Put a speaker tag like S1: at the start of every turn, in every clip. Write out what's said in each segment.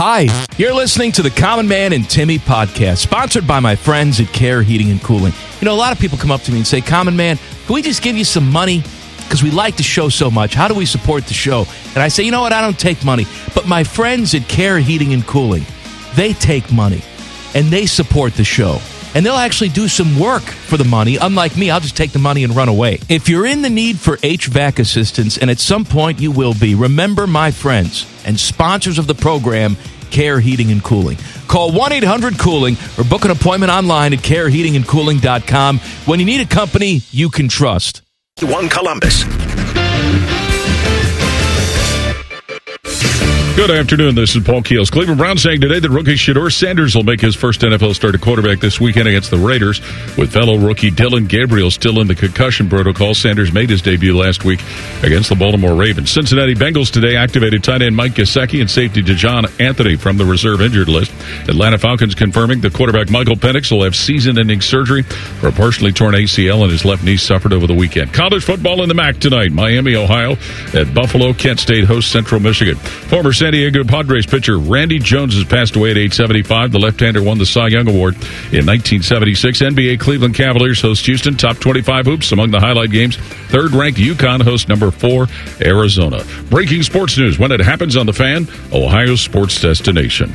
S1: Hi, you're listening to the Common Man and Timmy podcast, sponsored by my friends at Care Heating and Cooling. You know, a lot of people come up to me and say, Common Man, can we just give you some money? Because we like the show so much. How do we support the show? And I say, you know what? I don't take money. But my friends at Care Heating and Cooling, they take money, and they support the show. And they'll actually do some work for the money. Unlike me, I'll just take the money and run away. If you're in the need for HVAC assistance, and at some point you will be, remember my friends and sponsors of the program, Care Heating and Cooling. Call 1-800-COOLING or book an appointment online at careheatingandcooling.com when you need a company you can trust.
S2: One Columbus.
S3: Good afternoon. This is Paul Keels. Cleveland Browns saying today that rookie Shedeur Sanders will make his first NFL start at quarterback this weekend against the Raiders. With fellow rookie Dylan Gabriel still in the concussion protocol, Sanders made his debut last week against the Baltimore Ravens. Cincinnati Bengals today activated tight end Mike Gesicki and safety DeJohn Anthony from the reserve injured list. Atlanta Falcons confirming the quarterback Michael Penix will have season-ending surgery for a partially torn ACL and his left knee suffered over the weekend. College football in the MAC tonight. Miami, Ohio at Buffalo. Kent State hosts Central Michigan. Former San Diego Padres pitcher Randy Jones has passed away at age 75. The left-hander won the Cy Young Award in 1976. NBA Cleveland Cavaliers host Houston. Top 25 hoops among the highlight games. Third-ranked UConn hosts number 4 Arizona. Breaking sports news when it happens on The Fan, Ohio's sports destination.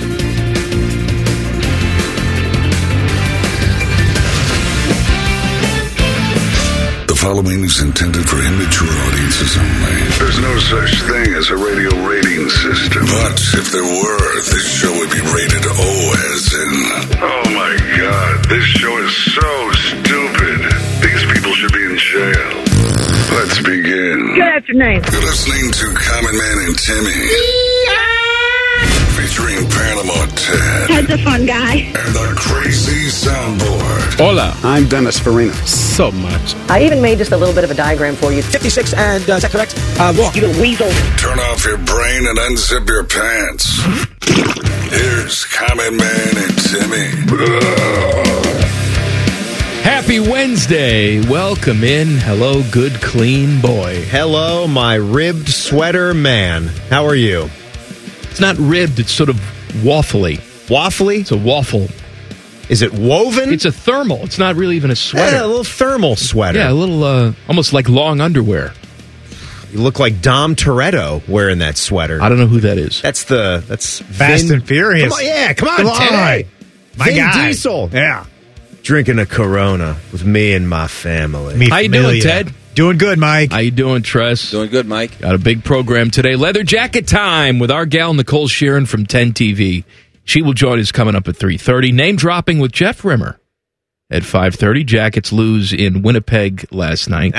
S4: The following is intended for immature audiences only. There's no such thing as a radio rating system. But if there were, this show would be rated O as in... Oh my God, this show is so stupid. These people should be in jail. Let's begin.
S5: Good afternoon.
S4: You're listening to Common Man and Timmy. Featuring Panama Ted.
S5: Ted's a fun guy.
S4: And the Crazy Soundboard.
S6: Hola.
S7: I'm Dennis Farina.
S6: So much.
S8: I even made just a little bit of a diagram for you.
S9: 56 and, is that correct? Walk, you little weasel.
S4: Turn off your brain and unzip your pants. Here's Common Man and Timmy.
S1: Happy Wednesday. Welcome in. Hello, good, clean boy.
S10: Hello, my ribbed sweater man. How are you?
S1: It's not ribbed. It's sort of waffly.
S10: Waffly?
S1: It's a waffle.
S10: Is it woven?
S1: It's a thermal. It's not really even a sweater.
S10: Yeah, a little thermal sweater.
S1: Yeah, a little, almost like long underwear.
S10: You look like Dom Toretto wearing that sweater.
S1: I don't know who that is.
S10: That's
S6: Fast and Furious.
S10: Come on, Ted.
S6: My
S10: Vin
S6: guy.
S10: Diesel.
S6: Yeah.
S10: Drinking a Corona with me and my family.
S1: How you doing, Ted?
S6: Doing good, Mike.
S1: How you doing, Tress?
S9: Doing good, Mike.
S1: Got a big program today. Leather Jacket Time with our gal Nicole Sheeran from 10 TV. She will join us coming up at 3:30. Name dropping with Jeff Rimmer at 5:30. Jackets lose in Winnipeg last night.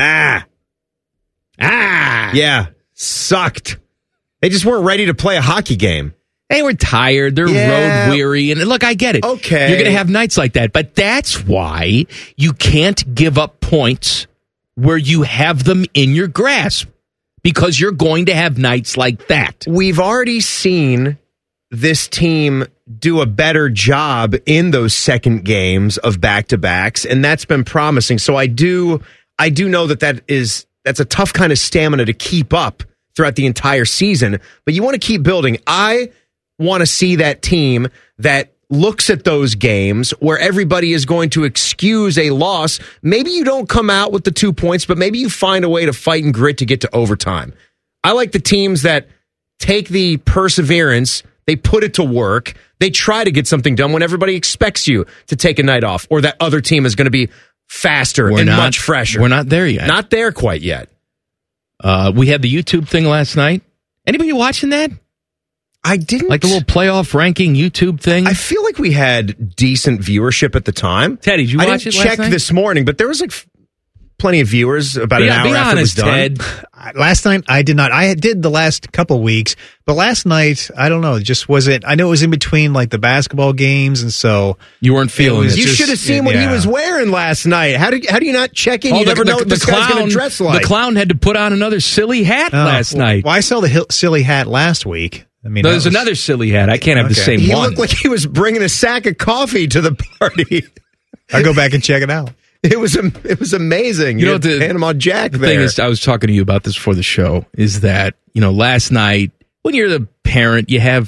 S10: Yeah, sucked. They just weren't ready to play a hockey game.
S1: They were tired. They're road weary. And look, I get it.
S10: Okay.
S1: You're going to have nights like that. But that's why you can't give up points where you have them in your grasp. Because you're going to have nights like that.
S10: We've already seen this team do a better job in those second games of back-to-backs, and that's been promising. So I do know that's a tough kind of stamina to keep up throughout the entire season, but you want to keep building. I want to see that team that looks at those games where everybody is going to excuse a loss. Maybe you don't come out with the 2 points, but maybe you find a way to fight and grit to get to overtime. I like the teams that take the perseverance, they put it to work, they try to get something done when everybody expects you to take a night off or that other team is going to be faster much fresher.
S1: We're not there yet.
S10: Not there quite yet.
S1: We had the YouTube thing last night. Anybody watching that?
S10: I didn't.
S1: Like the little playoff ranking YouTube thing?
S10: I feel like we had decent viewership at the time.
S1: Teddy, did you watch it last night?
S10: I didn't check this morning, but there was plenty of viewers about an hour after it was done.
S1: Ted.
S6: Last night, I did not. I did the last couple weeks, but last night, I don't know. It just wasn't. I know it was in between like the basketball games, and so
S1: you weren't feeling it.
S10: You should have seen what he was wearing last night. How do you not check in? You never know what this guy's going to dress like.
S1: The clown had to put on another silly hat last night.
S6: Well, I saw the silly hat last week. I mean,
S1: there's another silly hat. I can't have the same one.
S10: He looked like he was bringing a sack of coffee to the party.
S6: I'll go back and check it out.
S10: It was amazing.
S1: You know, the
S10: Panama Jack
S1: the
S10: there.
S1: thing is, I was talking to you about this before the show, is that, last night, when you're the parent, you have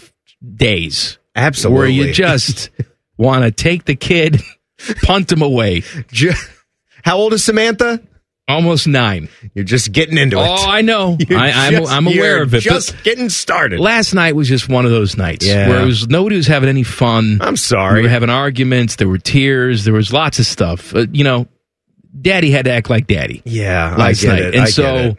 S1: days.
S10: Absolutely.
S1: Where you just want to take the kid, punt him away.
S10: How old is Samantha?
S1: Almost 9.
S10: You're just getting into it.
S1: Oh, I know. I'm aware of it.
S10: Just getting started.
S1: Last night was just one of those nights where nobody was having any fun.
S10: I'm sorry.
S1: We were having arguments. There were tears. There was lots of stuff. Daddy had to act like daddy.
S10: Yeah,
S1: last
S10: I get
S1: night.
S10: it.
S1: And so,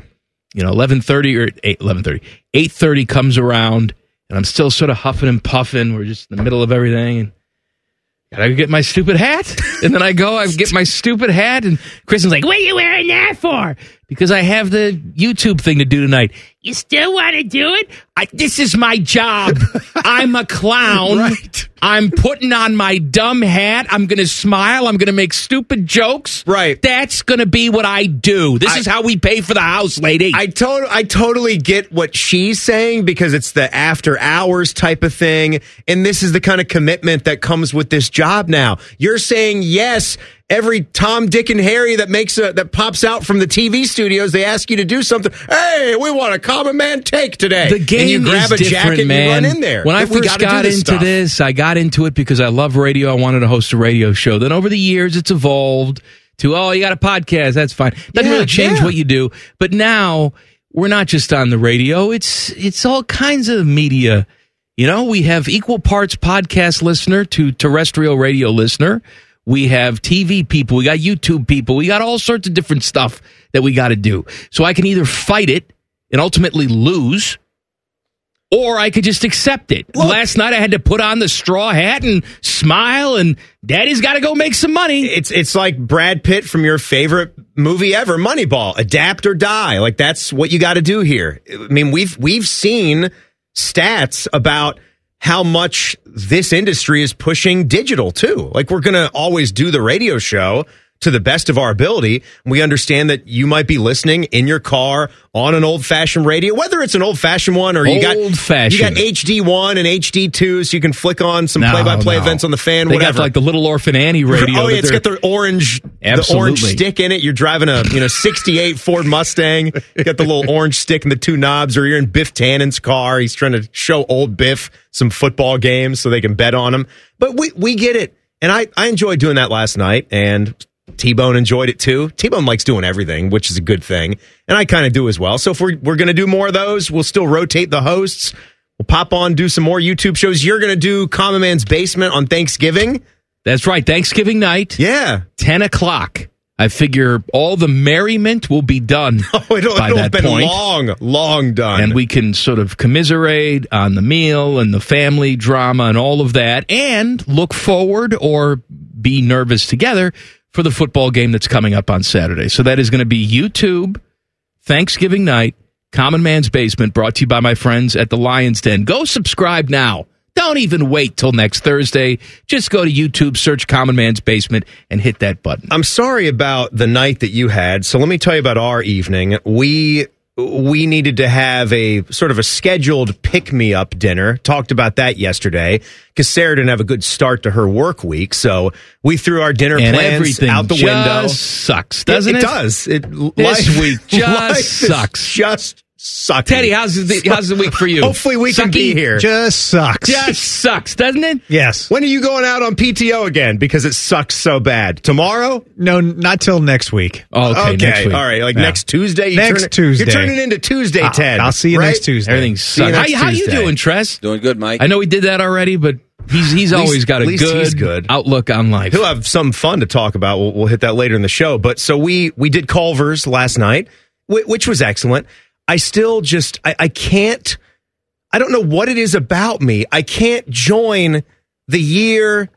S1: 8:30 comes around, and I'm still sort of huffing and puffing. We're just in the middle of everything, and gotta get my stupid hat. And then I get my stupid hat, and Kristen's like, what are you wearing that for? Because I have the YouTube thing to do tonight. You still want to do it? This is my job. I'm a clown.
S10: Right.
S1: I'm putting on my dumb hat. I'm going to smile. I'm going to make stupid jokes.
S10: Right.
S1: That's going to be what I do. This is how we pay for the house, lady.
S10: I totally get what she's saying because it's the after hours type of thing. And this is the kind of commitment that comes with this job now. You're saying yes. Every Tom, Dick, and Harry that pops out from the TV studios, they ask you to do something. Hey, we want a common man take today.
S1: The game
S10: and you grab
S1: is
S10: a jacket
S1: different,
S10: and you run in there.
S1: When I first got into this, I got into it because I love radio. I wanted to host a radio show. Then over the years, it's evolved to, you got a podcast. That's fine. Doesn't really change what you do. But now, we're not just on the radio. It's all kinds of media. We have equal parts podcast listener to terrestrial radio listener. We have TV people. We got YouTube people. We got all sorts of different stuff that we got to do. So I can either fight it and ultimately lose, or I could just accept it. Look, last night I had to put on the straw hat and smile, and Daddy's got to go make some money.
S10: It's like Brad Pitt from your favorite movie ever, Moneyball. Adapt or die. Like, that's what you got to do here. I mean, we've seen stats about how much this industry is pushing digital, too. Like, we're going to always do the radio show to the best of our ability. We understand that you might be listening in your car on an old-fashioned radio, whether it's an old-fashioned one or you got HD1 and HD2, so you can flick on some play-by-play events on the fan,
S1: whatever. They got like the Little Orphan Annie radio.
S10: Oh, yeah, it's got the orange stick in it. You're driving a 68 Ford Mustang. You got the little orange stick and the two knobs, or you're in Biff Tannen's car. He's trying to show old Biff some football games so they can bet on him. But we get it. And I enjoyed doing that last night, and T-Bone enjoyed it too. T-Bone likes doing everything, which is a good thing. And I kind of do as well. So if we're going to do more of those, we'll still rotate the hosts. We'll pop on, do some more YouTube shows. You're going to do Common Man's Basement on Thanksgiving.
S1: That's right. Thanksgiving night.
S10: Yeah.
S1: 10 o'clock. I figure all the merriment will be done
S10: it'll have been long done.
S1: And we can sort of commiserate on the meal and the family drama and all of that, and look forward or be nervous together for the football game that's coming up on Saturday. So that is going to be YouTube, Thanksgiving night, Common Man's Basement, brought to you by my friends at the Lion's Den. Go subscribe now. Don't even wait till next Thursday. Just go to YouTube, search Common Man's Basement, and hit that button.
S10: I'm sorry about the night that you had, so let me tell you about our evening. We needed to have a sort of a scheduled pick-me-up dinner. Talked about that yesterday because Sarah didn't have a good start to her work week, so we threw our dinner plans out the window.
S1: Sucks, doesn't it?
S10: It does.
S1: This week just sucks.
S10: Just sucking.
S1: Teddy, how's the week for you?
S10: Hopefully we can be here.
S6: Just sucks.
S1: Just sucks, doesn't it?
S6: Yes.
S10: When are you going out on PTO again? Because it sucks so bad. Tomorrow?
S6: No, not till next week.
S1: Oh, okay. Next week.
S10: All right. Next Tuesday?
S6: Tuesday.
S10: You're turning into Tuesday, Ted.
S6: I'll see you next Tuesday.
S1: Everything sucks. How you doing, Tress?
S2: Doing good, Mike.
S1: I know we did that already, but he's always got a good outlook on life.
S10: He'll have some fun to talk about. We'll hit that later in the show. But so we did Culver's last night, which was excellent. I still just, I can't, I don't know what it is about me. I can't join the year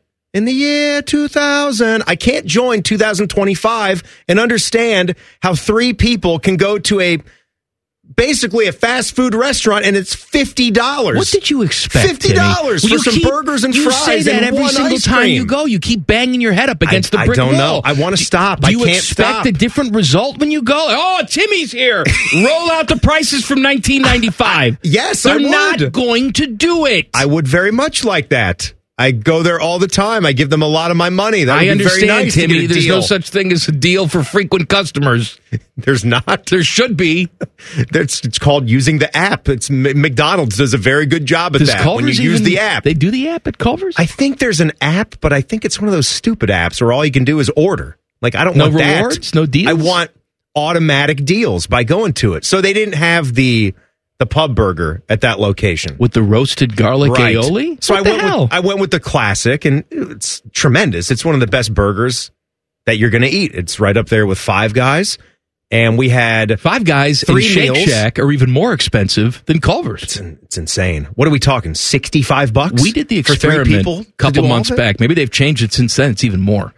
S10: 2000. I can't join 2025 and understand how three people can go to basically a fast food restaurant and it's $50.
S1: What did you expect?
S10: $50 for some burgers and fries.
S1: You say that every single time you go. You keep banging your head up against the brick wall.
S10: I don't know. I want to stop.
S1: Do you expect a different result when you go? Oh, Timmy's here. Roll out the prices from 1995.
S10: Yes,
S1: They're
S10: I would.
S1: not going to do it.
S10: I would very much like that. I go there all the time. I give them a lot of my money. That would
S1: I
S10: be very
S1: understand,
S10: nice to
S1: Timmy.
S10: get a
S1: There's
S10: deal.
S1: no such thing as a deal for frequent customers.
S10: There's not.
S1: There should be.
S10: It's called using the app. It's McDonald's does a very good job at
S1: Does
S10: that
S1: Culver's
S10: when you use
S1: even-
S10: the app.
S1: They do the app at Culver's?
S10: I think there's an app, but I think it's one of those stupid apps where all you can do is order. Like, I don't
S1: No
S10: want that.
S1: rewards? No deals?
S10: I want automatic deals by going to it. So they didn't have the pub burger at that location.
S1: With the roasted garlic
S10: Right.
S1: aioli?
S10: So
S1: What the hell?
S10: I went with the classic, and it's tremendous. It's one of the best burgers that you're going to eat. It's right up there with Five Guys. And we had
S1: Five Guys
S10: three
S1: and Shake
S10: meals.
S1: Shack are even more expensive than Culver's.
S10: It's insane. What are we talking? $65?
S1: We did the
S10: for three
S1: experiment
S10: people
S1: a
S10: to
S1: couple
S10: do all
S1: months
S10: of it?
S1: back. Maybe they've changed it since then. It's even more.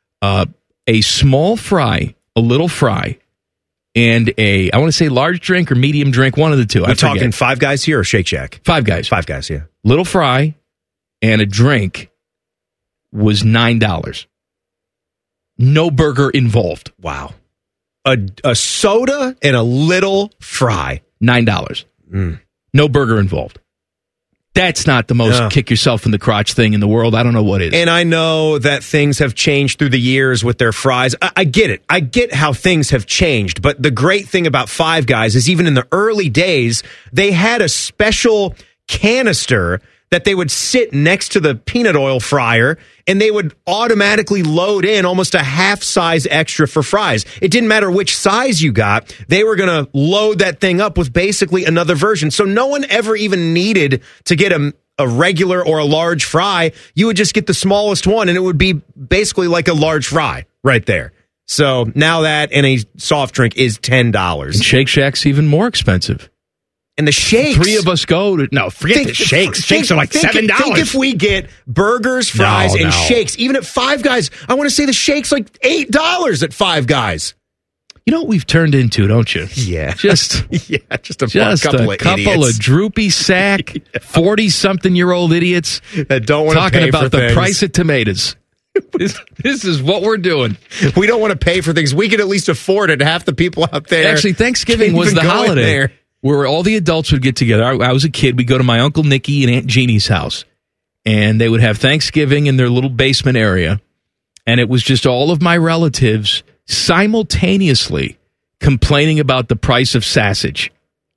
S1: A small fry, a little fry, and I want to say large drink or medium drink, one of the two.
S10: We're talking Five Guys here or Shake Shack?
S1: Five Guys.
S10: Five Guys, yeah.
S1: Little fry and a drink was $9. No burger involved.
S10: Wow. A soda and a little fry.
S1: $9. No burger involved. That's not the most kick yourself in the crotch thing in the world. I don't know what is.
S10: And I know that things have changed through the years with their fries. I get it. I get how things have changed. But the great thing about Five Guys is even in the early days, they had a special canister that they would sit next to the peanut oil fryer, and they would automatically load in almost a half size extra for fries. It didn't matter which size you got. They were going to load that thing up with basically another version. So no one ever even needed to get a regular or a large fry. You would just get the smallest one, and it would be basically like a large fry right there. So now that and a soft drink is $10.
S1: And Shake Shack's even more expensive.
S10: And the shakes.
S1: Three of us go to... No, forget the shakes. Shakes are like $7.
S10: Think if we get burgers, fries, and shakes, even at Five Guys, I want to say the shake's like $8 at Five Guys.
S1: You know what we've turned into, don't you?
S10: Yeah.
S1: Just
S10: a
S1: couple of
S10: idiots.
S1: droopy sack, 40-something-year-old idiots
S10: that don't want to
S1: talking
S10: pay
S1: about
S10: for
S1: the
S10: things.
S1: price of tomatoes. This is what we're doing.
S10: We don't want to pay for things. We can at least afford it. Half the people out there.
S1: Actually, Thanksgiving
S10: can't
S1: was
S10: even
S1: the
S10: go in
S1: holiday
S10: there.
S1: where all the adults would get together. I was a kid. We'd go to my Uncle Nicky and Aunt Jeannie's house, and they would have Thanksgiving in their little basement area, and it was just all of my relatives simultaneously complaining about the price of sausage.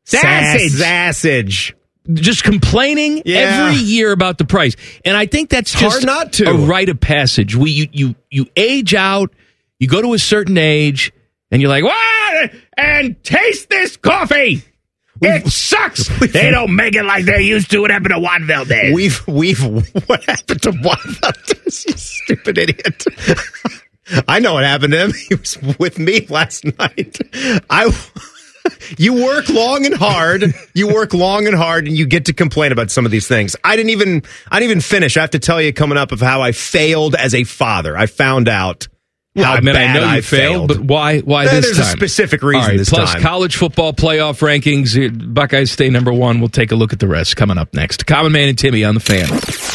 S10: Sausage.
S1: Just complaining every year about the price. And I think that's just
S10: hard not to.
S1: a rite of passage. You age out, you go to a certain age, and you're like, what? And taste this coffee. It sucks. They don't make it like they used to. What happened to Waddeville there?
S10: What happened to Waddeville? You stupid idiot. I know what happened to him. He was with me last night. You work long and hard. And you get to complain about some of these things. I didn't even finish. I have to tell you coming up of how I failed as a father. I found out how bad
S1: I know you failed, but why this
S10: There's
S1: time?
S10: a specific reason
S1: All right,
S10: this
S1: plus
S10: time.
S1: college football playoff rankings. Buckeyes stay number one. We'll take a look at the rest coming up next. Common Man and Timmy on the Fan.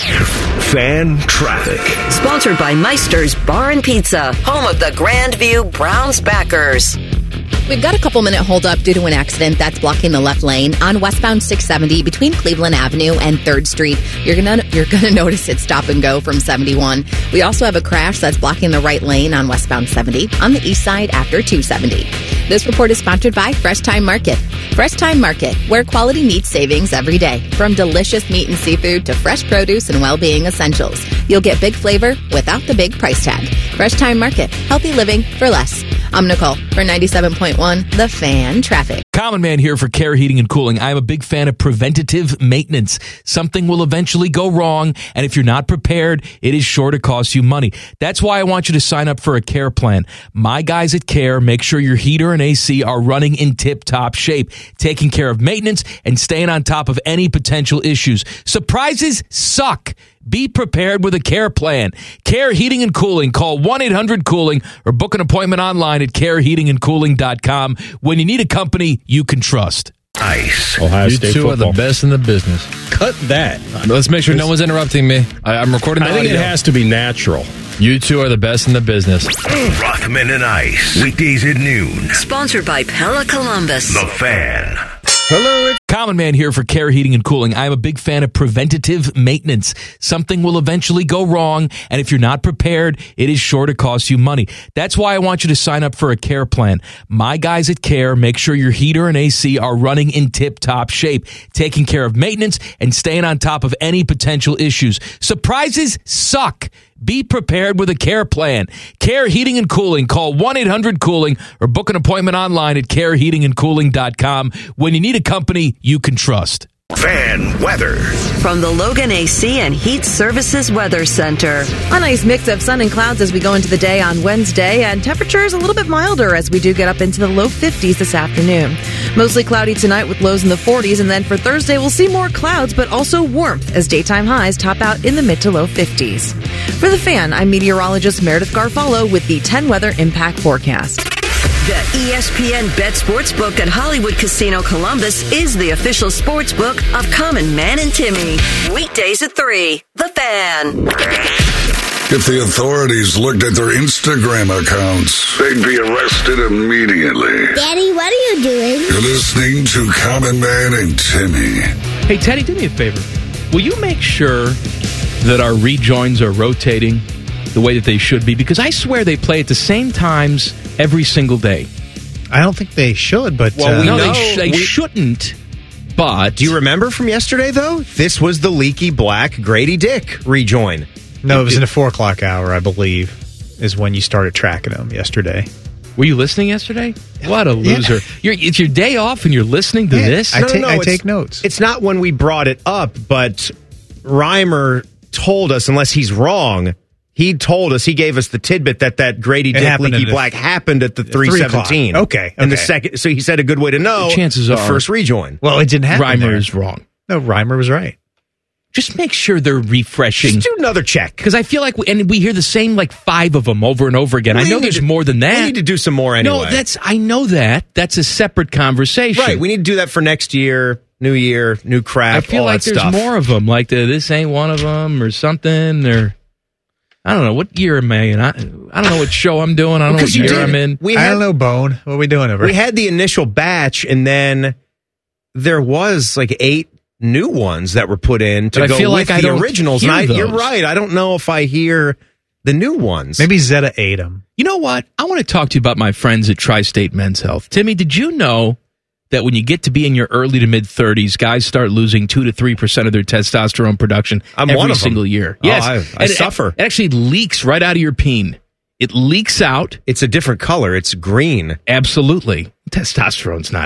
S4: Fan traffic.
S8: Sponsored by Meister's Bar and Pizza, home of the Grandview Browns backers.
S2: We've got a couple-minute hold-up due to an accident that's blocking the left lane on westbound 670 between Cleveland Avenue and 3rd Street. You're gonna notice it stop and go from 71. We also have a crash that's blocking the right lane on westbound 70 on the east side after 270. This report is sponsored by Fresh Time Market. Fresh Time Market, where quality meets savings every day. From delicious meat and seafood to fresh produce and well-being essentials. You'll get big flavor without the big price tag. Fresh Time Market, healthy living for less. I'm Nicole for 97.1 The Fan Traffic.
S1: Common Man here for Care Heating and Cooling. I'm a big fan of preventative maintenance. Something will eventually go wrong, and if you're not prepared, it is sure to cost you money. That's why I want you to sign up for a Care plan. My guys at Care make sure your heater and AC are running in tip-top shape, taking care of maintenance and staying on top of any potential issues. Surprises suck. Be prepared with a Care plan. Care Heating and Cooling. Call 1-800-COOLING or book an appointment online at careheatingandcooling.com when you need a company you can trust.
S4: Ice.
S5: Ohio
S7: You
S5: State
S7: two
S5: football.
S7: are the best in the business.
S5: Cut that.
S7: Let's make sure no one's interrupting me. I'm recording the
S5: I think
S7: audio.
S5: it has to be natural.
S7: You two are the best in the business.
S4: Rothman and Ice. Weekdays at noon.
S8: Sponsored by Pella Columbus.
S4: The Fan.
S10: Hello, it's
S1: Common Man here for Care Heating and Cooling. I'm a big fan of preventative maintenance. Something will eventually go wrong, and if you're not prepared, it is sure to cost you money. That's why I want you to sign up for a Care plan. My guys at Care make sure your heater and AC are running in tip-top shape, taking care of maintenance and staying on top of any potential issues. Surprises suck. Be prepared with a Care plan. Care Heating and Cooling. Call 1-800-COOLING or book an appointment online at careheatingandcooling.com when you need a company you can trust.
S4: Fan weather.
S8: From the Logan AC and Heat Services Weather Center.
S11: A nice mix of sun and clouds as we go into the day on Wednesday, and temperatures a little bit milder as we do get up into the low 50s this afternoon. Mostly cloudy tonight with lows in the 40s, and then for Thursday we'll see more clouds but also warmth as daytime highs top out in the mid to low 50s. For The Fan, I'm meteorologist Meredith Garfalo with the 10 Weather Impact Forecast.
S8: The ESPN Bet Sportsbook at Hollywood Casino Columbus is the official sportsbook of Common Man and Timmy. Weekdays at 3. The Fan.
S4: If the authorities looked at their Instagram accounts, they'd be arrested immediately.
S12: Daddy, what are you doing?
S4: You're listening to Common Man and Timmy.
S1: Hey, Teddy, do me a favor. Will you make sure that our rejoins are rotating the way that they should be? Because I swear they play at the same times every single day.
S6: I don't think they should, but...
S10: Well, we know
S1: they shouldn't, but...
S10: Do you remember from yesterday, though? This was the leaky black Grady Dick rejoin.
S6: No, it was in the 4 o'clock hour, I believe, is when you started tracking them yesterday.
S1: Were you listening yesterday? What a loser. It's your day off and you're listening to this?
S6: I take notes.
S10: It's not when we brought it up, but Reimer told us, unless he's wrong... He told us, he gave us the tidbit that Grady Dick Leaky Black happened at the 3:17.
S6: Okay.
S10: And the second, so he said a good way to know
S1: the chances
S10: the
S1: are
S10: first rejoin.
S6: Well, it didn't happen.
S1: Reimer is wrong.
S6: No, Reimer was right.
S1: Just make sure they're refreshing.
S10: Just do another check.
S1: Because I feel like, we hear the same 5 of them over and over again. I know there's more than that.
S10: We need to do some more anyway.
S1: No, I know that. That's a separate conversation.
S10: Right, we need to do that for next year. New year, new crap,
S1: I feel
S10: all
S1: like
S10: that
S1: there's
S10: stuff.
S1: more of them. This ain't one of them or something, or... I don't know. What year am I in? I don't know what show I'm doing. I don't know what year I'm in.
S6: I don't know, Bone. What are we doing over?
S10: We had the initial batch, and then there was 8 new ones that were put in to go with the originals. And you're right. I don't know if I hear the new ones.
S6: Maybe Zeta ate them.
S1: You know what? I want to talk to you about my friends at Tri-State Men's Health. Timmy, did you know that when you get to be in your early to mid 30s, guys start losing 2 to 3% of their testosterone production every single year? Yes,
S10: I suffer.
S1: It actually leaks right out of your peen. It leaks out.
S10: It's a different color. It's green.
S1: Absolutely. Testosterone's not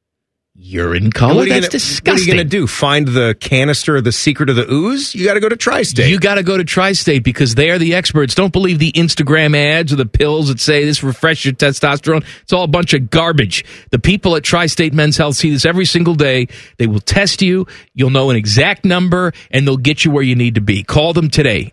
S1: urine color. That's disgusting.
S10: What are you going to do? Find the canister of the secret of the ooze? You got to go to Tri-State.
S1: You got to go to Tri-State because they are the experts. Don't believe the Instagram ads or the pills that say this refresh your testosterone. It's all a bunch of garbage. The people at Tri-State Men's Health see this every single day. They will test you. You'll know an exact number, and they'll get you where you need to be. Call them today,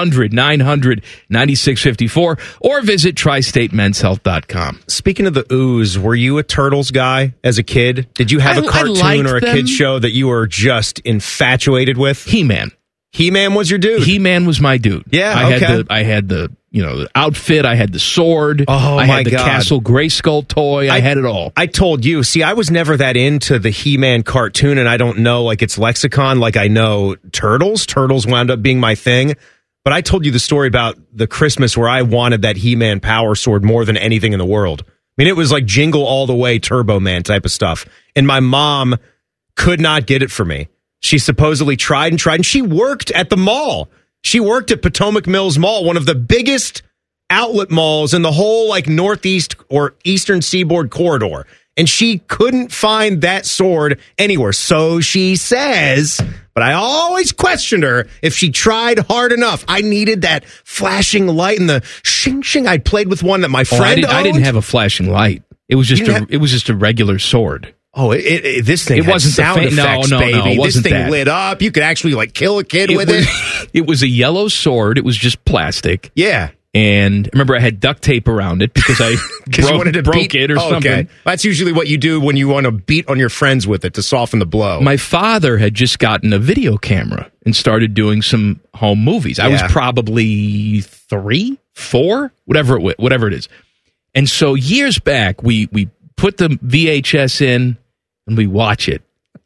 S1: 800-900-9654, or visit tristatemenshealth.com.
S10: Speaking of the ooze, were you a Turtles guy as a kid? Did you have a cartoon or a kid's show that you were just infatuated with?
S1: He-Man.
S10: He-Man was your dude?
S1: He-Man was my dude.
S10: Yeah,
S1: I had the the outfit. I had the sword.
S10: Oh,
S1: I
S10: my
S1: had the
S10: God.
S1: Castle Grayskull toy. I had it all.
S10: I told you. See, I was never that into the He-Man cartoon, and I don't know its lexicon like I know Turtles. Turtles wound up being my thing. But I told you the story about the Christmas where I wanted that He-Man power sword more than anything in the world. I mean, it was like Jingle All the Way, Turbo Man type of stuff. And my mom could not get it for me. She supposedly tried, and she worked at the mall. She worked at Potomac Mills Mall, one of the biggest outlet malls in the whole Northeast or Eastern Seaboard corridor. And she couldn't find that sword anywhere. So she says, but I always questioned her if she tried hard enough. I needed that flashing light and the shing shing. I played with one that my friend owned.
S1: I didn't have a flashing light. It was just a regular sword.
S10: Oh, this thing had sound effects, baby. This thing lit up. You could actually kill a kid with it.
S1: It was a yellow sword. It was just plastic.
S10: Yeah.
S1: And I remember I had duct tape around it because I broke it or something. Okay.
S10: That's usually what you do when you want to beat on your friends with it to soften the blow.
S1: My father had just gotten a video camera and started doing some home movies. I was probably 3, 4, whatever it is. And so years back, we put the VHS in and we watch it.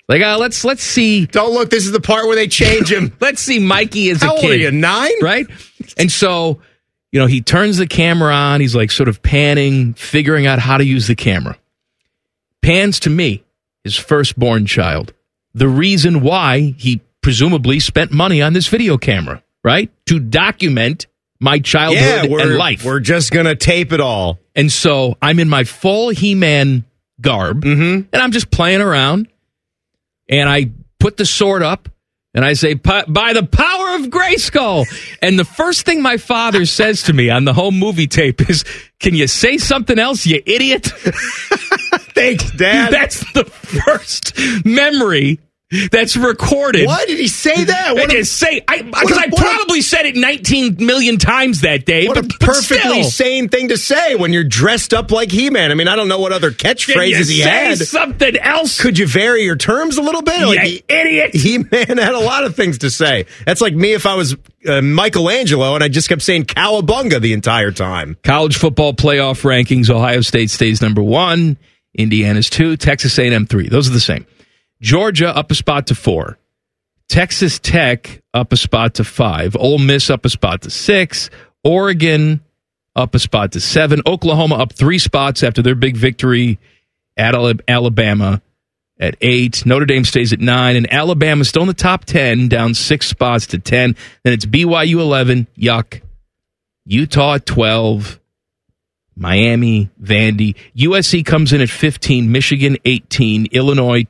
S1: Like, let's see.
S10: Don't look. This is the part where they change him.
S1: Let's see Mikey as a kid.
S10: How old are you, 9?
S1: Right? And so, he turns the camera on. He's like sort of panning, figuring out how to use the camera. Pans to me, his firstborn child. The reason why he presumably spent money on this video camera, right? To document my childhood and life.
S10: We're just going to tape it all.
S1: And so I'm in my full He-Man garb, and I'm just playing around. And I put the sword up, and I say, by the power of Grayskull. And the first thing my father says to me on the home movie tape is, can you say something else, you idiot?
S10: Thanks, Dad.
S1: That's the first memory that's recorded.
S10: Why did he say that?
S1: Because I probably said it 19 million times that day.
S10: What a perfectly sane thing to say when you're dressed up like He-Man. I mean, I don't know what other catchphrases he had.
S1: Something else.
S10: Could you vary your terms a little bit?
S1: You idiot.
S10: He-Man had a lot of things to say. That's like me if I was Michelangelo and I just kept saying cowabunga the entire time.
S1: College football playoff rankings: Ohio State stays number 1, Indiana's 2, Texas A&M 3. Those are the same. Georgia up a spot to 4. Texas Tech up a spot to 5. Ole Miss up a spot to 6. Oregon up a spot to 7. Oklahoma up 3 spots after their big victory at Alabama at 8. Notre Dame stays at 9. And Alabama still in the top 10, down 6 spots to 10. Then it's BYU 11. Yuck. Utah at 12. Miami, Vandy. USC comes in at 15, Michigan 18, Illinois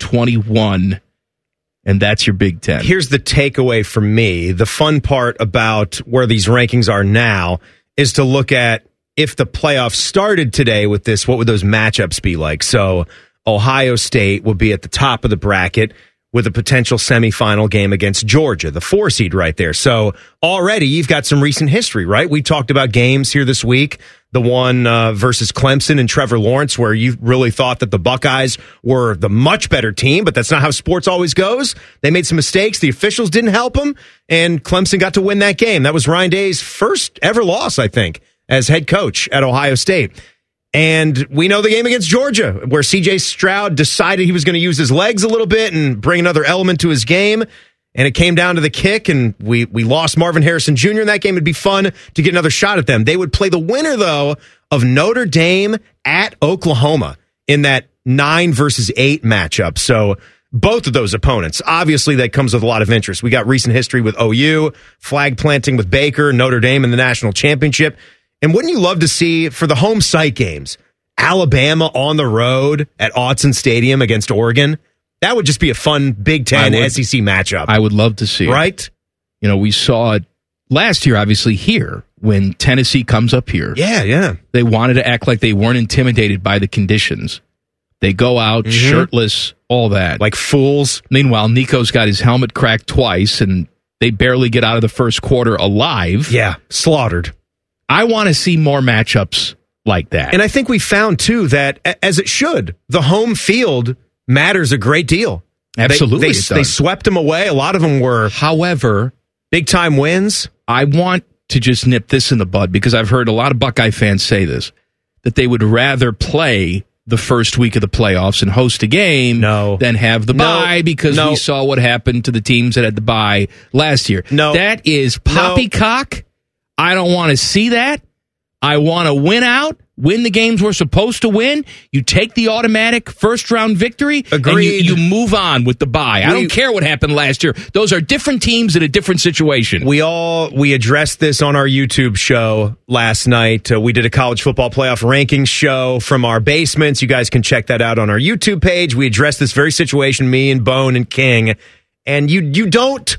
S1: 21. And that's your Big Ten.
S10: Here's the takeaway for me. The fun part about where these rankings are now is to look at if the playoffs started today with this, what would those matchups be like? So Ohio State will be at the top of the bracket with a potential semifinal game against Georgia, the 4 seed right there. So already you've got some recent history, right? We talked about games here this week. The one versus Clemson and Trevor Lawrence, where you really thought that the Buckeyes were the much better team, but that's not how sports always goes. They made some mistakes. The officials didn't help them, and Clemson got to win that game. That was Ryan Day's first ever loss, I think, as head coach at Ohio State. And we know the game against Georgia, where C.J. Stroud decided he was going to use his legs a little bit and bring another element to his game. And it came down to the kick, and we lost Marvin Harrison Jr. in that game. It'd be fun to get another shot at them. They would play the winner, though, of Notre Dame at Oklahoma in that 9 versus 8 matchup. So both of those opponents, obviously, that comes with a lot of interest. We got recent history with OU, flag planting with Baker, Notre Dame in the national championship. And wouldn't you love to see, for the home site games, Alabama on the road at Autzen Stadium against Oregon? That would just be a fun Big Ten SEC matchup.
S1: I would love to see it.
S10: Right?
S1: We saw it last year, obviously, here, when Tennessee comes up here.
S10: Yeah.
S1: They wanted to act like they weren't intimidated by the conditions. They go out shirtless, all that.
S10: Like fools.
S1: Meanwhile, Nico's got his helmet cracked twice, and they barely get out of the first quarter alive.
S10: Yeah, slaughtered.
S1: I want to see more matchups like that.
S10: And I think we found, too, that, as it should, the home field matters a great deal.
S1: Absolutely.
S10: They swept them away. A lot of them were,
S1: however,
S10: big-time wins.
S1: I want to just nip this in the bud, because I've heard a lot of Buckeye fans say this, that they would rather play the first week of the playoffs and host a game than have the bye, because we saw what happened to the teams that had the bye last year. That is poppycock. I don't want to see that. I want to win out, win the games we're supposed to win. You take the automatic first-round victory,
S10: Agreed.
S1: and you move on with the bye. I don't care what happened last year. Those are different teams in a different situation.
S10: We addressed this on our YouTube show last night. We did a college football playoff rankings show from our basements. You guys can check that out on our YouTube page. We addressed this very situation, me and Bone and King. And you don't...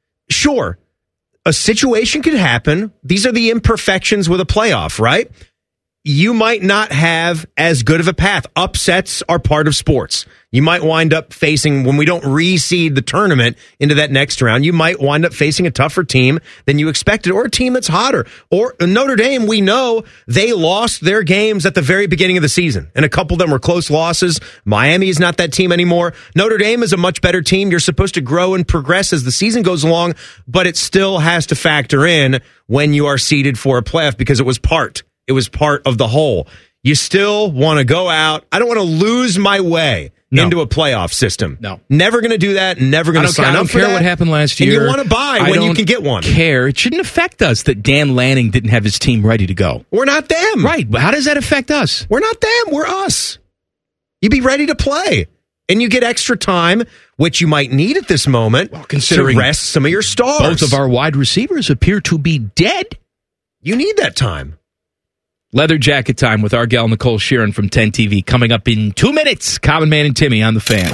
S10: Sure, a situation could happen. These are the imperfections with a playoff, right? You might not have as good of a path. Upsets are part of sports. You might wind up facing, when we don't reseed the tournament into that next round, you might wind up facing a tougher team than you expected, or a team that's hotter. Or Notre Dame, we know they lost their games at the very beginning of the season, and a couple of them were close losses. Miami is not that team anymore. Notre Dame is a much better team. You're supposed to grow and progress as the season goes along, but it still has to factor in when you are seeded for a playoff, because it was part of the whole. You still want to go out. I don't want to lose my way
S1: No.
S10: into a playoff system.
S1: No.
S10: Never going to do that. Never going to sign up for that.
S1: I don't care what happened last year.
S10: And you want to buy when you can get one.
S1: Care. It shouldn't affect us that Dan Lanning didn't have his team ready to go.
S10: We're not them.
S1: Right. But how does that affect us?
S10: We're not them. We're us. You be ready to play. And you get extra time, which you might need at this moment,
S1: considering
S10: to rest some of your stars.
S1: Both of our wide receivers appear to be dead.
S10: You need that time.
S1: Leather Jacket Time with our gal Nicole Sheeran from 10 TV coming up in 2 minutes. Common Man and Timmy on the Fan.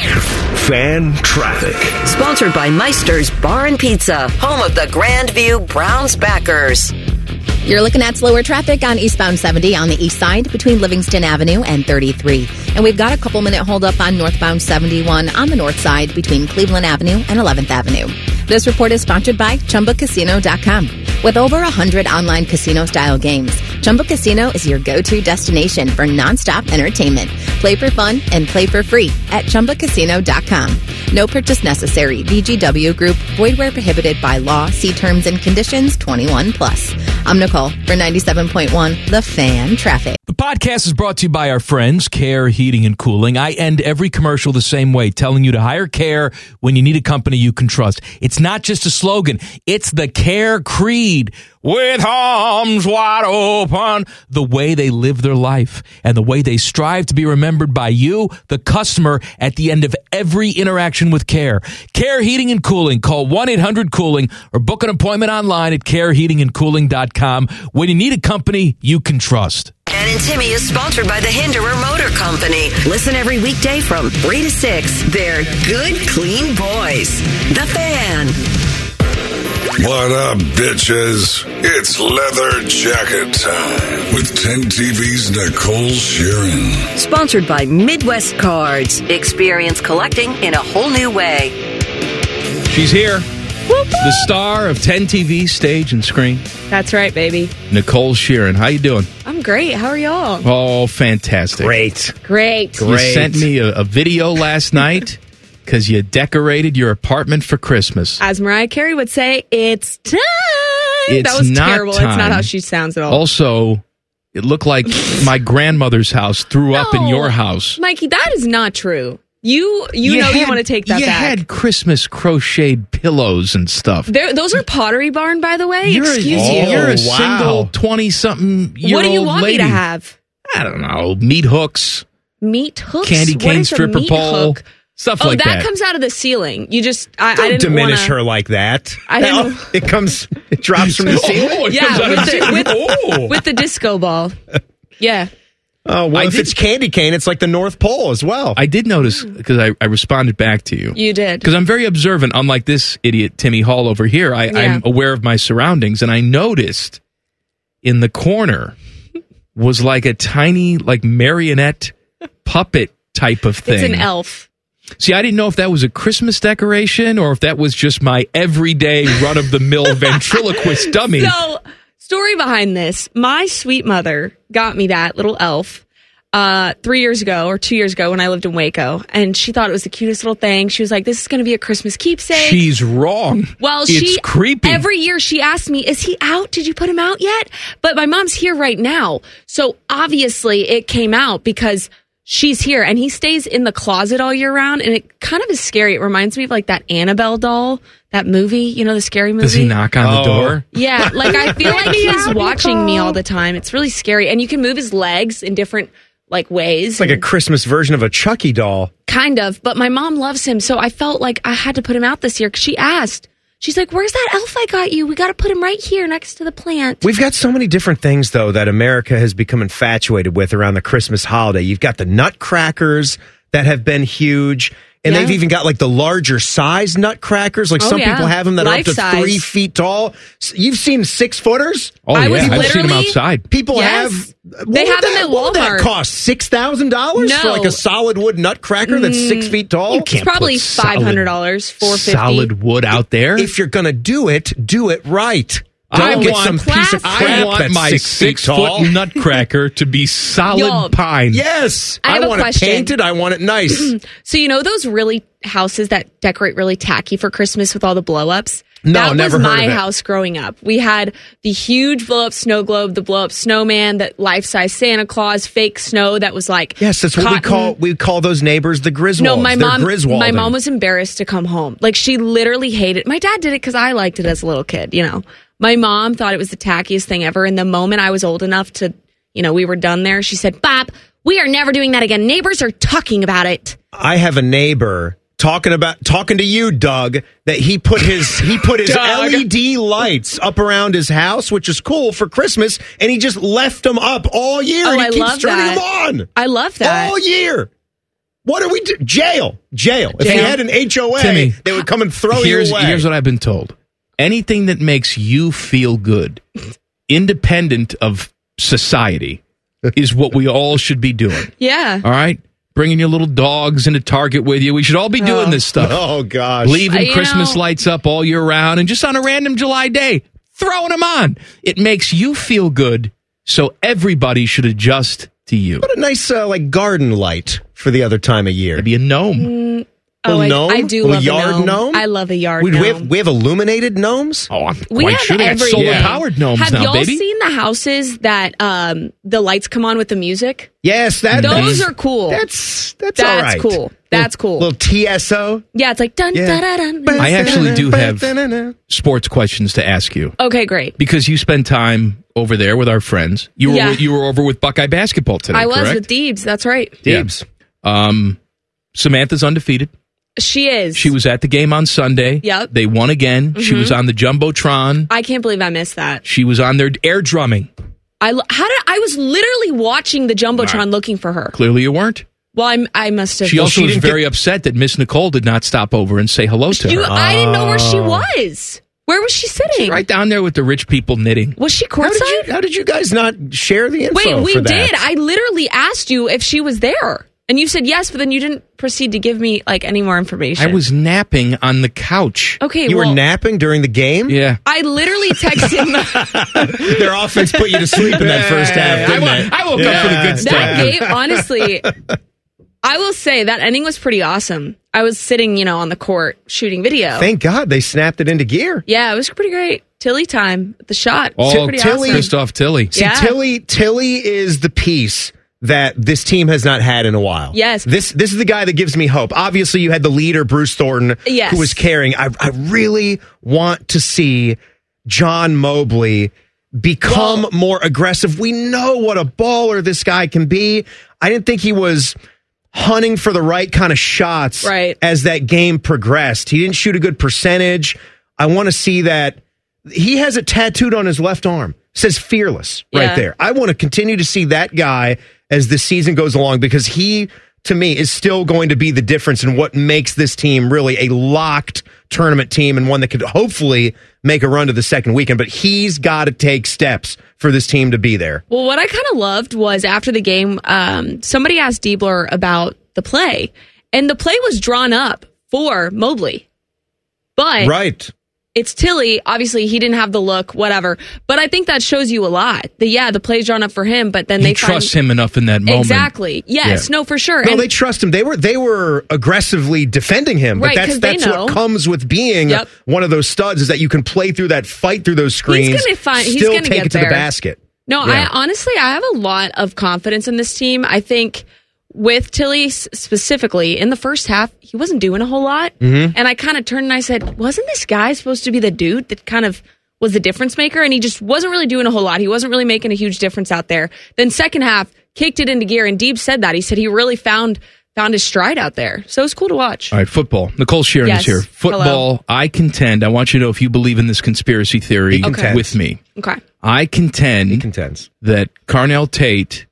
S12: Fan Traffic.
S8: Sponsored by Meister's Bar and Pizza, home of the Grandview Browns backers.
S2: You're looking at slower traffic on eastbound 70 on the east side between Livingston Avenue and 33. And we've got a couple-minute holdup on northbound 71 on the north side between Cleveland Avenue and 11th Avenue. This report is sponsored by ChumbaCasino.com. With over 100 online casino-style games, Chumba Casino is your go-to destination for nonstop entertainment. Play for fun and play for free at ChumbaCasino.com. No purchase necessary. VGW Group. Void where prohibited by law. See terms and conditions. 21+. I'm Nicole for 97.1 The Fan Traffic.
S1: The podcast is brought to you by our friends, Care Heating and Cooling. I end every commercial the same way, telling you to hire Care when you need a company you can trust. It's not just a slogan. It's the Care creed. With arms wide open, the way they live their life and the way they strive to be remembered by you, the customer, at the end of every interaction with Care. Care Heating and Cooling. Call 1-800-COOLING or book an appointment online at careheatingandcooling.com when you need a company you can trust.
S8: And Timmy is sponsored by the Hinderer Motor Company. Listen every weekday from 3 to 6. They're good, clean boys. The Fan.
S4: What up, bitches? It's Leather Jacket Time with 10 TV's Nicole Sheeran.
S8: Sponsored by Midwest Cards. Experience collecting in a whole new way.
S1: She's here. The star of 10 TV, stage, and screen.
S11: That's right, baby.
S1: Nicole Sheeran. How you doing?
S11: I'm great. How are y'all?
S1: Oh, fantastic.
S11: Great.
S1: You sent me a video last night because you decorated your apartment for Christmas.
S11: As Mariah Carey would say, it's time.
S1: It's
S11: that was
S1: not
S11: terrible.
S1: time.
S11: It's not how she sounds at all.
S1: Also, it looked like my grandmother's house threw up in your house.
S11: Mikey, that is not true. You want to take that back.
S1: You had Christmas crocheted pillows and stuff.
S11: Those are Pottery Barn, by the way. Excuse you.
S1: You're a single 20-something-year-old
S11: What do you want
S1: lady.
S11: me to have?
S1: I don't know. Meat hooks.
S11: Meat hooks?
S1: Candy
S11: What
S1: cane
S11: is a
S1: stripper
S11: meat
S1: pole.
S11: hook?
S1: Stuff like that.
S11: Oh, that comes out of the ceiling. You just, I
S10: Don't
S11: didn't
S10: diminish
S11: wanna,
S10: her like that.
S11: I didn't.
S10: It drops from the ceiling.
S11: With the disco ball. Yeah.
S10: Oh, well, if it's candy cane, it's like the North Pole as well.
S1: I did notice, because I responded back to you.
S11: You did.
S1: Because I'm very observant, unlike this idiot Timmy Hall over here. I'm aware of my surroundings, and I noticed in the corner was like a tiny, like marionette puppet type of thing.
S11: It's an elf.
S1: See, I didn't know if that was a Christmas decoration or if that was just my everyday run-of-the-mill ventriloquist dummy.
S11: So, story behind this. My sweet mother got me that little elf 3 years ago or 2 years ago when I lived in Waco. And she thought it was the cutest little thing. She was like, this is going to be a Christmas keepsake.
S1: She's wrong.
S11: Well,
S1: it's creepy.
S11: Every year she asked me, is he out? Did you put him out yet? But my mom's here right now. So obviously it came out because she's here, and he stays in the closet all year round, and it kind of is scary. It reminds me of like that Annabelle doll, that movie, the scary movie.
S1: Does he knock on the door?
S11: Yeah, like I feel like he's watching me all the time. It's really scary, and you can move his legs in different ways.
S10: It's like a Christmas version of a Chucky doll.
S11: Kind of, but my mom loves him, so I felt like I had to put him out this year because she asked. She's like, where's that elf I got you? We got to put him right here next to the plant.
S10: We've got so many different things, though, that America has become infatuated with around the Christmas holiday. You've got the nutcrackers that have been huge. And they've even got like the larger size nutcrackers. Like some people have them that are up to 3 feet tall. You've seen 6-footers?
S1: Oh, I've seen them outside.
S10: People have.
S11: They have them at Walmart.
S10: What would that cost? $6,000 for like a solid wood nutcracker that's 6 feet tall?
S11: You can't probably $500, $450.
S1: Solid wood out there?
S10: If you're going to do it right. Don't get some piece of crap
S1: I want
S10: that's
S1: my
S10: 6 feet tall.
S1: 6-foot nutcracker to be solid pine.
S10: Yes.
S11: I have a
S10: want
S11: question.
S10: it painted. I want it nice.
S11: So those really houses that decorate really tacky for Christmas with all the blow-ups?
S10: No,
S13: that
S10: never
S13: was
S10: heard
S13: my
S10: of it.
S13: house growing up. We had the huge blow-up snow globe, the blow-up snowman, that life-size Santa Claus, fake snow that was like
S10: Yes, that's what we call those neighbors the Griswolds.
S13: No, my
S10: They're
S13: mom
S10: Griswolding.
S13: was embarrassed to come home. Like, she literally hated it. My dad did it because I liked it as a little kid, you know. My mom thought it was the tackiest thing ever. And the moment I was old enough to, you know, we were done there, she said, Bob, we are never doing that again. Neighbors are talking about it.
S10: I have a neighbor talking to you, Doug, that he put his LED lights up around his house, which is cool for Christmas, and he just left them up all year.
S13: Oh,
S10: and he
S13: I
S10: keeps
S13: love
S10: turning
S13: that.
S10: them on.
S13: I love that.
S10: All year. What are we doing? Jail. If
S1: Jail.
S10: you had an HOA,
S1: Timmy,
S10: they would come and throw you away.
S1: Here's what I've been told. Anything that makes you feel good, independent of society, is what we all should be doing.
S13: Yeah.
S1: All right? Bringing your little dogs into Target with you. We should all be doing this stuff.
S10: Oh, gosh.
S1: Leaving Christmas lights up all year round and just on a random July day, throwing them on. It makes you feel good, so everybody should adjust to you.
S10: What a nice garden light for the other time of year.
S1: Maybe a gnome.
S13: I do love
S10: yard
S13: a gnome.
S10: gnome.
S13: I love a yard gnome.
S10: We have illuminated gnomes.
S1: Oh, I'm
S13: We
S1: quite
S13: have
S1: sure they got
S13: everything.
S1: solar-powered gnomes
S13: Have
S1: now,
S13: y'all
S1: baby.
S13: seen the houses that the lights come on with the music?
S10: Yes,
S13: those are cool.
S10: That's all right.
S13: Cool. That's cool.
S10: Little TSO.
S13: Yeah, it's like dun dun dun dun.
S1: I actually do have sports questions to ask you.
S13: Okay, great.
S1: Because you spend time over there with our friends. You were over with Buckeye basketball today,
S13: I was
S1: correct?
S13: with Deebs. That's right.
S1: Deebs. Samantha's undefeated.
S13: She is.
S1: She was at the game on Sunday.
S13: Yep.
S1: They won again. She was on the Jumbotron.
S13: I can't believe I missed that.
S1: She was on their air drumming.
S13: I was literally watching the Jumbotron looking for her.
S1: Clearly you weren't.
S13: Well, I must have.
S1: She also was very upset that Miss Nicole did not stop over and say hello to her.
S13: I didn't know where she was. Where was she sitting?
S1: She's right down there with the rich people knitting.
S13: Was she courtside?
S10: How did you guys not share the info?
S13: Wait, we
S10: for that?
S13: did. I literally asked you if she was there. And you said yes, but then you didn't proceed to give me any more information.
S1: I was napping on the couch.
S13: Okay,
S10: you were napping during the game?
S1: Yeah.
S13: I literally texted
S10: Their offense put you to sleep in that first half, didn't it?
S1: I woke up for the good stuff.
S13: that game. Honestly, I will say that ending was pretty awesome. I was sitting, on the court shooting video.
S10: Thank God they snapped it into gear.
S13: Yeah, it was pretty great. Tilly time at the shot.
S1: Oh,
S13: pretty
S10: Tilly.
S13: awesome.
S1: Christoph Tilly.
S10: See,
S13: Yeah.
S10: Tilly is the piece that this team has not had in a while.
S13: Yes.
S10: This is the guy that gives me hope. Obviously, you had the leader, Bruce Thornton,
S13: Yes.
S10: who was carrying. I really want to see John Mobley become more aggressive. We know what a baller this guy can be. I didn't think he was hunting for the right kind of shots as that game progressed. He didn't shoot a good percentage. I want to see that. He has it tattooed on his left arm. Says fearless right there. I want to continue to see that guy as the season goes along because he, to me, is still going to be the difference in what makes this team really a locked tournament team and one that could hopefully make a run to the second weekend. But he's got to take steps for this team to be there.
S13: Well, what I kind of loved was after the game, somebody asked Diebler about the play, and the play was drawn up for Mobley. But it's Tilly. Obviously, he didn't have the look, whatever. But I think that shows you a lot. The play's drawn up for him, but then
S1: He trusts him enough in that moment.
S13: Exactly. Yes.
S1: Yeah.
S13: No, for sure.
S10: No,
S13: And
S10: they trust him. They were aggressively defending him.
S13: Right,
S10: But
S13: 'cause
S10: that's
S13: they know.
S10: what comes with being one of those studs is that you can play through that, fight through those screens,
S13: He's gonna find- he's
S10: still
S13: gonna
S10: take
S13: get
S10: it to
S13: there.
S10: the basket.
S13: No,
S10: Yeah.
S13: I have a lot of confidence in this team. I think with Tilly specifically, in the first half, he wasn't doing a whole lot.
S10: Mhm.
S13: And I kind of turned and I said, wasn't this guy supposed to be the dude that kind of was the difference maker? And he just wasn't really doing a whole lot. He wasn't really making a huge difference out there. Then second half, kicked it into gear. And Deeb said that. He said he really found his stride out there. So it was cool to watch.
S1: All right, football. Nicole Sheeran
S13: Yes.
S1: is here. Football,
S13: Hello.
S1: I contend. I want you to know if you believe in this conspiracy theory with me.
S13: Okay.
S1: I contend that Carnell Tate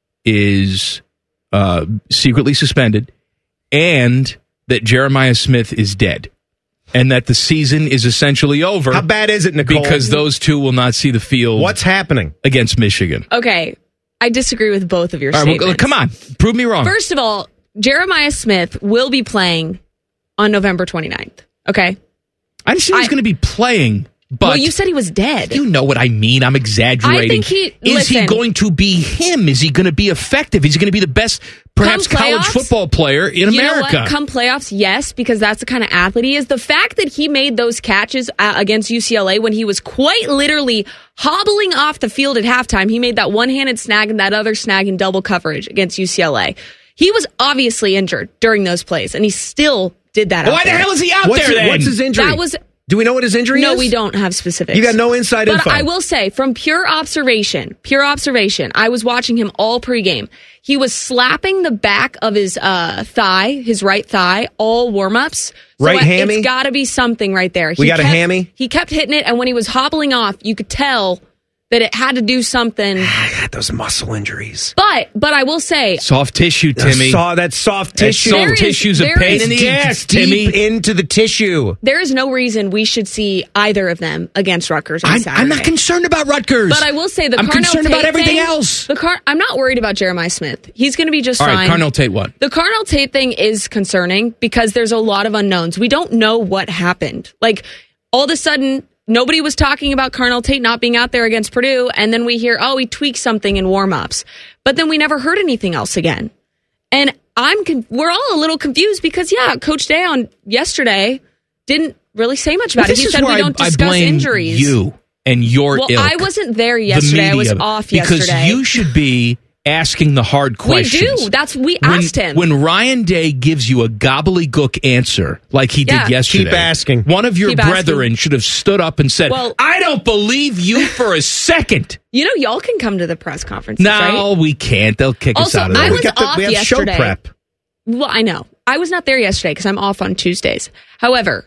S1: is secretly suspended and that Jeremiah Smith is dead and that the season is essentially over.
S10: How bad is it, Nicole?
S1: Because those two will not see the field.
S10: What's happening
S1: against Michigan?
S13: Okay. I disagree with both of your
S1: All right,
S13: statements.
S1: well, come on. Prove me wrong.
S13: First of all, Jeremiah Smith will be playing on November 29th. Okay?
S1: I didn't say he was going to be playing. But
S13: well, you said he was dead.
S1: You know what I mean. I'm exaggerating.
S13: I think
S1: Is he going to be him? Is he going to be effective? Is he going to be the best, perhaps, college football player in America?
S13: You know what? Come playoffs, yes, because that's the kind of athlete he is. The fact that he made those catches against UCLA when he was quite literally hobbling off the field at halftime, he made that one-handed snag and that other snag in double coverage against UCLA. He was obviously injured during those plays, and he still did that.
S1: Why the hell is he out there then?
S10: What's his injury? Do we know what his injury is?
S13: No, we don't have specifics.
S10: You got no inside info.
S13: But I will say, from pure observation, I was watching him all pregame. He was slapping the back of his thigh, his right thigh, all warm-ups. So
S10: right hammy?
S13: It's got to be something right there.
S10: We got a hammy?
S13: He kept hitting it, and when he was hobbling off, you could tell that it had to do something.
S10: Those muscle injuries.
S13: But I will say,
S1: soft tissue, Timmy.
S10: That soft tissue.
S1: Soft tissue's a pain in the ass, Timmy.
S10: Deep into the tissue.
S13: There is no reason we should see either of them against Rutgers on Saturday.
S1: I'm not concerned about Rutgers.
S13: But I will say I'm
S1: concerned about everything else.
S13: I'm not worried about Jeremiah Smith. He's going to be just
S1: fine.
S13: All
S1: right, Carnell Tate what?
S13: The Carnell Tate thing is concerning because there's a lot of unknowns. We don't know what happened. Like, all of a sudden, nobody was talking about Carnell Tate not being out there against Purdue, and then we hear, he tweaked something in warm-ups. But then we never heard anything else again. And we're all a little confused because, Coach Day on yesterday didn't really say much about it. He said we don't discuss injuries.
S1: You and your ilk.
S13: I wasn't there yesterday. I was off yesterday.
S1: Because you should be asking the hard questions.
S13: We do. We asked him.
S1: When Ryan Day gives you a gobbledygook answer like he did yesterday,
S10: keep asking.
S1: One of your brethren should have stood up and said, I don't believe you for a second.
S13: You know, y'all can come to the press conferences,
S1: No,
S13: right?
S1: we can't. They'll kick us out of there.
S13: I was off
S10: we have
S13: yesterday.
S10: Show prep.
S13: Well, I know. I was not there yesterday because I'm off on Tuesdays. However,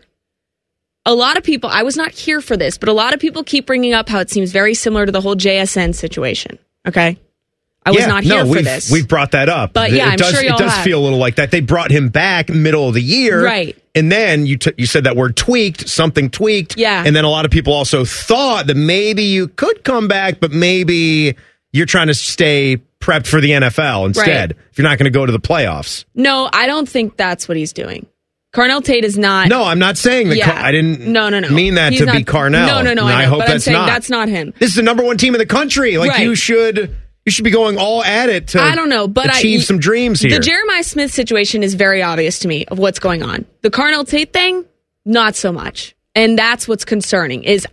S13: a lot of people, I was not here for this, but a lot of people keep bringing up how it seems very similar to the whole JSN situation. Okay? I was not here for this.
S10: We've brought that up.
S13: But I'm sure y'all
S10: it does feel a little like that. They brought him back middle of the year.
S13: Right.
S10: And then you said that word tweaked, something tweaked.
S13: Yeah.
S10: And then a lot of people also thought that maybe you could come back, but maybe you're trying to stay prepped for the NFL instead.
S13: Right.
S10: If you're not going to go to the playoffs.
S13: No, I don't think that's what he's doing. Carnell Tate is not.
S10: No, I'm not saying that.
S13: Yeah.
S10: I didn't
S13: No.
S10: mean that
S13: He's
S10: to
S13: not,
S10: be Carnell.
S13: No.
S10: I hope
S13: but
S10: that's
S13: I'm saying
S10: not.
S13: That's not him.
S10: This is the number one team in the country. Like,
S13: Right.
S10: you should be going all at it to
S13: I don't know, but
S10: achieve some dreams here.
S13: The Jeremiah Smith situation is very obvious to me of what's going on. The Carnell Tate thing, not so much. And that's what's concerning is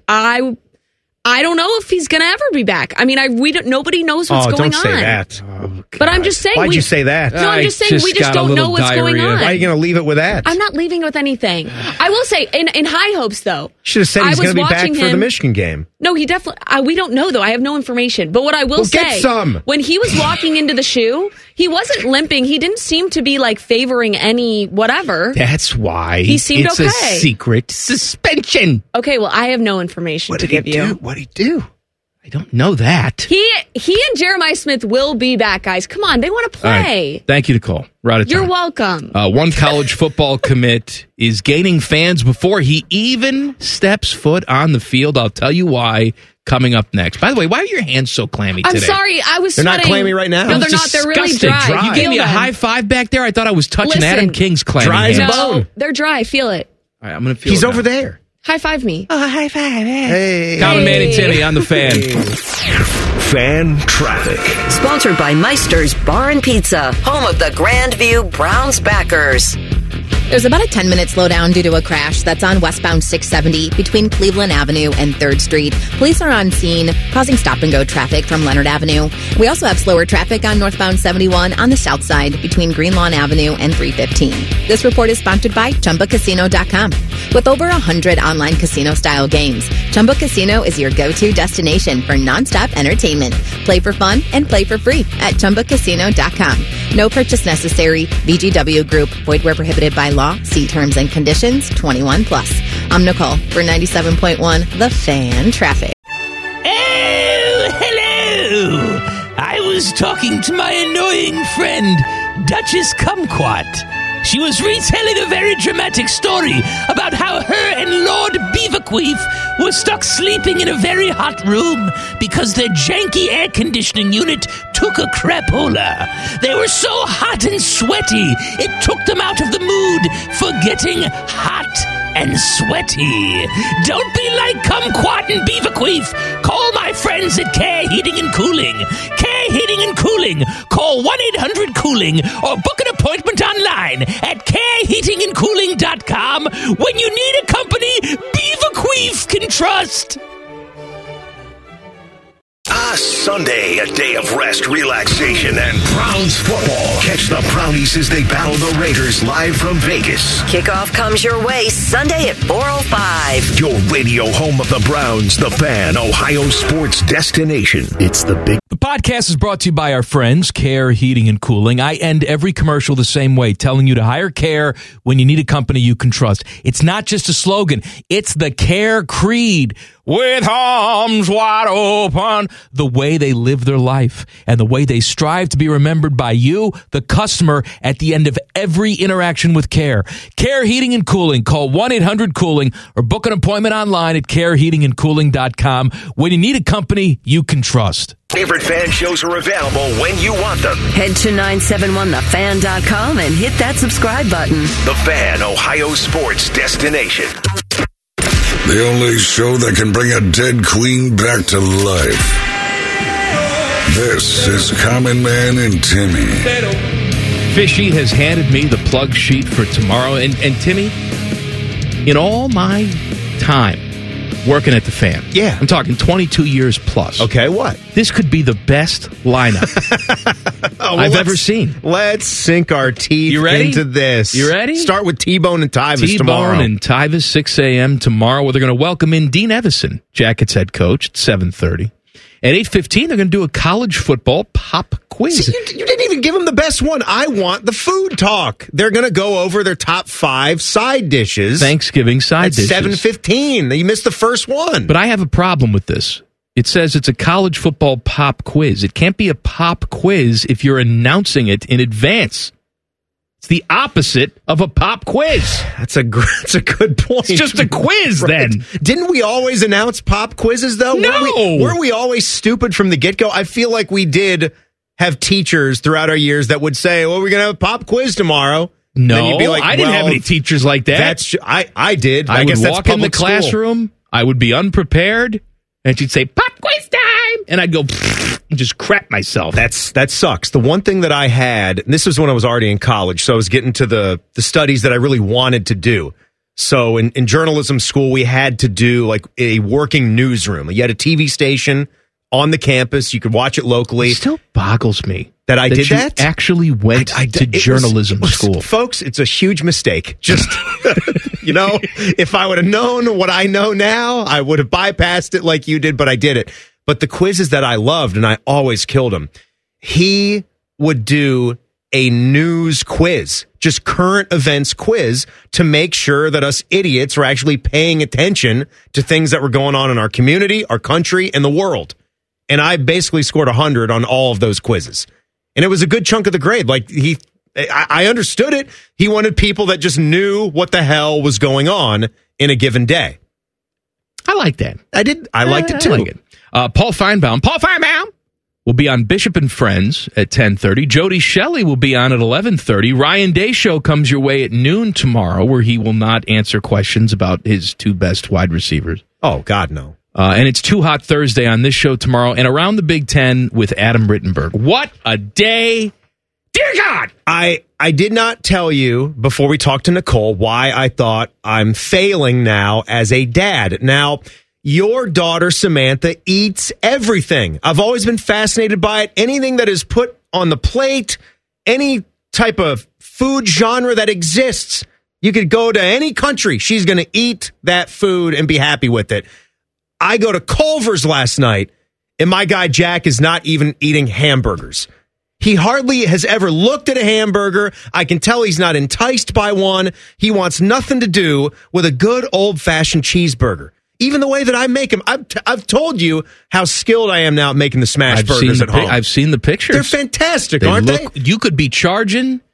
S13: I don't know if he's going to ever be back. I mean, nobody knows what's going on.
S10: Don't say that.
S13: But I'm just saying.
S10: Why'd you say that?
S13: No, I'm just saying we just don't know what's going on.
S10: Why are you going to leave it with that?
S13: I'm not leaving with anything. I will say, in high hopes, though.
S10: Should have said he's going to be back for the Michigan game.
S13: No, he definitely. We don't know, though. I have no information. But what I will say,
S10: get some.
S13: When he was walking into the shoe, he wasn't limping. He didn't seem to be like favoring any whatever.
S1: That's why
S13: he seemed
S1: it's
S13: okay.
S1: a secret suspension.
S13: Okay, well, I have no information to give you.
S10: What'd he do?
S1: I don't know that.
S13: He and Jeremiah Smith will be back, guys. Come on, they want to play.
S1: Right. Thank you, Nicole. We're out of time.
S13: You're welcome.
S1: One college football commit is gaining fans before he even steps foot on the field. I'll tell you why coming up next. By the way, why are your hands so clammy today?
S13: I'm sorry. I was
S10: They're
S13: sweating.
S10: not clammy right now.
S13: No, they're not. They're really dry.
S1: You gave me a high five back there. I thought I was touching
S13: Listen,
S1: Adam King's clammy
S10: dry as
S1: hands.
S10: a bone.
S13: No, they're dry. Feel it.
S1: All right, I'm going to feel
S10: He's
S1: it
S10: over
S1: now.
S10: there.
S13: High five me.
S2: Oh, high five.
S10: Hey.
S1: Common Man and Timmy on the Fan.
S12: Fan traffic.
S8: Sponsored by Meister's Bar and Pizza, home of the Grandview Browns backers.
S2: There's about a 10-minute slowdown due to a crash that's on westbound 670 between Cleveland Avenue and 3rd Street. Police are on scene, causing stop-and-go traffic from Leonard Avenue. We also have slower traffic on northbound 71 on the south side between Green Lawn Avenue and 315. This report is sponsored by ChumbaCasino.com. With over 100 online casino-style games, Chumba Casino is your go-to destination for nonstop entertainment. Play for fun and play for free at ChumbaCasino.com. No purchase necessary. VGW Group. Void where prohibited by law. See terms and conditions. 21 plus. I'm Nicole for 97.1 The Fan Traffic.
S14: Oh, hello. I was talking to my annoying friend, Duchess Kumquat. She was retelling a very dramatic story about how her and Lord Beaverqueef were stuck sleeping in a very hot room because their janky air conditioning unit took a crapola. They were so hot and sweaty, it took them out of the mood for getting hot and sweaty. Don't be like Kumquat and Beaverqueef. Call my friends at Care Heating and Cooling. Care Heating and Cooling. Call 1-800-COOLING or book an appointment online at careheatingandcooling.com when you need a company Beaverqueef can trust.
S12: Sunday, a day of rest, relaxation, and Browns football. Catch the Brownies as they battle the Raiders live from Vegas.
S8: Kickoff comes your way Sunday at 4:05.
S12: Your radio home of the Browns, the Fan, Ohio sports destination. It's the big...
S1: The podcast is brought to you by our friends, Care Heating and Cooling. I end every commercial the same way, telling you to hire Care when you need a company you can trust. It's not just a slogan. It's the Care creed. With arms wide open, the way they live their life and the way they strive to be remembered by you, the customer, at the end of every interaction with Care. Care Heating and Cooling. Call 1-800-COOLING or book an appointment online at careheatingandcooling.com when you need a company you can trust.
S12: Favorite fan shows are available when you want them.
S8: Head to 971thefan.com and hit that subscribe button.
S12: The Fan, Ohio sports destination.
S4: The only show that can bring a dead queen back to life. This is Common Man and Timmy.
S1: Fishy has handed me the plug sheet for tomorrow. And Timmy, in all my time working at the Fan,
S10: yeah,
S1: I'm talking 22 years plus.
S10: Okay, what?
S1: This could be the best lineup I've ever seen.
S10: Let's sink our teeth into this.
S1: You ready?
S10: Start with T-Bone and Tyvis tomorrow.
S1: T-Bone and Tyvis, 6 a.m. tomorrow, where they're going to welcome in Dean Evison, Jackets head coach, at 7:30. At 8:15, they're going to do a college football pop quiz.
S10: See, you didn't even give them the best one. I want the food talk. They're going to go over their top 5 side dishes.
S1: Thanksgiving side dishes.
S10: 7:15. You missed the first one.
S1: But I have a problem with this. It says it's a college football pop quiz. It can't be a pop quiz if you're announcing it in advance. It's the opposite of a pop quiz.
S10: That's a good point.
S1: It's just a quiz,
S10: right.
S1: then.
S10: Didn't we always announce pop quizzes, though?
S1: No.
S10: Were we always stupid from the get-go? I feel like we did have teachers throughout our years that would say, well, we're going to have a pop quiz tomorrow.
S1: No,
S10: you'd be like,
S1: I didn't have any teachers like that.
S10: I did.
S1: I
S10: guess
S1: would
S10: that's
S1: walk in the classroom.
S10: School.
S1: I would be unprepared, and she'd say, pop quiz time! And I'd go and just crap myself.
S10: That sucks. The one thing that I had, and this was when I was already in college, so I was getting to the studies that I really wanted to do. So in journalism school, we had to do like a working newsroom. You had a TV station on the campus. You could watch it locally.
S1: It still boggles me
S10: that I did
S1: you
S10: that.
S1: Actually went to journalism school.
S10: Folks, it's a huge mistake. Just, if I would have known what I know now, I would have bypassed it like you did, but I did it. But the quizzes that I loved, and I always killed him, he would do a news quiz, just current events quiz, to make sure that us idiots were actually paying attention to things that were going on in our community, our country, and the world. And I basically scored 100 on all of those quizzes. And it was a good chunk of the grade. Like, I understood it. He wanted people that just knew what the hell was going on in a given day.
S1: I like that.
S10: I liked it too.
S1: I like it. Paul Feinbaum will be on Bishop and Friends at 10:30. Jody Shelley will be on at 11:30. Ryan Day Show comes your way at noon tomorrow, where he will not answer questions about his 2 best wide receivers.
S10: Oh, God, no.
S1: And it's Too Hot Thursday on this show tomorrow, and Around the Big Ten with Adam Rittenberg. What a day. Dear God!
S10: I did not tell you before we talked to Nicole why I thought I'm failing now as a dad. Now, your daughter, Samantha, eats everything. I've always been fascinated by it. Anything that is put on the plate, any type of food genre that exists, you could go to any country. She's going to eat that food and be happy with it. I go to Culver's last night, and my guy Jack is not even eating hamburgers. He hardly has ever looked at a hamburger. I can tell he's not enticed by one. He wants nothing to do with a good old-fashioned cheeseburger. Even the way that I make them. I've told you how skilled I am now at making the smash burgers at home.
S1: I've seen the pictures.
S10: They're fantastic, aren't they?
S1: You could be charging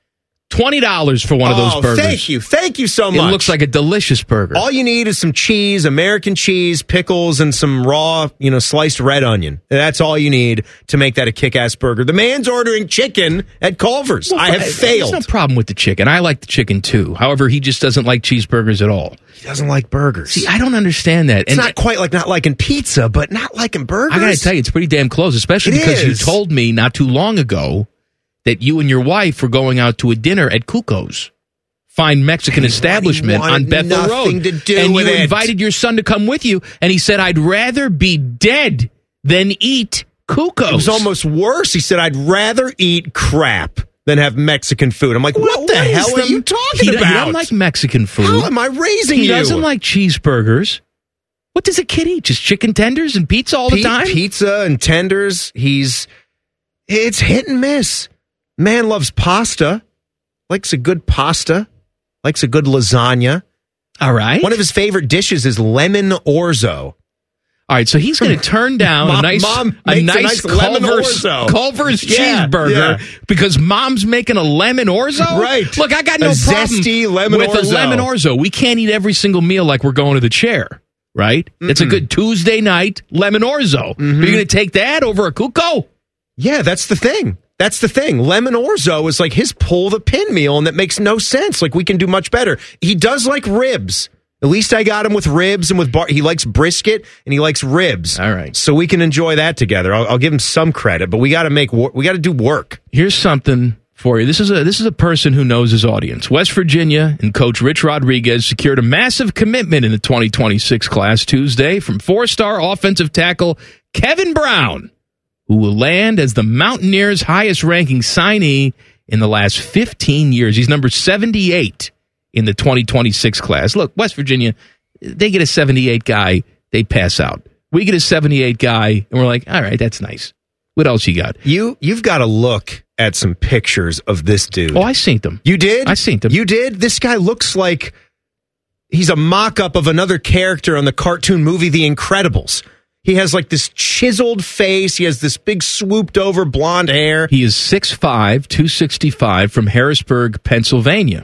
S1: $20 for one of those burgers.
S10: Thank you so much.
S1: It looks like a delicious burger.
S10: All you need is some cheese, American cheese, pickles, and some raw, sliced red onion. That's all you need to make that a kick-ass burger. The man's ordering chicken at Culver's. I have failed.
S1: There's no problem with the chicken. I like the chicken too. However, he just doesn't like cheeseburgers at all.
S10: He doesn't like burgers.
S1: See, I don't understand that.
S10: It's not quite like not liking pizza, but not liking burgers.
S1: I got to tell you, it's pretty damn close, especially because you told me not too long ago that you and your wife were going out to a dinner at Cuco's, fine Mexican establishment on Bethel Road. And you invited your son to come with you, and he said, I'd rather be dead than eat Cuco's.
S10: It was almost worse. He said, I'd rather eat crap than have Mexican food. I'm like, what the hell are you talking about?
S1: He doesn't like Mexican food.
S10: How am I raising you?
S1: He doesn't like cheeseburgers. What does a kid eat? Just chicken tenders and pizza all the time?
S10: Pizza and tenders. It's hit and miss. Man loves pasta, likes a good pasta, likes a good lasagna.
S1: All right.
S10: One of his favorite dishes is lemon orzo.
S1: All right, so he's going to turn down a nice Culver's cheeseburger because mom's making a lemon orzo?
S10: Right.
S1: Look, I got no problem with a lemon orzo. We can't eat every single meal like we're going to the chair, right? It's a good Tuesday night lemon orzo. Are you going to take that over a Cuco?
S10: Yeah, that's the thing. Lemon orzo is like his pull the pin meal, and that makes no sense. Like, we can do much better. He does like ribs. At least I got him with ribs and with he likes brisket and he likes ribs.
S1: All right,
S10: so we can enjoy that together. I'll give him some credit, but we got to do work.
S1: Here's something for you. This is a person who knows his audience. West Virginia and Coach Rich Rodriguez secured a massive commitment in the 2026 class Tuesday from 4-star offensive tackle Kevin Brown, who will land as the Mountaineers' highest-ranking signee in the last 15 years. He's number 78 in the 2026 class. Look, West Virginia, they get a 78 guy, they pass out. We get a 78 guy, and we're like, all right, that's nice. What else you got?
S10: You've got to look at some pictures of this dude.
S1: Oh, I seen them.
S10: You did?
S1: I seen them.
S10: You did? This guy looks like he's a mock-up of another character on the cartoon movie The Incredibles. He has like this chiseled face. He has this big swooped over blonde hair.
S1: He is 6'5", 265 from Harrisburg, Pennsylvania.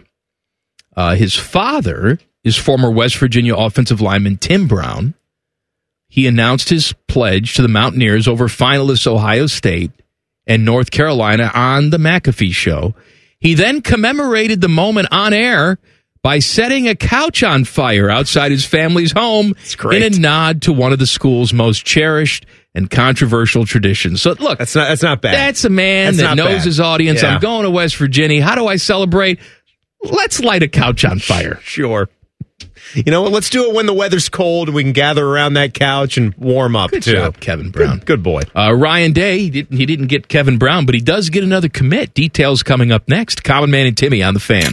S1: His father is former West Virginia offensive lineman Tim Brown. He announced his pledge to the Mountaineers over finalists Ohio State and North Carolina on the McAfee Show. He then commemorated the moment on air by setting a couch on fire outside his family's home in a nod to one of the school's most cherished and controversial traditions. So look,
S10: that's not bad.
S1: That's a man that knows his audience. Yeah. I'm going to West Virginia. How do I celebrate? Let's light a couch on fire.
S10: Sure. You know what? Let's do it when the weather's cold and we can gather around that couch and warm up.
S1: Good job, Kevin Brown.
S10: Good boy.
S1: Ryan Day, he didn't get Kevin Brown, but he does get another commit. Details coming up next. Common Man and Timmy on the Fan.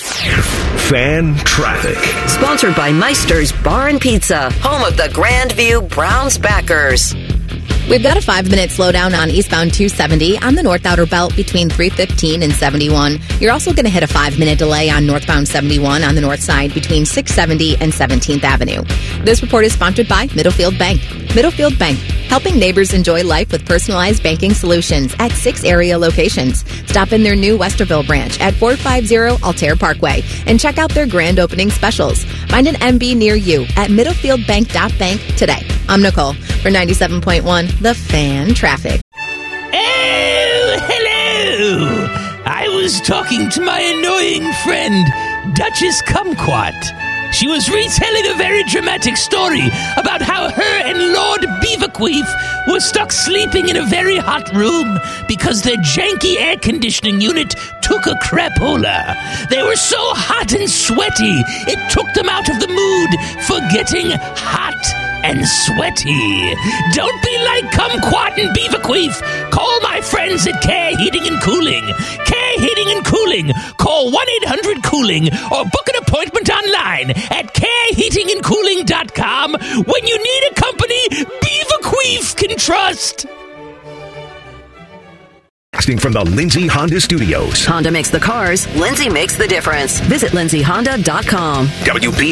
S12: Fan Traffic.
S8: Sponsored by Meister's Bar and Pizza, home of the Grandview Browns backers.
S2: We've got a 5-minute slowdown on eastbound 270 on the North Outer Belt between 315 and 71. You're also going to hit a 5-minute delay on northbound 71 on the north side between 670 and 17th Avenue. This report is sponsored by Middlefield Bank. Middlefield Bank, helping neighbors enjoy life with personalized banking solutions at 6 area locations. Stop in their new Westerville branch at 450 Altair Parkway and check out their grand opening specials. Find an MB near you at middlefieldbank.bank today. I'm Nicole for 97.1 The Fan Traffic.
S14: Oh, hello! I was talking to my annoying friend, Duchess Kumquat. She was retelling a very dramatic story about how her and Lord Beaverqueef were stuck sleeping in a very hot room because their janky air conditioning unit took a crapola. They were so hot and sweaty, it took them out of the mood for getting hot and sweaty. Don't be like Kumquat and Beaverqueef. Call my friends at Care Heating and Cooling. Care Heating and Cooling. Call 1-800-COOLING or book an appointment online at careheatingandcooling.com when you need a company Beaverqueef can trust.
S12: From the Lindsay Honda Studios.
S8: Honda makes the cars, Lindsay makes the difference. Visit lindsayhonda.com.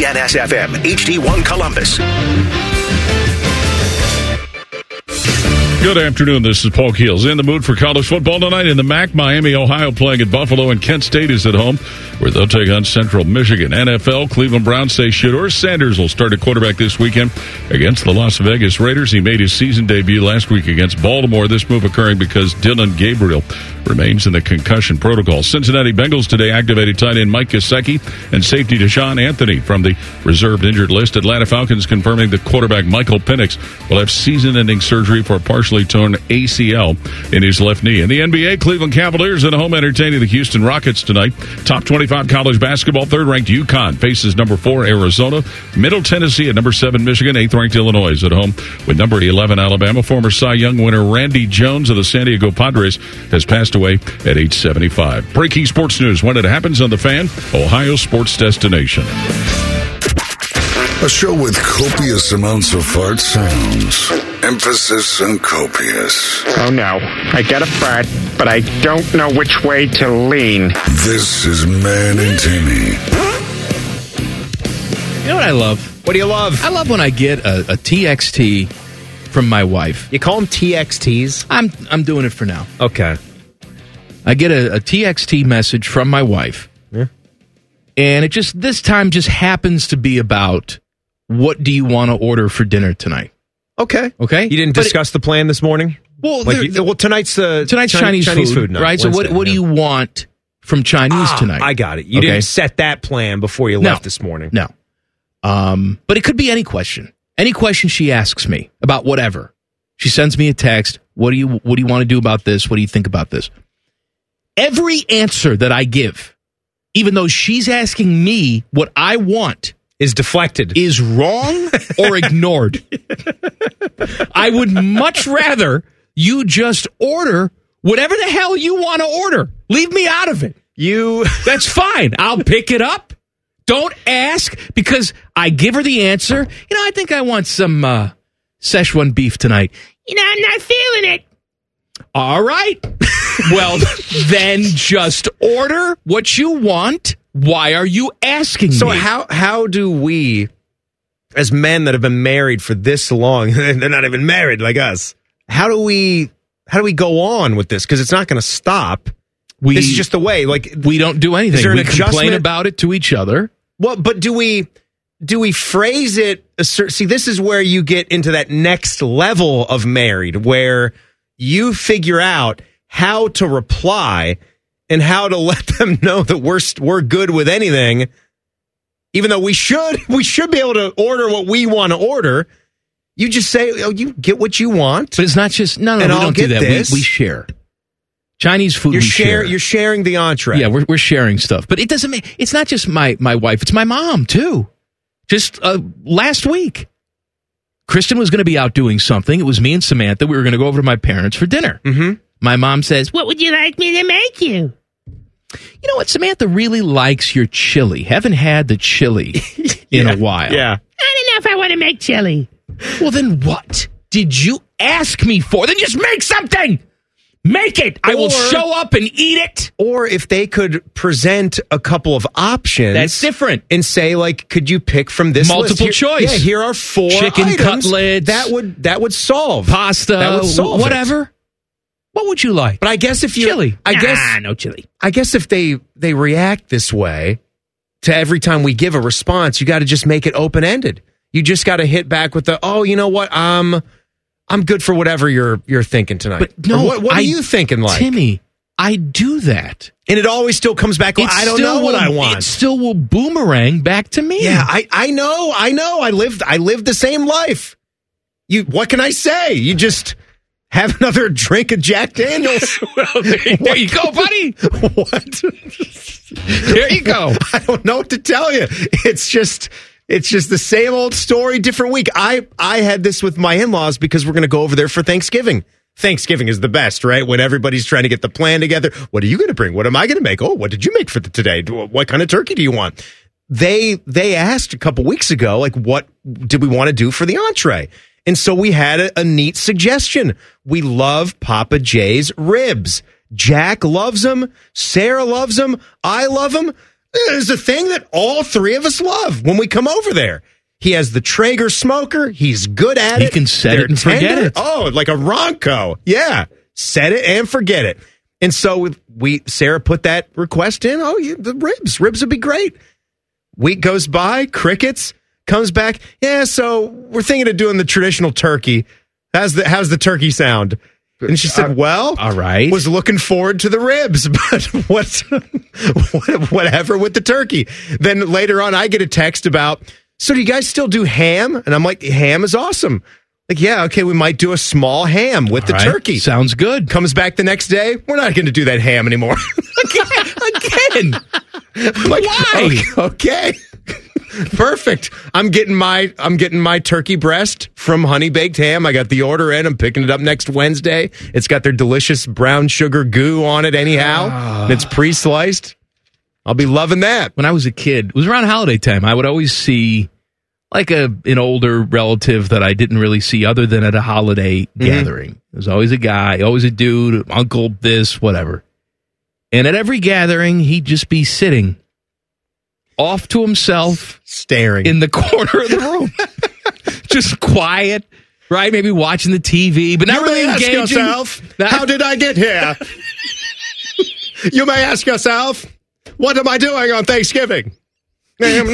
S12: WBNS-FM, HD1 Columbus.
S3: Good afternoon. This is Paul Keels. In the mood for college football tonight in the MAC. Miami, Ohio playing at Buffalo, and Kent State is at home, where they'll take on Central Michigan. NFL, Cleveland Browns say Shedeur Sanders will start at quarterback this weekend against the Las Vegas Raiders. He made his season debut last week against Baltimore. This move occurring because Dylan Gabriel remains in the concussion protocol. Cincinnati Bengals today activated tight end Mike Gesicki and safety Deshaun Anthony from the reserved injured list. Atlanta Falcons confirming the quarterback Michael Penix will have season-ending surgery for a partially torn ACL in his left knee. In the NBA, Cleveland Cavaliers at home entertaining the Houston Rockets tonight. Top 25 college basketball, third-ranked UConn faces number 4 Arizona. Middle Tennessee at number 7 Michigan. 8th-ranked Illinois is at home with number 11 Alabama. Former Cy Young winner Randy Jones of the San Diego Padres has passed away at age 75. Breaking sports news when it happens on The Fan, Ohio sports destination.
S4: A show with copious amounts of fart sounds. Emphasis on copious.
S15: Oh no, I got a fart, but I don't know which way to lean.
S4: This is Man and Timmy.
S1: You know what I love?
S10: What do you love?
S1: I love when I get a TXT from my wife.
S10: You call them TXTs?
S1: I'm doing it for now.
S10: Okay.
S1: I get a TXT message from my wife.
S10: Yeah.
S1: And it just, this time just happens to be about, what do you want to order for dinner tonight?
S10: Okay.
S1: You
S10: didn't discuss the plan this morning?
S1: Well,
S10: tonight's
S1: Chinese food night, right?
S10: Wednesday,
S1: so what do you want from Chinese tonight?
S10: I got it. You didn't set that plan before you left this morning.
S1: No. But it could be any question. Any question she asks me about whatever. She sends me a text. What do you want to do about this? What do you think about this? Every answer that I give, even though she's asking me what I want,
S10: is deflected,
S1: is wrong or ignored. I would much rather you just order whatever the hell you want to order. Leave me out of it. That's fine. I'll pick it up. Don't ask, because I give her the answer. I think I want some Szechuan beef tonight. I'm not feeling it. All right. Well, then just order what you want. Why are you asking me?
S10: So how do we, as men that have been married for this long, they're not even married like us, how do we go on with this? Because it's not going to stop. This is just the way. Like,
S1: we don't do anything.
S10: Is there
S1: we
S10: an
S1: complain
S10: adjustment
S1: about it to each other.
S10: Well, but do we phrase it? See, this is where you get into that next level of married, where you figure out how to reply and how to let them know that we're good with anything, even though we should be able to order what we want to order. You just say, you get what you want.
S1: But it's not just, no, we don't do that. We share. Chinese food,
S10: You're sharing the entree.
S1: Yeah, we're sharing stuff. But it doesn't make, it's not just my wife, it's my mom, too. Just last week, Kristen was going to be out doing something. It was me and Samantha. We were going to go over to my parents for dinner.
S10: Mm-hmm.
S1: My mom says, what would you like me to make you? You know what? Samantha really likes your chili. Haven't had the chili in a while.
S10: Yeah.
S14: I don't know if I want to make chili.
S1: Well, then what did you ask me for? Then just make something. Make it. I will show up and eat it.
S10: Or if they could present a couple of options.
S1: That's different.
S10: And say, like, could you pick from this
S1: multiple
S10: list?
S1: choice.
S10: Yeah, here are 4
S1: chicken
S10: items.
S1: cutlets.
S10: That would solve.
S1: Pasta.
S10: That would solve
S1: whatever.
S10: It.
S1: What would you like?
S10: But I guess if you
S1: chili.
S10: No chili. I guess if they react this way to every time we give a response, you got to just make it open-ended. You just got to hit back with the, you know what? I'm good for whatever you're thinking tonight.
S1: But no,
S10: what are you thinking like?
S1: Timmy, I do that.
S10: And it always still comes back, I don't know what I want.
S1: It still will boomerang back to me.
S10: Yeah, I know. I lived the same life. What can I say? You just have another drink of Jack Daniels.
S1: Well, there you go, buddy.
S10: What?
S1: There you go.
S10: I don't know what to tell you. It's just the same old story, different week. I had this with my in-laws because we're going to go over there for Thanksgiving. Thanksgiving is the best, right? When everybody's trying to get the plan together. What are you going to bring? What am I going to make? Oh, what did you make for today? What kind of turkey do you want? They asked a couple weeks ago, like, what did we want to do for the entree? And so we had a neat suggestion. We love Papa J's ribs. Jack loves them. Sarah loves them. I love them. There's a thing that all 3 of us love when we come over there. He has the Traeger smoker. He's good at it.
S1: He can set
S10: They're
S1: it and forget
S10: tender.
S1: it.
S10: Oh, like a Ronco. Yeah. Set it and forget it. And so Sarah put that request in. Oh, the ribs. Ribs would be great. Week goes by. Crickets. Comes back. Yeah, so we're thinking of doing the traditional turkey. How's the turkey sound? And she said, well,
S1: all right.
S10: Was looking forward to the ribs, but whatever with the turkey. Then later on, I get a text about, so do you guys still do ham? And I'm like, ham is awesome. Like, yeah, okay, we might do a small ham with the turkey.
S1: Sounds good.
S10: Comes back the next day, we're not going to do that ham anymore. Again. Like,
S1: why?
S10: Okay. Perfect. I'm getting my turkey breast from Honey Baked Ham. I got the order in. I'm picking it up next Wednesday. It's got their delicious brown sugar goo on it anyhow. And it's pre-sliced. I'll be loving that.
S1: When I was a kid, it was around holiday time, I would always see like an older relative that I didn't really see other than at a holiday gathering. There's always a guy, always a dude, uncle, this, whatever. And at every gathering, he'd just be sitting off to himself,
S10: staring
S1: in the corner of the room, just quiet, right? Maybe watching the TV, but not really engaging.
S10: Ask yourself, how did I get here? You may ask yourself, what am I doing on Thanksgiving? And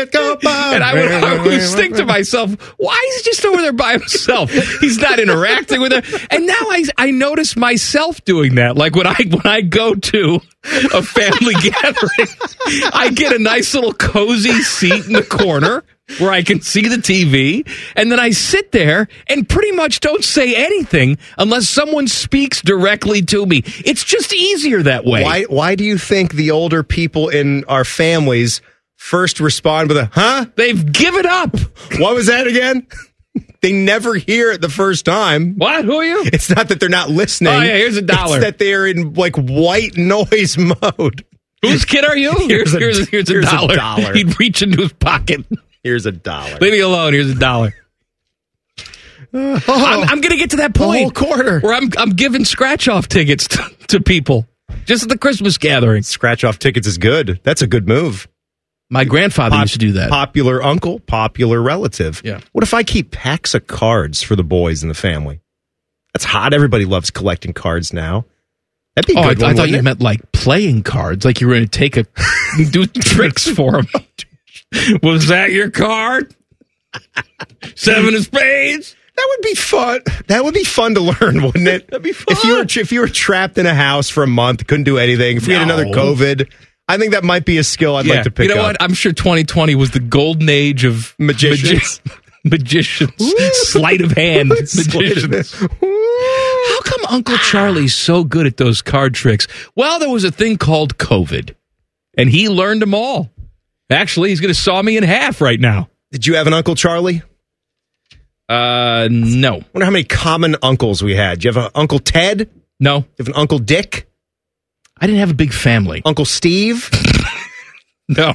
S1: I would always think to myself, why is he just over there by himself? He's not interacting with her. And now I notice myself doing that. Like when I go to a family gathering, I get a nice little cozy seat in the corner where I can see the TV, and then I sit there and pretty much don't say anything unless someone speaks directly to me. It's just easier that way.
S10: Why do you think the older people in our families first respond with a, huh?
S1: They've given up.
S10: What was that again? They never hear it the first time.
S1: What? Who are you?
S10: It's not that they're not listening.
S1: Oh, yeah, here's $1.
S10: It's that they're in like white noise mode.
S1: Whose kid are you? Here's $1. He'd reach into his pocket.
S10: Here's $1.
S1: Leave me alone. Here's $1. I'm going to get to that point.
S10: A whole quarter.
S1: Where I'm giving scratch-off tickets to people. Just at the Christmas gathering.
S10: Scratch-off tickets is good. That's a good move.
S1: My grandfather used to do that.
S10: Popular uncle, popular relative.
S1: Yeah.
S10: What if I keep packs of cards for the boys in the family? That's hot. Everybody loves collecting cards now. That'd be good.
S1: I thought you meant like playing cards, like you were going to do tricks for them. Was that your card? 7 of spades?
S10: That would be fun. That would be fun to learn, wouldn't it?
S1: That'd be fun.
S10: If you were trapped in a house for a month, couldn't do anything. If we had another COVID, I think that might be a skill I'd like to pick up.
S1: You know what? I'm sure 2020 was the golden age of
S10: magicians.
S1: Magicians. Sleight of hand magicians. How come Uncle Charlie's so good at those card tricks? Well, there was a thing called COVID, and he learned them all. Actually, he's going to saw me in half right now.
S10: Did you have an Uncle Charlie?
S1: No.
S10: I wonder how many common uncles we had. Do you have an Uncle Ted?
S1: No.
S10: Do you have an Uncle Dick?
S1: I didn't have a big family.
S10: Uncle Steve?
S1: No.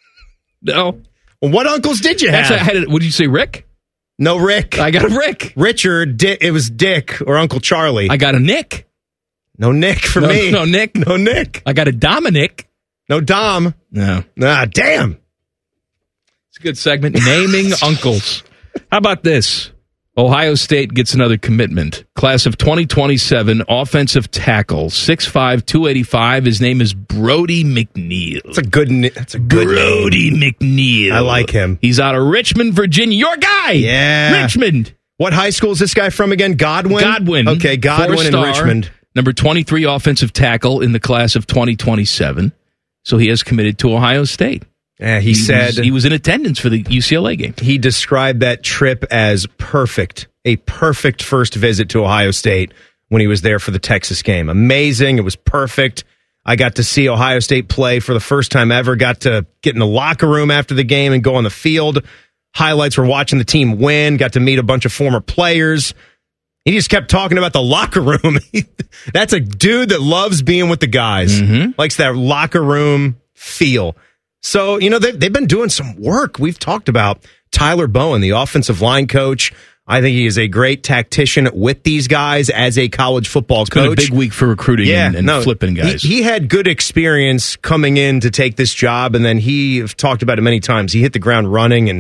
S10: Well, what uncles did you have?
S1: Actually, what did you say, Rick?
S10: No, Rick.
S1: I got a Rick.
S10: Richard, it was Dick or Uncle Charlie.
S1: I got a Nick.
S10: No Nick for me.
S1: No Nick.
S10: No Nick.
S1: I got a Dominic.
S10: No Dom.
S1: No.
S10: Ah, damn.
S1: It's a good segment. Naming uncles. How about this? Ohio State gets another commitment. Class of 2027 offensive tackle, 6'5", 285. His name is Brody McNeil.
S10: That's a good name.
S1: Brody McNeil.
S10: I like him.
S1: He's out of Richmond, Virginia. Your guy.
S10: Yeah.
S1: Richmond.
S10: What high school is this guy from again? Godwin?
S1: Godwin.
S10: Okay, Godwin in Richmond.
S1: Number 23 offensive tackle in the class of 2027. So he has committed to Ohio State.
S10: Yeah, he said
S1: he was in attendance for the UCLA game.
S10: He described that trip as perfect, a perfect first visit to Ohio State when he was there for the Texas game. Amazing. It was perfect. I got to see Ohio State play for the first time ever, got to get in the locker room after the game and go on the field. Highlights were watching the team win, got to meet a bunch of former players. He just kept talking about the locker room. That's a dude that loves being with the guys, likes that locker room feel. So, you know, they've been doing some work. We've talked about Tyler Bowen, the offensive line coach. I think he is a great tactician with these guys as a college football coach.
S1: It's been a big week for recruiting and flipping guys.
S10: He had good experience coming in to take this job, and then he talked about it many times. He hit the ground running and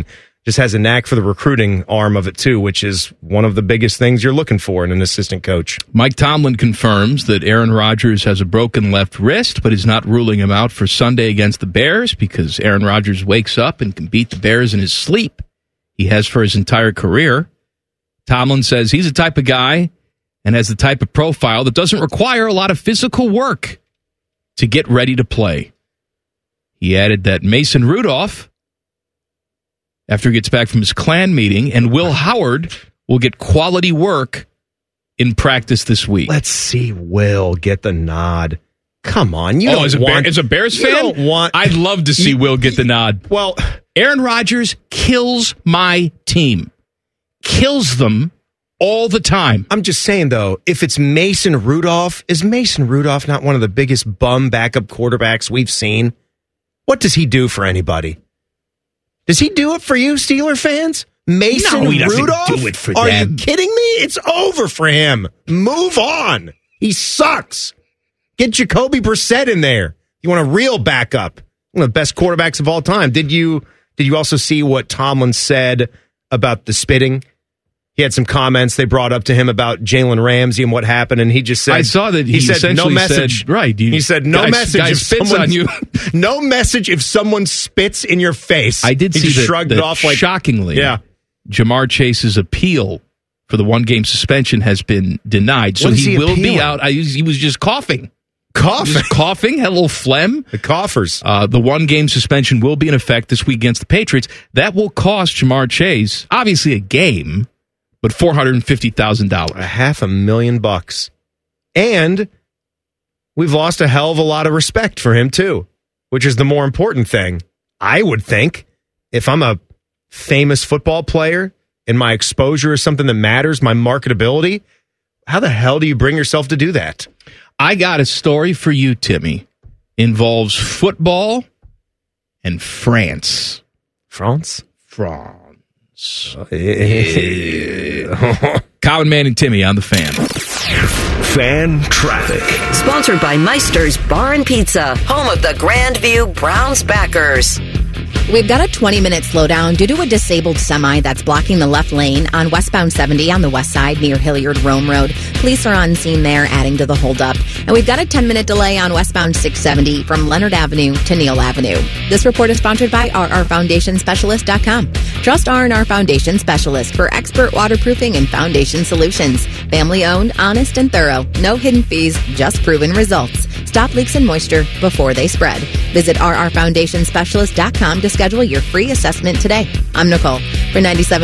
S10: just has a knack for the recruiting arm of it, too, which is one of the biggest things you're looking for in an assistant coach.
S1: Mike Tomlin confirms that Aaron Rodgers has a broken left wrist, but is not ruling him out for Sunday against the Bears because Aaron Rodgers wakes up and can beat the Bears in his sleep. He has for his entire career. Tomlin says he's the type of guy and has the type of profile that doesn't require a lot of physical work to get ready to play. He added that Mason Rudolph, after he gets back from his Klan meeting, and Will Howard will get quality work in practice this week.
S10: Let's see Will get the nod. Come on.
S1: As a Bears fan, I'd love to see Will get the nod.
S10: Well,
S1: Aaron Rodgers kills my team. Kills them all the time.
S10: I'm just saying, though, if it's Mason Rudolph, is Mason Rudolph not one of the biggest bum backup quarterbacks we've seen? What does he do for anybody? Does he do it for you, Steeler fans? Mason Rudolph?
S1: Do it for
S10: Are
S1: them.
S10: you kidding me? It's over for him. Move on. He sucks. Get Jacoby Brissett in there. You want a real backup. One of the best quarterbacks of all time. Did you also see what Tomlin said about the spitting? He had some comments they brought up to him about Jalen Ramsey and what happened, and he just said...
S1: I saw that he
S10: said,
S1: essentially
S10: no message.
S1: said, right.
S10: He said, no message if
S1: spits
S10: someone
S1: on you.
S10: No message if someone spits in your face.
S1: I did
S10: he
S1: see
S10: just shrugged it off like...
S1: Shockingly,
S10: yeah.
S1: Jamar Chase's appeal for the one-game suspension has been denied, so he will be out. He was just coughing. Coughing, had a little phlegm.
S10: The coughers.
S1: The one-game suspension will be in effect this week against the Patriots. That will cost Jamar Chase, obviously a game, but $450,000.
S10: $500,000. And we've lost a hell of a lot of respect for him, too, which is the more important thing. I would think if I'm a famous football player and my exposure is something that matters, my marketability, how the hell do you bring yourself to do that?
S1: I got a story for you, Timmy. Involves football and France.
S10: France.
S1: Common Man and Timmy on the Fan.
S12: Fan Traffic.
S8: Sponsored by Meister's Bar and Pizza, home of the Grandview Browns backers.
S2: We've got a 20-minute slowdown due to a disabled semi that's blocking the left lane on westbound 70 on the west side near Hilliard Rome Road. Police are on scene there, adding to the holdup. And we've got a 10-minute delay on westbound 670 from Leonard Avenue to Neal Avenue. This report is sponsored by rrfoundationspecialist.com. Trust R&R Foundation Specialist for expert waterproofing and foundation solutions. Family-owned, honest, and thorough. No hidden fees, just proven results. Stop leaks and moisture before they spread. Visit rrfoundationspecialist.com to schedule your free assessment today. I'm Nicole for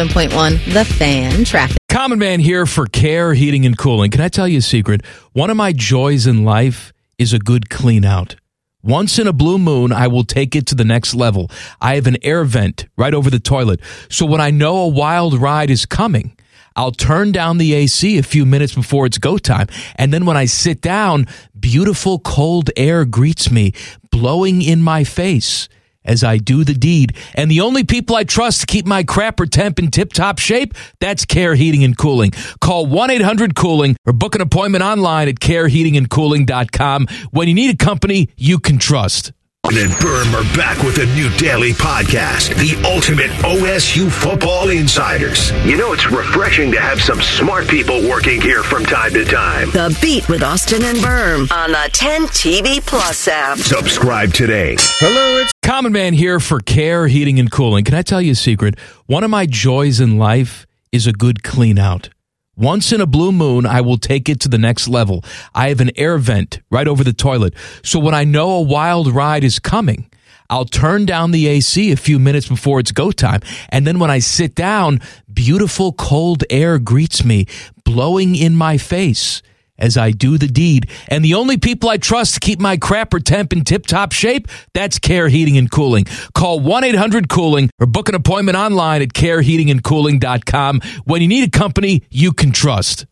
S2: 97.1 The Fan Traffic.
S1: Common Man here for Care Heating and Cooling. Can I tell you a secret? One of my joys in life is a good clean out. Once in a blue moon, I will take it to the next level. I have an air vent right over the toilet. So when I know a wild ride is coming, I'll turn down the AC a few minutes before it's go time. And then when I sit down, beautiful cold air greets me, blowing in my face as I do the deed. And the only people I trust to keep my crapper temp in tip-top shape, that's Care Heating and Cooling. Call 1-800-COOLING or book an appointment online at careheatingandcooling.com when you need a company you can trust.
S12: And Berm are back with a new daily podcast, the ultimate OSU football insiders. You know, it's refreshing to have some smart people working here from time to time.
S8: The Beat with Austin and Berm on the 10 TV Plus app.
S12: Subscribe today.
S1: Hello, it's Common Man here for Care Heating and Cooling. Can I tell you a secret? One of my joys in life is a good clean out. Once in a blue moon, I will take it to the next level. I have an air vent right over the toilet. So when I know a wild ride is coming, I'll turn down the AC a few minutes before it's go time. And then when I sit down, beautiful cold air greets me, blowing in my face as I do the deed. And the only people I trust to keep my crapper temp in tip-top shape, that's Care Heating and Cooling. Call 1-800-COOLING or book an appointment online at careheatingandcooling.com when you need a company you can trust.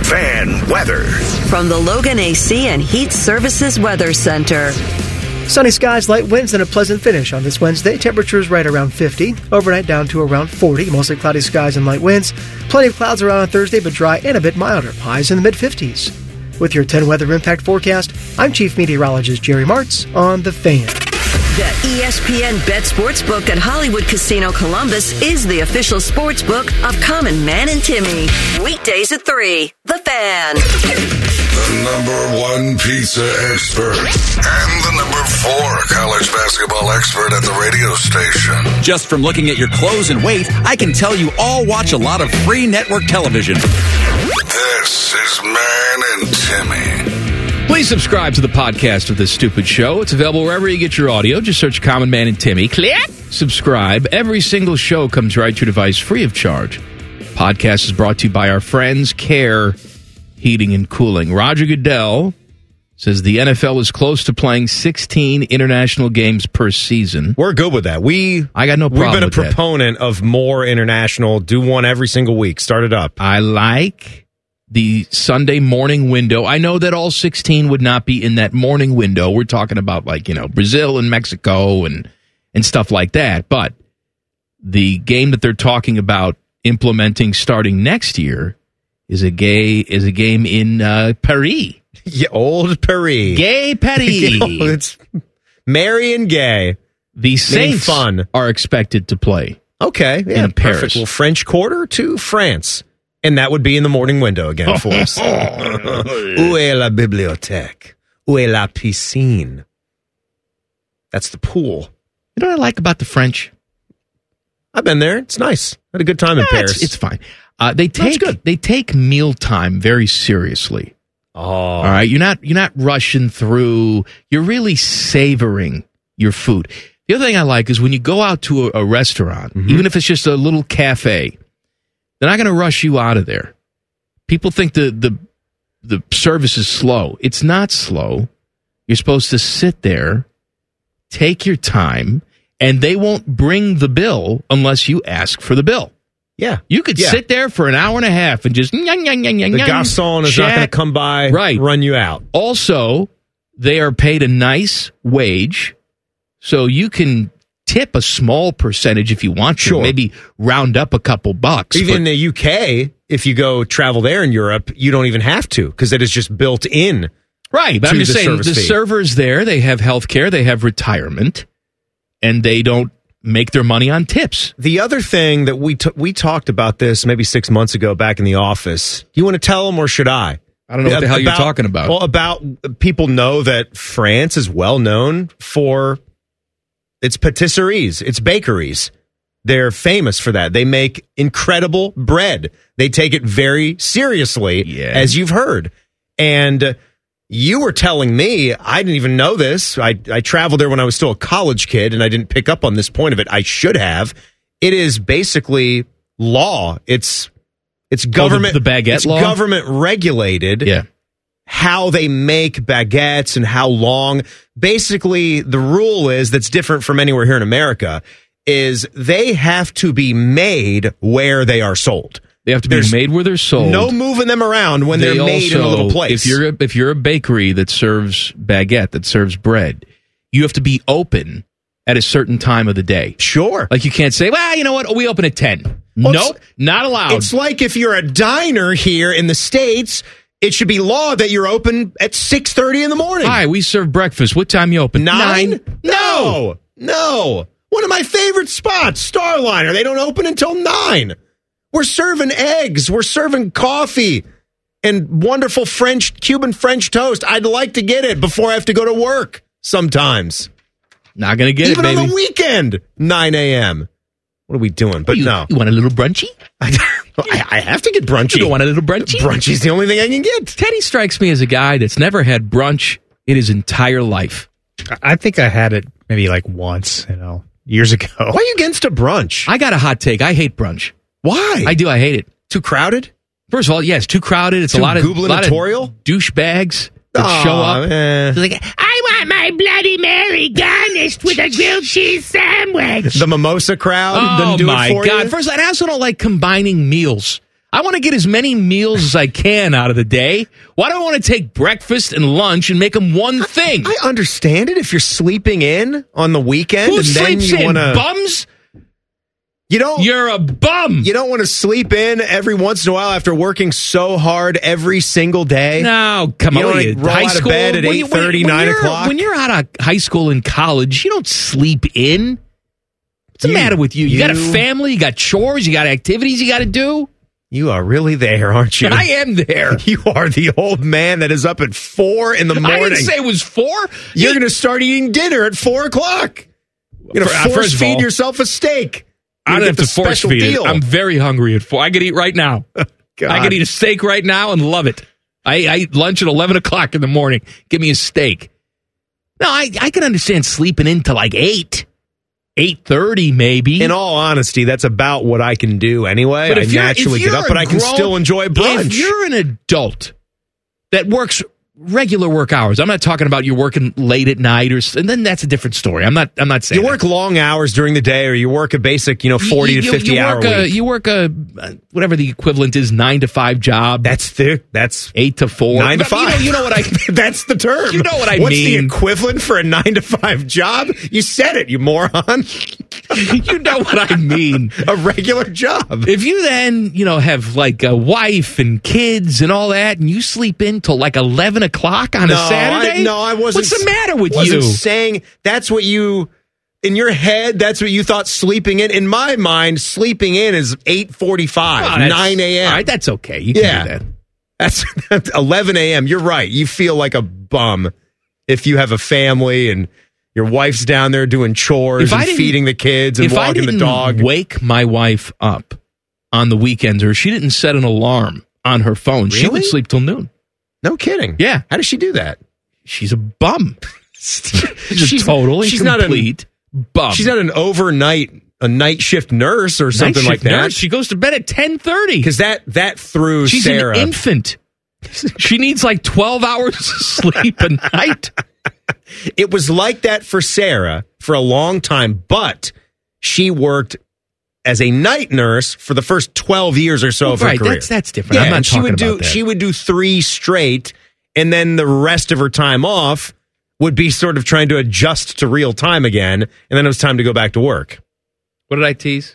S12: Fan weather.
S8: From the Logan AC and Heat Services Weather Center.
S16: Sunny skies, light winds, and a pleasant finish on this Wednesday. Temperatures right around 50. Overnight down to around 40. Mostly cloudy skies and light winds. Plenty of clouds around on Thursday, but dry and a bit milder. Highs in the mid-50s. With your 10 weather impact forecast, I'm Chief Meteorologist Jerry Martz on The Fan.
S8: The ESPN Bet Sportsbook at Hollywood Casino Columbus is the official sportsbook of Common Man and Timmy. Weekdays at 3. The Fan.
S4: The number 1 pizza expert and the number 4 college basketball expert at the radio station.
S17: Just from looking at your clothes and weight, I can tell you all watch a lot of free network television.
S4: This is Man and Timmy.
S1: Please subscribe to the podcast of This Stupid Show. It's available wherever you get your audio. Just search Common Man and Timmy. Click subscribe. Every single show comes right to your device free of charge. Podcast is brought to you by our friends, Care Heating and Cooling. Roger Goodell says the NFL is close to playing 16 international games per season.
S10: We're good with that. I got no
S1: problem
S10: We've been a
S1: with that.
S10: proponent of more international. Do one every single week. Start it up.
S1: I like the Sunday morning window. I know that all 16 would not be in that morning window. We're talking about Brazil and Mexico and stuff like that. But the game that they're talking about implementing starting next year is a game in Paris.
S10: Yeah, old Paris.
S1: Gay Paris.
S10: It's merry and gay.
S1: The Saints
S10: fun.
S1: are expected to play.
S10: Okay, yeah,
S1: in Paris.
S10: Perfect. Well, French Quarter to France. And that would be in the morning window again for us. Où est la bibliothèque? Où est la piscine? That's the pool.
S1: You know what I like about the French?
S10: I've been there. It's nice. Had a good time in Paris.
S1: It's fine. They take mealtime very seriously.
S10: Oh.
S1: All right. You're not rushing through. You're really savoring your food. The other thing I like is when you go out to a restaurant, even if it's just a little cafe, they're not going to rush you out of there. People think the service is slow. It's not slow. You're supposed to sit there, take your time, and they won't bring the bill unless you ask for the bill.
S10: Yeah.
S1: You could sit there for an hour and a half and just... The
S10: garçon is not going to come by, run you out.
S1: Also, they are paid a nice wage, so you can tip a small percentage if you want to.
S10: Sure.
S1: Maybe round up a couple bucks.
S10: Even in the UK, if you go travel there in Europe, you don't even have to because it is just built in.
S1: Right, but I'm just saying the servers there, they have health care, they have retirement, and they don't make their money on tips.
S10: The other thing that we talked about this maybe 6 months ago back in the office. Do you want to tell them or should I?
S1: I don't know what the hell you're talking about.
S10: Well, people know that France is well known for its patisseries, its bakeries. They're famous for that. They make incredible bread. They take it very seriously, as you've heard. And you were telling me, I didn't even know this. I traveled there when I was still a college kid, and I didn't pick up on this point of it. I should have. It is basically law. It's government.
S1: The baguette law?
S10: Government regulated.
S1: Yeah.
S10: How they make baguettes and how long. Basically, the rule is that's different from anywhere here in America is they have to be made where they are sold.
S1: They have to be made where they're sold.
S10: No moving them around when they're made in a little place.
S1: If you're a bakery that serves baguette, that serves bread, you have to be open at a certain time of the day.
S10: Sure.
S1: Like you can't say, well, you know what, we open at 10.
S10: Well,
S1: nope, not allowed.
S10: It's like if you're a diner here in the States, it should be law that you're open at 6:30 in the morning.
S1: Hi, we serve breakfast. What time you open?
S10: 9?
S1: No.
S10: One of my favorite spots, Starliner. They don't open until 9. We're serving eggs. We're serving coffee and wonderful Cuban French toast. I'd like to get it before I have to go to work sometimes.
S1: Not going to get
S10: Even
S1: it, baby.
S10: on the weekend, 9 a.m. What are we doing? But no.
S1: You want a little brunchy?
S10: I have to get brunchy.
S1: You don't want a little brunchy?
S10: Brunchy's the only thing I can get.
S1: Teddy strikes me as a guy that's never had brunch in his entire life.
S6: I think I had it maybe like once, years ago.
S10: Why are you against a brunch?
S1: I got a hot take. I hate brunch.
S10: Why?
S1: I do. I hate it.
S10: Too crowded?
S1: First of all, yes, too crowded. It's a lot of douchebags that show up.
S14: Like, I want my Bloody Mary garnished with a grilled cheese sandwich.
S10: The mimosa crowd.
S1: Oh, my God. You? First, I also don't like combining meals. I want to get as many meals as I can out of the day. Why do I want to take breakfast and lunch and make them one thing?
S10: I understand it if you're sleeping in on the weekend.
S1: Who
S10: and
S1: sleeps
S10: then you
S1: in?
S10: Wanna...
S1: Bums? You're a bum.
S10: You don't want to sleep in every once in a while after working so hard every single day.
S1: No, come on.
S10: You don't roll out of bed at 8:30, 9 o'clock.
S1: When you're out of high school and college, you don't sleep in. What's the matter with you? You got a family, you got chores, you got activities you got to do.
S10: You are really there, aren't you?
S1: I am there.
S10: You are the old man that is up at 4 in the morning.
S1: I didn't say it was 4.
S10: You're going to start eating dinner at 4 o'clock. You're going to force feed yourself a steak.
S1: I don't have to force feed it. I'm very hungry at 4. I could eat right now. I could eat a steak right now and love it. I eat lunch at 11 o'clock in the morning. Give me a steak. No, I can understand sleeping in to like 8. 8:30 maybe.
S10: In all honesty, that's about what I can do anyway. I naturally get up, but I can still enjoy brunch.
S1: If you're an adult that works regular work hours, I'm not talking about you're working late at night, and then that's a different story. I'm not saying
S10: you work long hours during the day, or you work a basic 40 to 50 hour week.
S1: You work a whatever the equivalent is, 9 to 5 job.
S10: That's 8
S1: to 4,
S10: 9 to 5.
S1: You know what I?
S10: That's the term.
S1: You know what I mean?
S10: What's the equivalent for a 9 to 5 job? You said it, you moron.
S1: You know what I mean?
S10: A regular job.
S1: If you then have like a wife and kids and all that, and you sleep in till like 11 o'clock on a Saturday?
S10: I wasn't.
S1: What's the matter with you?
S10: I wasn't saying that's what you, in your head, that's what you thought sleeping in. In my mind, sleeping in is 8:45, 9 a.m.
S1: All right, that's okay. You can do that.
S10: That's 11 a.m. You're right. You feel like a bum if you have a family and your wife's down there doing chores and feeding the kids and walking the dog.
S1: If I didn't wake my wife up on the weekends, or she didn't set an alarm on her phone, she would sleep till noon.
S10: No kidding.
S1: Yeah.
S10: How does she do that?
S1: She's a bum. She's totally complete bum.
S10: She's not a night shift nurse or something like that.
S1: Nurse. She goes to bed at 10:30.
S10: Because that threw
S1: She's
S10: Sarah.
S1: An infant. She needs like 12 hours of sleep a night.
S10: It was like that for Sarah for a long time, but she worked as a night nurse for the first 12 years or so of her career.
S1: That's different. I'm not talking about that.
S10: She would do 3 straight, and then the rest of her time off would be sort of trying to adjust to real time again, and then it was time to go back to work.
S1: What did I tease?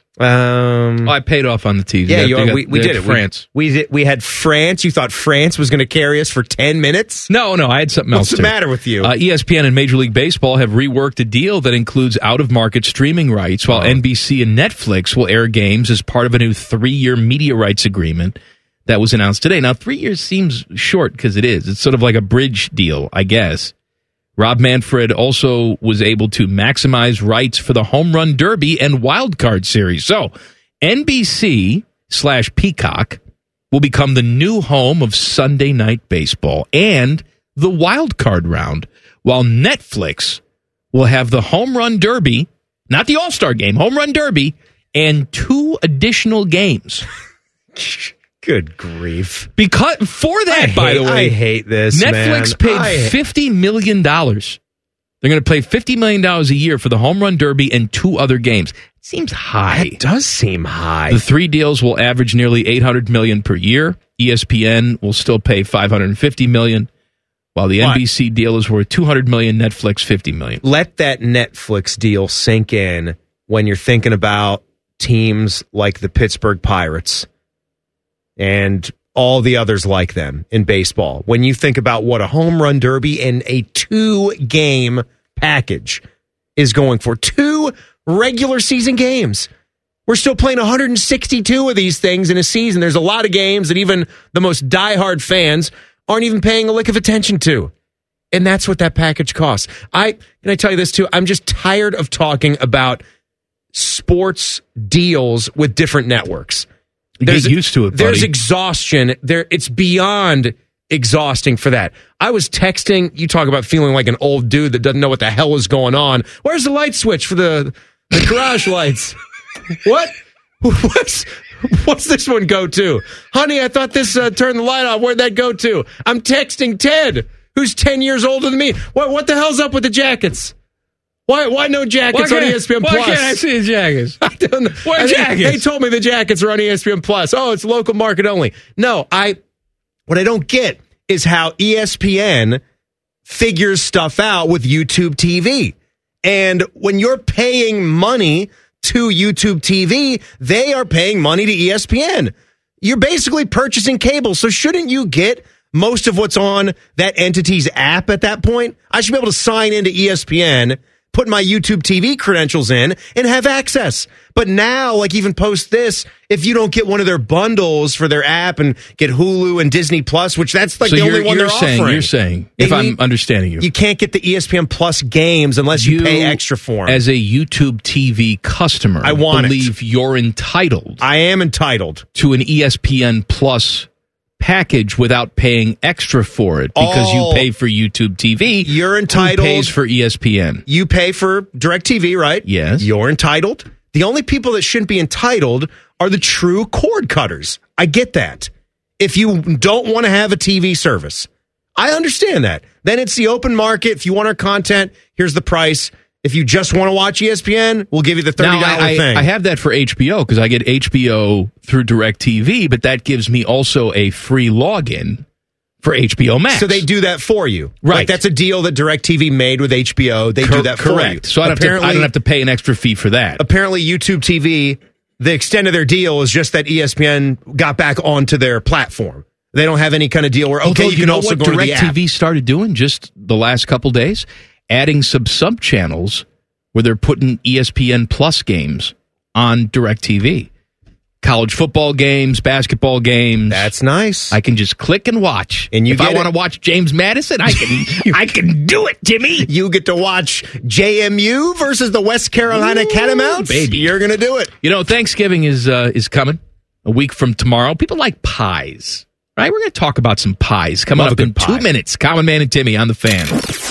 S1: I paid off on the tease.
S10: Yeah, we did it.
S1: France.
S10: We had France. You thought France was going to carry us for 10 minutes?
S1: No, I had something else.
S10: What's the matter with you?
S1: ESPN and Major League Baseball have reworked a deal that includes out-of-market streaming rights, while NBC and Netflix will air games as part of a new 3-year media rights agreement that was announced today. Now, 3 years seems short because it is. It's sort of like a bridge deal, I guess. Rob Manfred also was able to maximize rights for the Home Run Derby and Wild Card Series. So, NBC/Peacock will become the new home of Sunday Night Baseball and the Wild Card Round, while Netflix will have the Home Run Derby, not the All-Star Game, Home Run Derby, and 2 additional games.
S10: Good grief.
S1: Because for that, by the way,
S10: I hate this.
S1: Netflix paid $50 million. They're going to pay $50 million a year for the Home Run Derby and 2 other games. It seems high.
S10: It does seem high.
S1: The 3 deals will average nearly $800 million per year. ESPN will still pay $550 million, while the NBC deal is worth $200 million. Netflix $50 million.
S10: Let that Netflix deal sink in when you're thinking about teams like the Pittsburgh Pirates and all the others like them in baseball. When you think about what a Home Run Derby and a 2-game package is going for, 2 regular season games. We're still playing 162 of these things in a season. There's a lot of games that even the most diehard fans aren't even paying a lick of attention to. And that's what that package costs. Can I tell you this too? I'm just tired of talking about sports deals with different networks.
S1: Get used to it, buddy.
S10: There's exhaustion. It's beyond exhausting for that. I was texting. You talk about feeling like an old dude that doesn't know what the hell is going on. Where's the light switch for the garage lights? What? What's this one go to? Honey, I thought this turned the light off. Where'd that go to? I'm texting Ted, who's 10 years older than me. What the hell's up with the jackets? Why no jackets on ESPN Plus?
S1: Why can't I see the jackets?
S10: I don't know.
S1: What jackets?
S10: They told me the jackets are on ESPN Plus. Oh, it's local market only. No, what I don't get is how ESPN figures stuff out with YouTube TV. And when you're paying money to YouTube TV, they are paying money to ESPN. You're basically purchasing cable, so shouldn't you get most of what's on that entity's app at that point? I should be able to sign into ESPN, put my YouTube TV credentials in, and have access. But now, like even post this, if you don't get one of their bundles for their app and get Hulu and Disney Plus, which that's like
S1: so
S10: the only one they're offering.
S1: You're saying, if I'm understanding you,
S10: you can't get the ESPN Plus games unless you pay extra for them.
S1: As a YouTube TV customer,
S10: I
S1: believe you're entitled.
S10: I am entitled
S1: to an ESPN Plus package without paying extra for it because you pay for YouTube TV.
S10: You're entitled.
S1: Who pays for ESPN?
S10: You pay for DirecTV, right?
S1: Yes.
S10: You're entitled. The only people that shouldn't be entitled are the true cord cutters. I get that. If you don't want to have a TV service, I understand that. Then it's the open market. If you want our content, here's the price. If you just want to watch ESPN, we'll give you the $30 thing.
S1: I have that for HBO because I get HBO through DirecTV, but that gives me also a free login for HBO Max.
S10: So they do that for you.
S1: Right.
S10: Like that's a deal that DirecTV made with HBO. They do that for you.
S1: Correct. So I don't have to pay an extra fee for that.
S10: Apparently YouTube TV, the extent of their deal is just that ESPN got back onto their platform. They don't have any kind of deal where, okay, you can also go to the app.
S1: DirecTV started doing just the last couple days? Adding some sub-channels where they're putting ESPN Plus games on DirecTV. College football games, basketball games.
S10: That's nice.
S1: I can just click and watch.
S10: And
S1: if I want to watch James Madison, I can I can do it, Jimmy.
S10: You get to watch JMU versus the West Carolina Catamounts.
S1: Baby.
S10: You're going to do it.
S1: You know, Thanksgiving is coming a week from tomorrow. People like pies, right? We're going to talk about some pies coming up in 2 minutes. Common Man and Timmy on the Fan.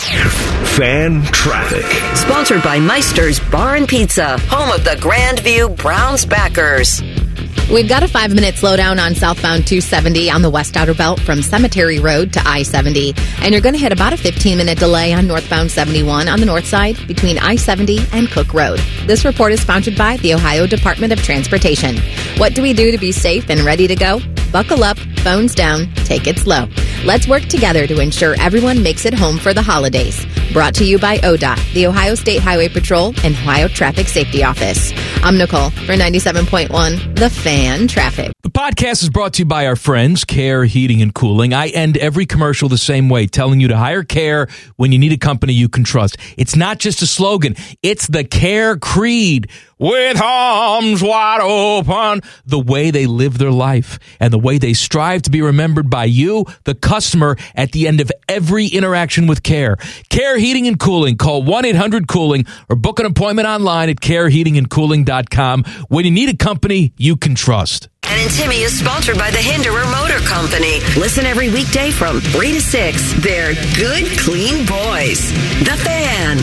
S12: Fan Traffic.
S8: Sponsored by Meister's Bar and Pizza, home of the Grandview Browns backers.
S2: We've got a 5-minute slowdown on southbound 270 on the West Outer Belt from Cemetery Road to I-70. And you're going to hit about a 15-minute delay on northbound 71 on the north side between I-70 and Cook Road. This report is sponsored by the Ohio Department of Transportation. What do we do to be safe and ready to go? Buckle up, phones down, take it slow. Let's work together to ensure everyone makes it home for the holidays. Brought to you by ODOT, the Ohio State Highway Patrol, and Ohio Traffic Safety Office. I'm Nicole for 97.1, The Fan Traffic.
S1: The podcast is brought to you by our friends, Care Heating and Cooling. I end every commercial the same way, telling you to hire Care when you need a company you can trust. It's not just a slogan. It's the Care creed. With arms wide open, the way they live their life and the way they strive to be remembered by you, the customer, at the end of every interaction with Care. Care Heating and Cooling. Call 1-800-COOLING or book an appointment online at careheatingandcooling.com when you need a company you can trust.
S8: And Timmy is sponsored by the Hinderer Motor Company. Listen every weekday from 3 to 6. They're good, clean boys. The Fan.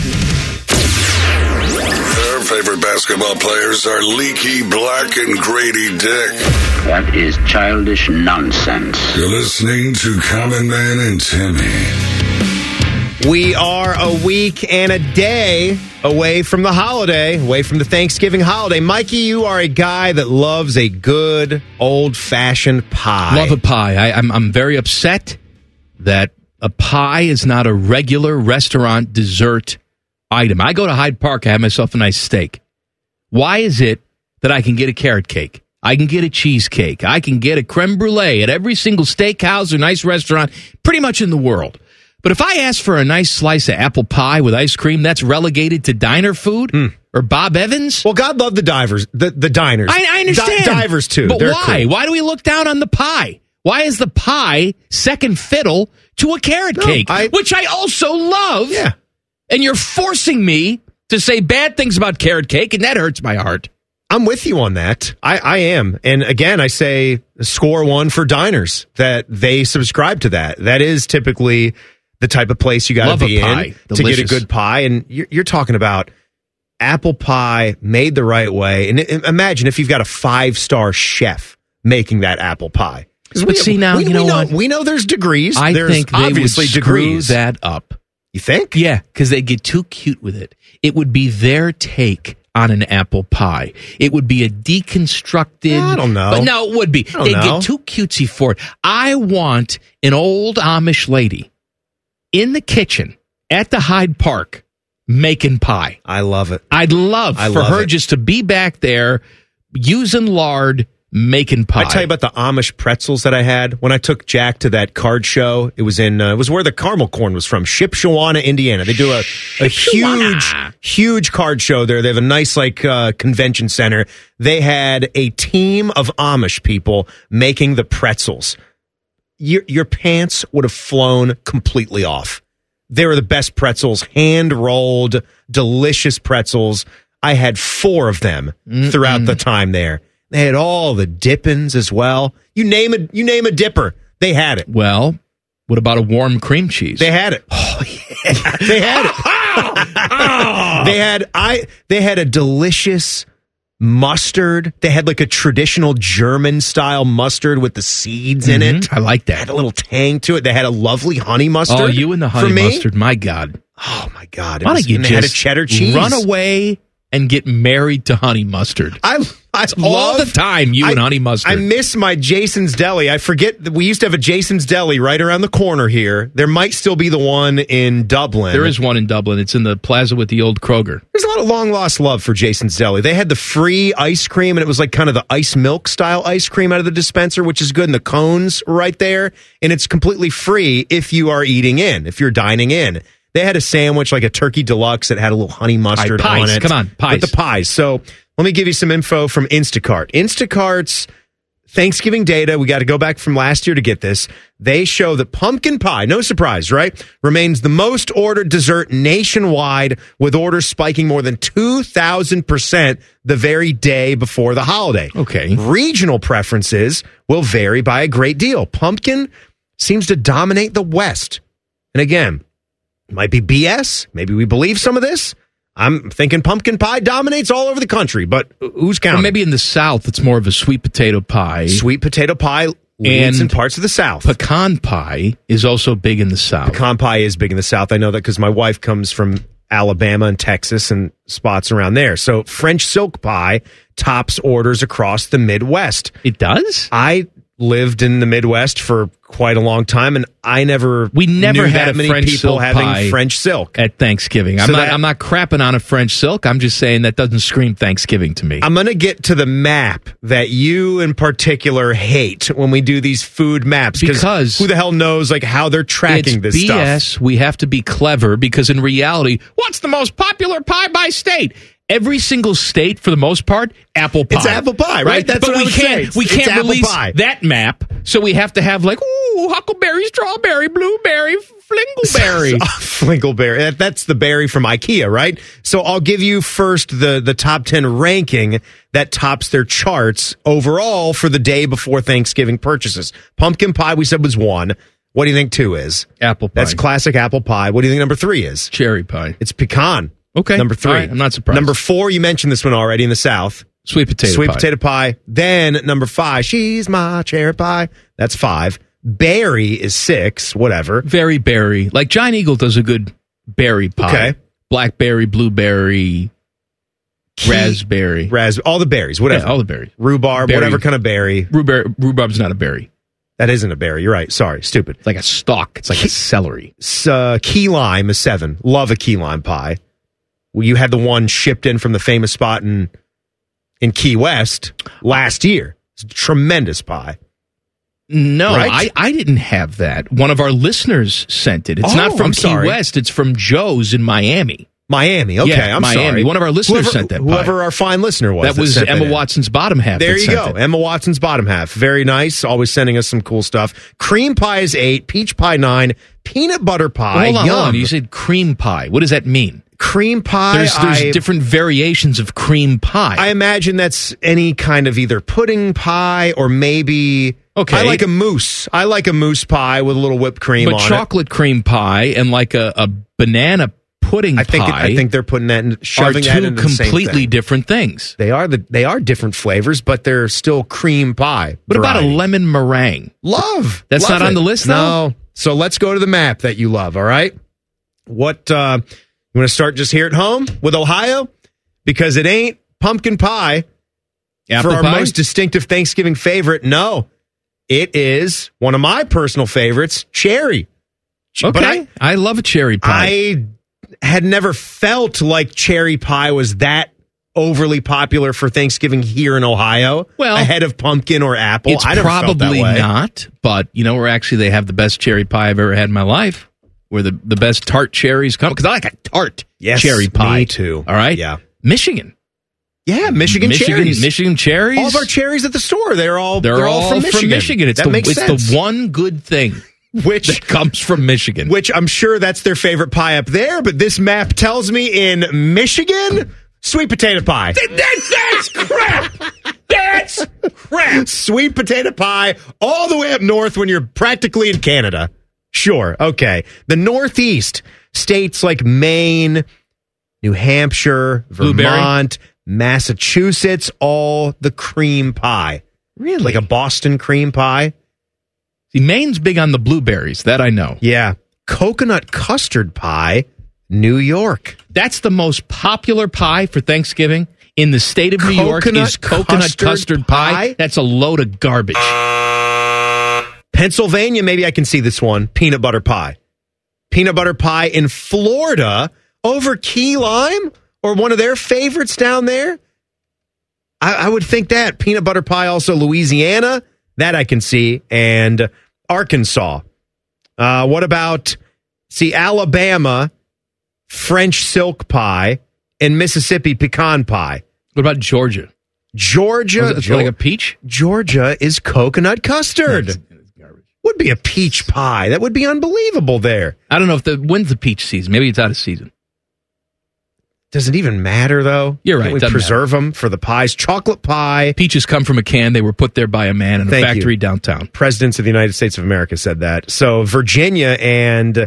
S4: Their favorite basketball players are Leaky Black and Grady Dick.
S18: That is childish nonsense.
S4: You're listening to Common Man and Timmy.
S10: We are a week and a day away from the holiday, away from the Thanksgiving holiday. Mikey, you are a guy that loves a good old-fashioned pie.
S1: Love a pie. I'm very upset that a pie is not a regular restaurant dessert item. I go to Hyde Park, I have myself a nice steak. Why is it that I can get a carrot cake? I can get a cheesecake. I can get a creme brulee at every single steakhouse or nice restaurant pretty much in the world. But if I ask for a nice slice of apple pie with ice cream, that's relegated to diner food or Bob Evans?
S10: Well, God love the diners.
S1: I understand.
S10: Divers, too.
S1: But
S10: They're
S1: why?
S10: cool.
S1: Why do we look down on the pie? Why is the pie second fiddle to a carrot cake, which I also love?
S10: Yeah.
S1: And you're forcing me to say bad things about carrot cake, and that hurts my heart.
S10: I'm with you on that. I am. And again, I say score one for diners, that they subscribe to that. That is typically the type of place you got to be in to get a good pie. And you're talking about apple pie made the right way. And imagine if you've got a 5-star chef making that apple pie.
S1: But see, now, you know what?
S10: We know there's degrees.
S1: There's think they
S10: obviously
S1: would screw
S10: degrees.
S1: that up.
S10: You think?
S1: Yeah, because they get too cute with it. It would be their take on an apple pie. It would be a deconstructed...
S10: I don't know.
S1: But no, it would be. They'd get too cutesy for it. I want an old Amish lady in the kitchen at the Hyde Park making pie.
S10: I love it.
S1: I'd love for her just to be back there using lard, making pie.
S10: I tell you about the Amish pretzels that I had when I took Jack to that card show. It was it was where the caramel corn was from, Shipshewana, Indiana. They do a huge card show there. They have a nice convention center. They had a team of Amish people making the pretzels. Your pants would have flown completely off. They were the best pretzels, hand-rolled, delicious pretzels. I had 4 of them throughout the time there. They had all the dippings as well. You name a dipper, they had it.
S1: Well, what about a warm cream cheese?
S10: They had it. Oh, yeah. They had it. They had a delicious mustard. They had like a traditional German-style mustard with the seeds in it.
S1: I like that.
S10: Had a little tang to it. They had a lovely honey mustard.
S1: Oh, you and the honey mustard. My God.
S10: Oh, my God.
S1: Why don't you just
S10: had a cheddar cheese.
S1: Run away and get married to honey mustard. All the time, and honey mustard.
S10: I miss my Jason's Deli. I forget that we used to have a Jason's Deli right around the corner here. There might still be the one in Dublin.
S1: There is one in Dublin. It's in the plaza with the old Kroger.
S10: There's a lot of long-lost love for Jason's Deli. They had the free ice cream, and it was like kind of the ice milk style ice cream out of the dispenser, which is good, and the cones right there. And it's completely free if you are eating in, if you're dining in. They had a sandwich, like a turkey deluxe that had a little honey mustard on it.
S1: Come on, pies.
S10: With the pies. So let me give you some info from Instacart. Instacart's Thanksgiving data, we got to go back from last year to get this. They show that pumpkin pie, no surprise, right, remains the most ordered dessert nationwide, with orders spiking more than 2,000% the very day before the holiday.
S1: Okay.
S10: Regional preferences will vary by a great deal. Pumpkin seems to dominate the West. And again, it might be BS. Maybe we believe some of this. I'm thinking pumpkin pie dominates all over the country, but who's counting?
S1: Or maybe in the South, it's more of a sweet potato pie.
S10: Sweet potato pie leads in parts of the South.
S1: Pecan pie is also big in the South.
S10: Pecan pie is big in the South. I know that because my wife comes from Alabama and Texas and spots around there. So French silk pie tops orders across the Midwest.
S1: It does?
S10: I lived in the Midwest for quite a long time, and we never
S1: knew
S10: had
S1: that
S10: many
S1: French
S10: people
S1: silk
S10: having
S1: pie
S10: French silk
S1: at Thanksgiving.
S10: So
S1: I'm not crapping on a French silk. I'm just saying that doesn't scream Thanksgiving to me.
S10: I'm going to get to the map that you in particular hate when we do these food maps, because who the hell knows how they're tracking this
S1: BS.
S10: stuff.
S1: Yes, we have to be clever, because in reality, what's the most popular pie by state? Every single state, for the most part, apple pie.
S10: It's apple pie, right? That's
S1: but
S10: what
S1: we can't release that map, so we have to have huckleberry, strawberry, blueberry, flingleberry.
S10: Flingleberry. That's the berry from IKEA, right? So I'll give you first the top 10 ranking that tops their charts overall for the day before Thanksgiving purchases. Pumpkin pie, we said, was 1. What do you think 2 is?
S1: Apple pie.
S10: That's classic apple pie. What do you think number 3 is?
S1: Cherry pie.
S10: It's pecan.
S1: Okay.
S10: Number 3.
S1: All right, I'm not surprised.
S10: Number 4, you mentioned this one already in the South.
S1: Sweet potato
S10: pie. Then number 5, she's my cherry pie. That's 5. Berry is 6, whatever.
S1: Very berry. Like Giant Eagle does a good berry pie.
S10: Okay.
S1: Blackberry, blueberry, raspberry.
S10: All the berries, whatever.
S1: Yeah, all the berries.
S10: Rhubarb, whatever kind of berry.
S1: Rhubarb's not a berry.
S10: That isn't a berry. You're right. Sorry. Stupid.
S1: It's like a stalk. It's like a celery.
S10: Key lime is 7. Love a key lime pie. Well, you had the one shipped in from the famous spot in Key West last year. It's a tremendous pie.
S1: No,
S10: right?
S1: I didn't have that. One of our listeners sent it. It's not from Key West. It's from Joe's in Miami.
S10: Miami. Okay,
S1: yeah,
S10: I'm
S1: Miami.
S10: sorry.
S1: One of our listeners sent that pie.
S10: Whoever our fine listener was.
S1: That was Emma Watson's bottom half.
S10: There you go. Emma Watson's bottom half. Very nice. Always sending us some cool stuff. Cream pie is 8. Peach pie 9. Peanut butter pie.
S1: Hold on. You said cream pie. What does that mean?
S10: Cream pie.
S1: There's different variations of cream pie.
S10: I imagine that's any kind of either pudding pie or maybe.
S1: Okay.
S10: I like a mousse. I like a mousse pie with a little whipped cream on it.
S1: But chocolate cream pie and like a banana pudding pie.
S10: I think they're putting that in, shoving that into the same thing.
S1: Completely different things.
S10: They are different flavors, but they're still cream pie.
S1: What about a lemon meringue?
S10: Love.
S1: That's not on the list, though?
S10: No. So let's go to the map that you love, all right? What, you want to start just here at home with Ohio? Because it ain't pumpkin pie.
S1: Apple
S10: for our
S1: pie?
S10: most distinctive Thanksgiving favorite. No. It is one of my personal favorites, cherry.
S1: Okay.
S10: But
S1: I love a cherry pie.
S10: I had never felt like cherry pie was that overly popular for Thanksgiving here in Ohio.
S1: Well,
S10: ahead of pumpkin or apple.
S1: It's
S10: I never felt that
S1: probably
S10: way.
S1: not, but where actually they have the best cherry pie I've ever had in my life, where the best tart cherries come, because I like a tart cherry pie.
S10: Me too.
S1: All right?
S10: Yeah.
S1: Michigan.
S10: Yeah, Michigan cherries.
S1: Michigan cherries.
S10: All of our cherries at the store, they're all
S1: from
S10: Michigan.
S1: It's
S10: That makes sense.
S1: the one good thing that comes from Michigan.
S10: Which I'm sure that's their favorite pie up there, but this map tells me in Michigan, sweet potato pie.
S14: That's crap. That's crap.
S10: Sweet potato pie all the way up north when you're practically in Canada. Sure, okay. The Northeast, states like Maine, New Hampshire, Vermont, Massachusetts, all the cream pie.
S1: Really?
S10: Like a Boston cream pie.
S1: See, Maine's big on the blueberries. That I know.
S10: Yeah. Coconut custard pie, New York.
S1: That's the most popular pie for Thanksgiving in the state of New York is coconut custard pie. That's a load of garbage.
S10: Pennsylvania, maybe I can see this one. Peanut butter pie. Peanut butter pie in Florida over key lime or one of their favorites down there. I would think that. Peanut butter pie also Louisiana. That I can see. And Arkansas. What about, Alabama, French silk pie, and Mississippi pecan pie.
S1: What about Georgia?
S10: Georgia.
S1: Like a peach?
S10: Georgia is coconut custard. Would be a peach pie. That would be unbelievable there.
S1: I don't know when's the peach season. Maybe it's out of season.
S10: Does it even matter, though?
S1: You're right.
S10: Can't we preserve them for the pies? Chocolate pie.
S1: Peaches come from a can. They were put there by a man in a factory downtown.
S10: Presidents of the United States of America said that. So Virginia and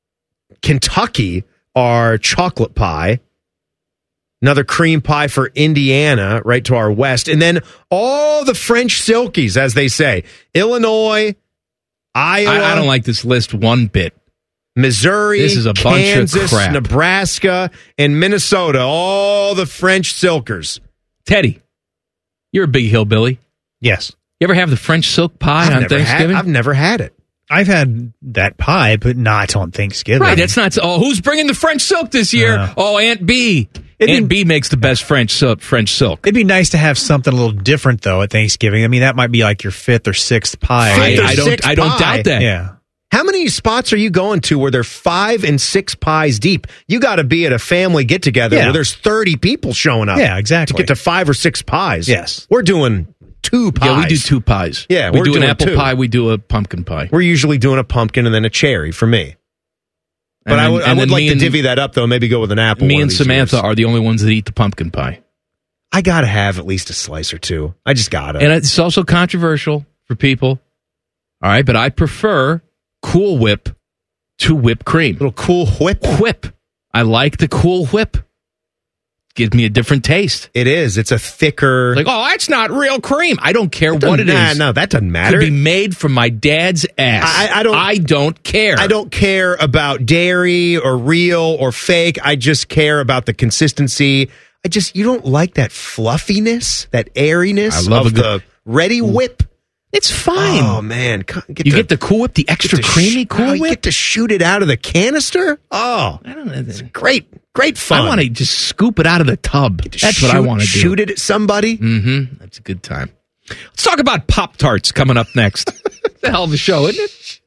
S10: Kentucky are chocolate pie. Another cream pie for Indiana, right to our west. And then all the French silkies, as they say. Illinois, Iowa.
S1: I don't like this list one bit.
S10: Missouri,
S1: this is a
S10: Kansas,
S1: bunch of crap.
S10: Nebraska, and Minnesota. All the French silkers.
S1: Teddy, you're a big hillbilly.
S6: Yes.
S1: You ever have the French silk pie on Thanksgiving?
S10: I've never had it.
S6: I've had that pie, but not on Thanksgiving.
S1: Right, that's not. Oh, who's bringing the French silk this year? Oh, Aunt B. Aunt B makes the best French silk.
S6: It'd be nice to have something a little different though at Thanksgiving. I mean, that might be like your fifth or sixth pie.
S1: I don't doubt that.
S6: Yeah.
S10: How many spots are you going to where they're 5 and 6 pies deep? You got to be at a family get together where there's 30 people showing up.
S6: Yeah, exactly.
S10: To get to 5 or 6 pies.
S6: Yes.
S10: We're doing 2 pies.
S1: Yeah, we do 2 pies.
S10: Yeah,
S1: we
S10: we're
S1: do an
S10: doing
S1: apple
S10: 2.
S1: pie. We do a pumpkin pie.
S10: We're usually doing a pumpkin and then a cherry for me. But I would like to divvy that up, though. Maybe go with an apple.
S1: Me and Samantha are the only ones that eat the pumpkin pie.
S10: I got to have at least a slice or 2. I just got to.
S1: And it's also controversial for people. All right, but I prefer Cool Whip to whipped cream.
S10: Little Cool Whip?
S1: Whip. I like the Cool Whip. Gives me a different taste.
S10: It is. It's a thicker.
S1: Like, oh, that's not real cream. I don't care what it is.
S10: No, that doesn't matter.
S1: Could be made from my dad's ass. I don't care.
S10: I don't care about dairy or real or fake. I just care about the consistency. You don't like that fluffiness, that airiness of the ready whip.
S1: It's fine.
S10: Oh, man.
S1: Get the Cool Whip, the extra creamy Cool Whip?
S10: You get to shoot it out of the canister? Oh,
S1: I don't know.
S10: It's great fun.
S1: I want to just scoop it out of the tub. That's what I want to do.
S10: Shoot it at somebody?
S1: Mm-hmm. That's a good time. Let's talk about Pop-Tarts coming up next. It's a hell of a show, isn't it?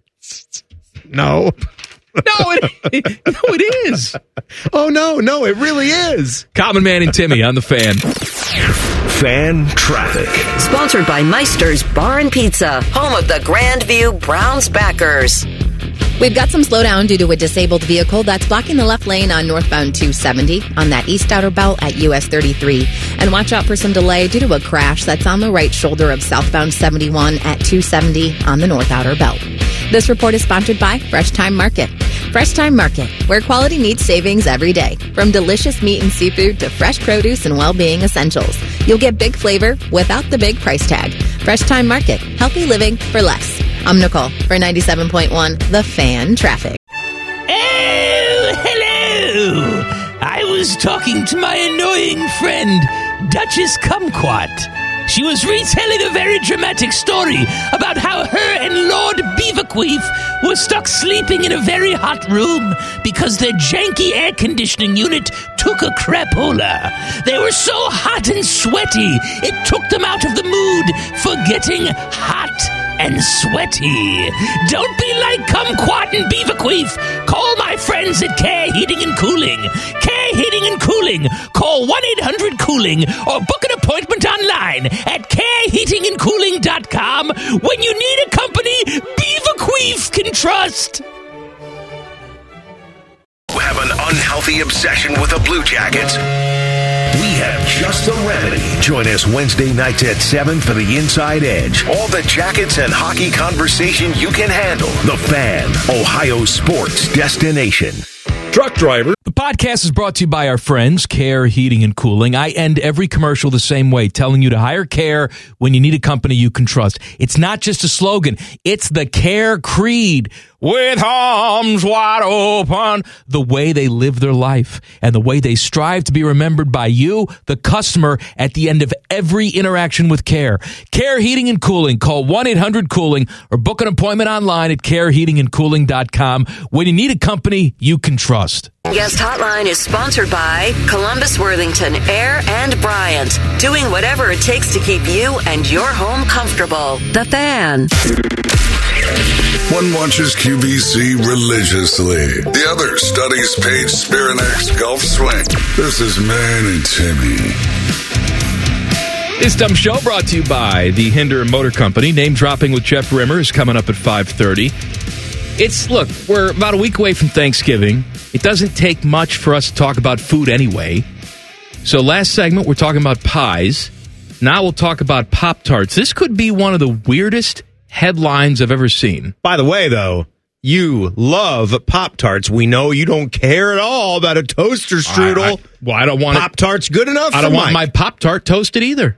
S10: No.
S1: it is.
S10: Oh, no, it really is.
S1: Common Man and Timmy on the Fan.
S12: Fan Traffic.
S8: Sponsored by Meister's Bar and Pizza, home of the Grandview Browns backers.
S2: We've got some slowdown due to a disabled vehicle that's blocking the left lane on northbound 270 on that east outer belt at US 33. And watch out for some delay due to a crash that's on the right shoulder of southbound 71 at 270 on the north outer belt. This report is sponsored by Fresh Time Market. Fresh Time Market, where quality meets savings every day. From delicious meat and seafood to fresh produce and well-being essentials. You'll get big flavor without the big price tag. Fresh Time Market, healthy living for less. I'm Nicole for 97.1 The Fan Traffic.
S14: Oh, hello! I was talking to my annoying friend, Duchess Kumquat. She was retelling a very dramatic story about how her and Lord Beaverqueef were stuck sleeping in a very hot room because their janky air conditioning unit took a crapola. They were so hot and sweaty, it took them out of the mood for getting hot and sweaty. Don't be like Kumquat and Beaverqueef. Call my friends at Care Heating and Cooling. Care Heating and Cooling. Call 1-800-COOLING or book an appointment online at careheatingandcooling.com when you need a company Beaverqueef can trust.
S12: Have an unhealthy obsession with the Blue Jackets? We have just the remedy. Join us Wednesday nights at 7 for the Inside Edge. All the Jackets and hockey conversation you can handle. The Fan, Ohio sports destination.
S1: Truck driver. The podcast is brought to you by our friends, Care Heating and Cooling. I end every commercial the same way, telling you to hire Care when you need a company you can trust. It's not just a slogan. It's the Care creed. With arms wide open, the way they live their life and the way they strive to be remembered by you, the customer, at the end of every interaction with Care. Care Heating and Cooling. Call 1-800-COOLING or book an appointment online at careheatingandcooling.com when you need a company you can trust.
S8: Guest Hotline is sponsored by Columbus Worthington, Air and Bryant, doing whatever it takes to keep you and your home comfortable. The Fan.
S4: One watches QVC religiously. The other studies Paige Spirinak's golf swing. This is Man and Timmy.
S1: This dumb show brought to you by the Hinder Motor Company. Name dropping with Jeff Rimmer is coming up at 5:30. Look, we're about a week away from Thanksgiving. It doesn't take much for us to talk about food anyway. So last segment, we're talking about pies. Now we'll talk about Pop-Tarts. This could be one of the weirdest headlines I've ever seen.
S10: By the way, though, you love Pop-Tarts. We know you don't care at all about a toaster strudel.
S1: I don't want
S10: Pop-Tarts good enough.
S1: I don't want my Pop-Tart toasted either.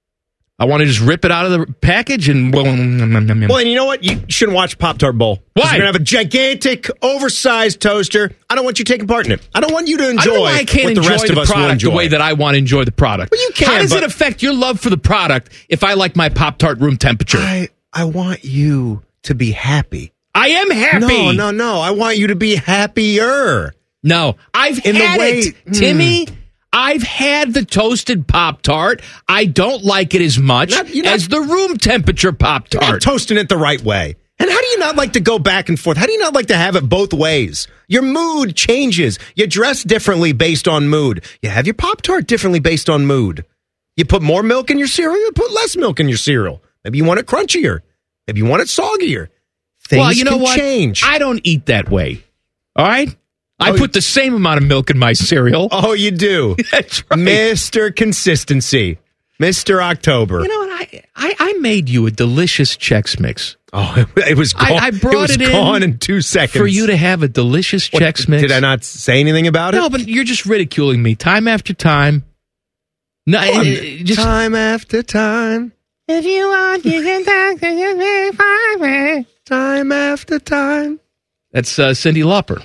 S1: I want to just rip it out of the package and... Well,
S10: and you know what? You shouldn't watch Pop-Tart Bowl.
S1: Why?
S10: You're going to have a gigantic, oversized toaster. I don't want you taking part in it. I don't want you to enjoy
S1: I don't know why I can't
S10: what the
S1: enjoy
S10: rest
S1: the
S10: of us will
S1: product
S10: enjoy.
S1: the way that I want to enjoy the product.
S10: Well, you can,
S1: How does it affect your love for the product if I like my Pop-Tart room temperature?
S10: I want you to be happy.
S1: I am happy.
S10: No. I want you to be happier.
S1: No, I've had it, Timmy. I've had the toasted Pop-Tart. I don't like it as much as the room temperature Pop-Tart.
S10: You're not toasting it the right way. And how do you not like to go back and forth? How do you not like to have it both ways? Your mood changes. You dress differently based on mood. You have your Pop-Tart differently based on mood. You put more milk in your cereal, you put less milk in your cereal. Maybe you want it crunchier. Maybe you want it soggier. Things can change.
S1: I don't eat that way. All right? I put the same amount of milk in my cereal.
S10: Oh, you do?
S1: That's right.
S10: Mr. Consistency. Mr. October.
S1: You know what? I made you a delicious Chex Mix.
S10: Oh, it was gone.
S1: I brought it
S10: in 2 seconds.
S1: For you to have a delicious Chex Mix.
S10: Did I not say anything about it?
S1: No, but you're just ridiculing me time after time. No,
S10: just time after time.
S14: If you want, you can talk to your
S10: time after time.
S1: That's Cyndi Lauper.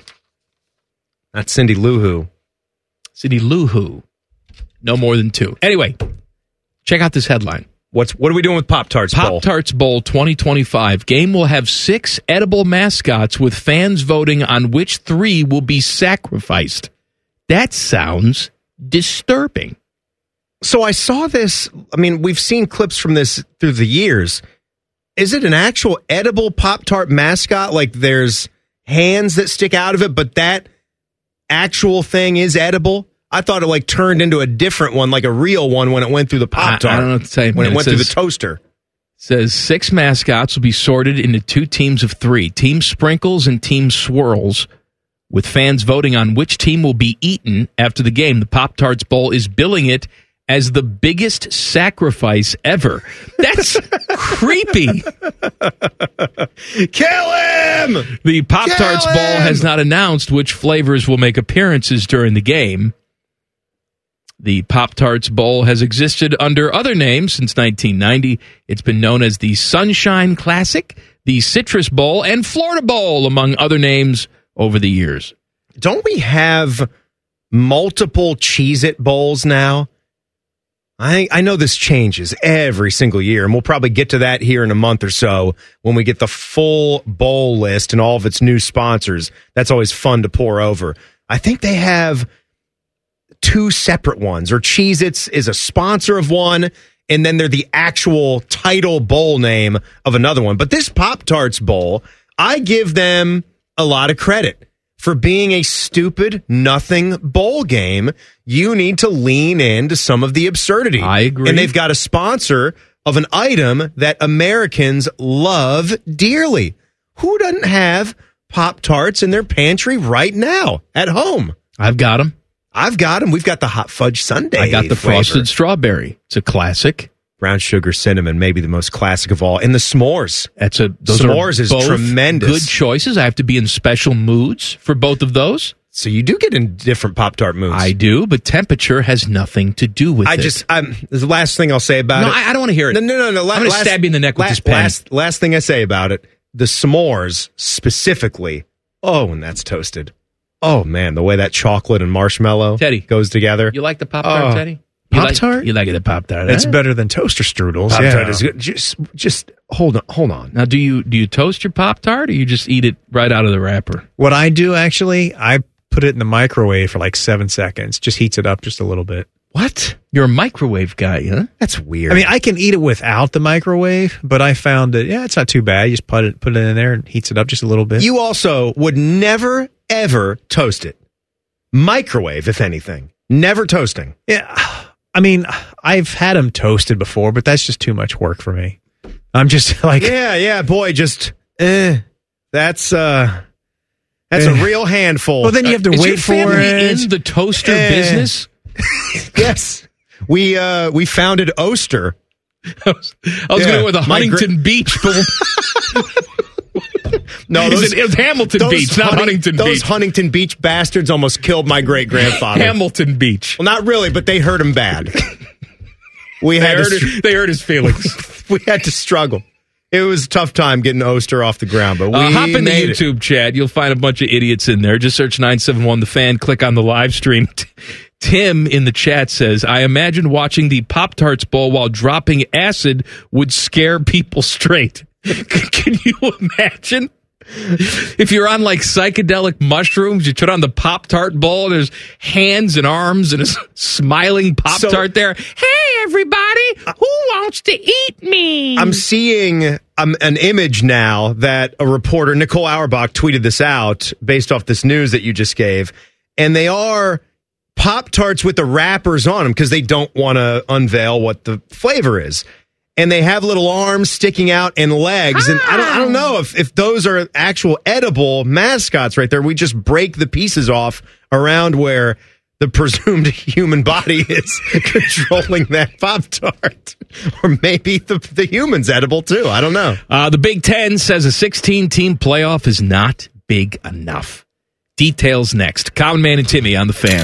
S10: That's Cindy Lou Who.
S1: Cindy Lou Who. No more than 2. Anyway, check out this headline.
S10: What are we doing with Pop-Tarts Bowl?
S1: Pop-Tarts Bowl 2025. Game will have 6 edible mascots with fans voting on which 3 will be sacrificed. That sounds disturbing.
S10: So I saw this. I mean, we've seen clips from this through the years. Is it an actual edible Pop-Tart mascot? Like there's hands that stick out of it, but that actual thing is edible? I thought it turned into a different one, like a real one when it went through the Pop-Tart.
S1: I don't know what to say.
S10: When it went through the toaster.
S1: It says 6 mascots will be sorted into 2 teams of 3. Team Sprinkles and Team Swirls, with fans voting on which team will be eaten after the game. The Pop-Tarts Bowl is billing it as the biggest sacrifice ever. That's creepy.
S10: Kill him!
S1: The Pop-Tarts Bowl has not announced which flavors will make appearances during the game. The Pop-Tarts Bowl has existed under other names since 1990. It's been known as the Sunshine Classic, the Citrus Bowl, and Florida Bowl, among other names over the years.
S10: Don't we have multiple Cheez-It Bowls now? I know this changes every single year, and we'll probably get to that here in a month or so when we get the full bowl list and all of its new sponsors. That's always fun to pour over. I think they have 2 separate ones, or Cheez-Its is a sponsor of one, and then they're the actual title bowl name of another one. But this Pop-Tarts Bowl, I give them a lot of credit. For being a stupid, nothing bowl game, you need to lean into some of the absurdity.
S1: I agree.
S10: And they've got a sponsor of an item that Americans love dearly. Who doesn't have Pop-Tarts in their pantry right now at home?
S1: I've got them.
S10: We've got the hot fudge sundae.
S1: I got the
S10: flavor.
S1: frosted strawberry. It's a classic.
S10: Brown sugar cinnamon, maybe the most classic of all. And the s'mores.
S1: Those
S10: s'mores is tremendous.
S1: Good choices. I have to be in special moods for both of those.
S10: So you do get in different Pop-Tart moods.
S1: I do, but temperature has nothing to do with it.
S10: The last thing I'll say about it.
S1: No, I don't want to hear it.
S10: No.
S1: I'm going to stab you in the neck with this pen.
S10: Last thing I say about it, the s'mores specifically. Oh, when that's toasted. Oh, man, the way that chocolate and marshmallow goes together.
S1: You like the Pop-Tart, Teddy?
S6: Pop-Tart?
S1: You like it at Pop-Tart?
S6: It's better than toaster strudels.
S10: Pop-Tart is good. Just hold on.
S1: Now, do you toast your Pop-Tart, or you just eat it right out of the wrapper?
S6: What I do, actually, I put it in the microwave for like 7 seconds. Just heats it up just a little bit.
S1: What? You're a microwave guy, huh?
S10: That's weird.
S6: I mean, I can eat it without the microwave, but I found that, it's not too bad. You just put it in there and heats it up just a little bit.
S10: You also would never, ever toast it. Microwave, if anything. Never toasting.
S6: Yeah. I mean, I've had them toasted before, but that's just too much work for me. I'm just like...
S10: Yeah, boy, that's a real handful.
S6: Well, then you have to wait for it.
S1: In the toaster business?
S10: Yes. We founded Oster.
S1: I was going to go with a Huntington Beach.
S10: No,
S1: it was Hamilton Beach, not Huntington Beach.
S10: Those Huntington Beach bastards almost killed my great-grandfather.
S1: Hamilton Beach.
S10: Well, not really, but they hurt him bad.
S1: They hurt his feelings.
S10: We had to struggle. It was a tough time getting Oster off the ground, but we
S1: hop in the
S10: made
S1: YouTube chat. You'll find a bunch of idiots in there. Just search 971 The Fan. Click on the live stream. Tim in the chat says, I imagine watching the Pop-Tarts Bowl while dropping acid would scare people straight. Can you imagine? If you're on like psychedelic mushrooms, you turn on the Pop-Tart Bowl, there's hands and arms and a smiling Pop-Tart there. Hey, everybody, who wants to eat me?
S10: I'm seeing an image now that a reporter, Nicole Auerbach, tweeted this out based off this news that you just gave. And they are Pop-Tarts with the wrappers on them because they don't want to unveil what the flavor is. And they have little arms sticking out and legs. And I don't know if those are actual edible mascots right there. We just break the pieces off around where the presumed human body is controlling that Pop-Tart. Or maybe the human's edible too. I don't know.
S1: The Big Ten says a 16-team playoff is not big enough. Details next. Common Man and Timmy on The Fan.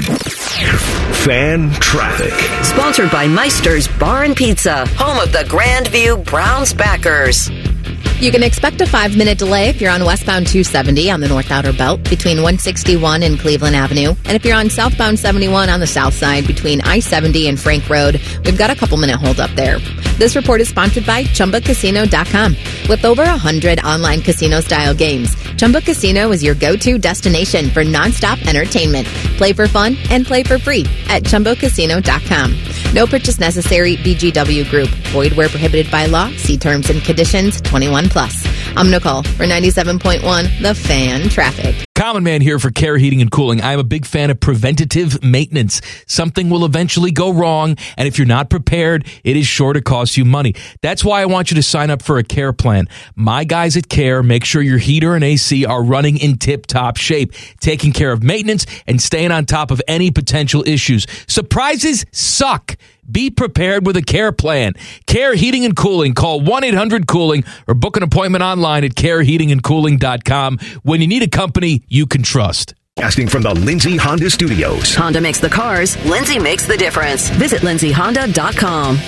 S12: Fan Traffic.
S8: Sponsored by Meister's Bar and Pizza, home of the Grandview Browns backers.
S2: You can expect a 5-minute delay if you're on westbound 270 on the North Outer Belt between 161 and Cleveland Avenue. And if you're on southbound 71 on the south side between I-70 and Frank Road, we've got a couple-minute hold-up there. This report is sponsored by ChumbaCasino.com. With over 100 online casino-style games, Chumba Casino is your go-to destination for nonstop entertainment. Play for fun and play for free at ChumbaCasino.com. No purchase necessary. VGW Group. Void where prohibited by law. See terms and conditions. 21+. I'm Nicole for 97.1 The Fan Traffic.
S1: Common Man here for Care Heating and Cooling. I'm a big fan of preventative maintenance. Something will eventually go wrong, and if you're not prepared, it is sure to cost you money. That's why I want you to sign up for a Care plan. My guys at Care make sure your heater and AC are running in tip-top shape, taking care of maintenance and staying on top of any potential issues. Surprises suck. Be prepared with a Care plan. Care Heating and Cooling. Call 1-800-COOLING or book an appointment online at careheatingandcooling.com when you need a company you can trust.
S12: Casting from the Lindsay Honda Studios.
S8: Honda makes the cars. Lindsay makes the difference. Visit lindsayhonda.com.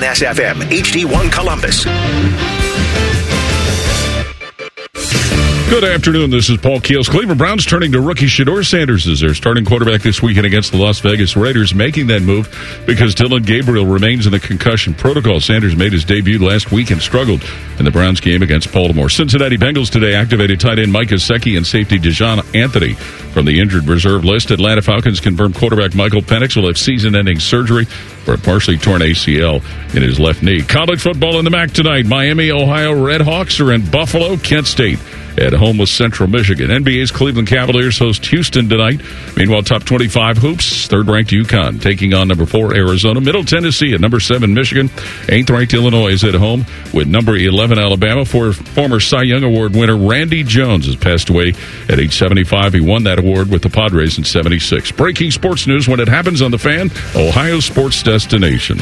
S12: WBNS-FM, HD1 Columbus.
S3: Good afternoon. This is Paul Keels. Cleveland Browns turning to rookie Shedeur Sanders as their starting quarterback this weekend against the Las Vegas Raiders, making that move because Dylan Gabriel remains in the concussion protocol. Sanders made his debut last week and struggled in the Browns game against Baltimore. Cincinnati Bengals today activated tight end Mike Gesicki and safety Dejon Anthony from the injured reserve list. Atlanta Falcons confirmed quarterback Michael Penix will have season-ending surgery for a partially torn ACL in his left knee. College football in the MAC tonight. Miami, Ohio Redhawks are in Buffalo. Kent State at home with Central Michigan. NBA's Cleveland Cavaliers host Houston tonight. Meanwhile, top 25 hoops, third-ranked UConn taking on number 4 Arizona. Middle Tennessee at number 7 Michigan. 8th-ranked Illinois is at home with number 11 Alabama. Former Cy Young Award winner Randy Jones has passed away at age 75. He won that award with the Padres in 76. Breaking sports news when it happens on The Fan, Ohio sports destination.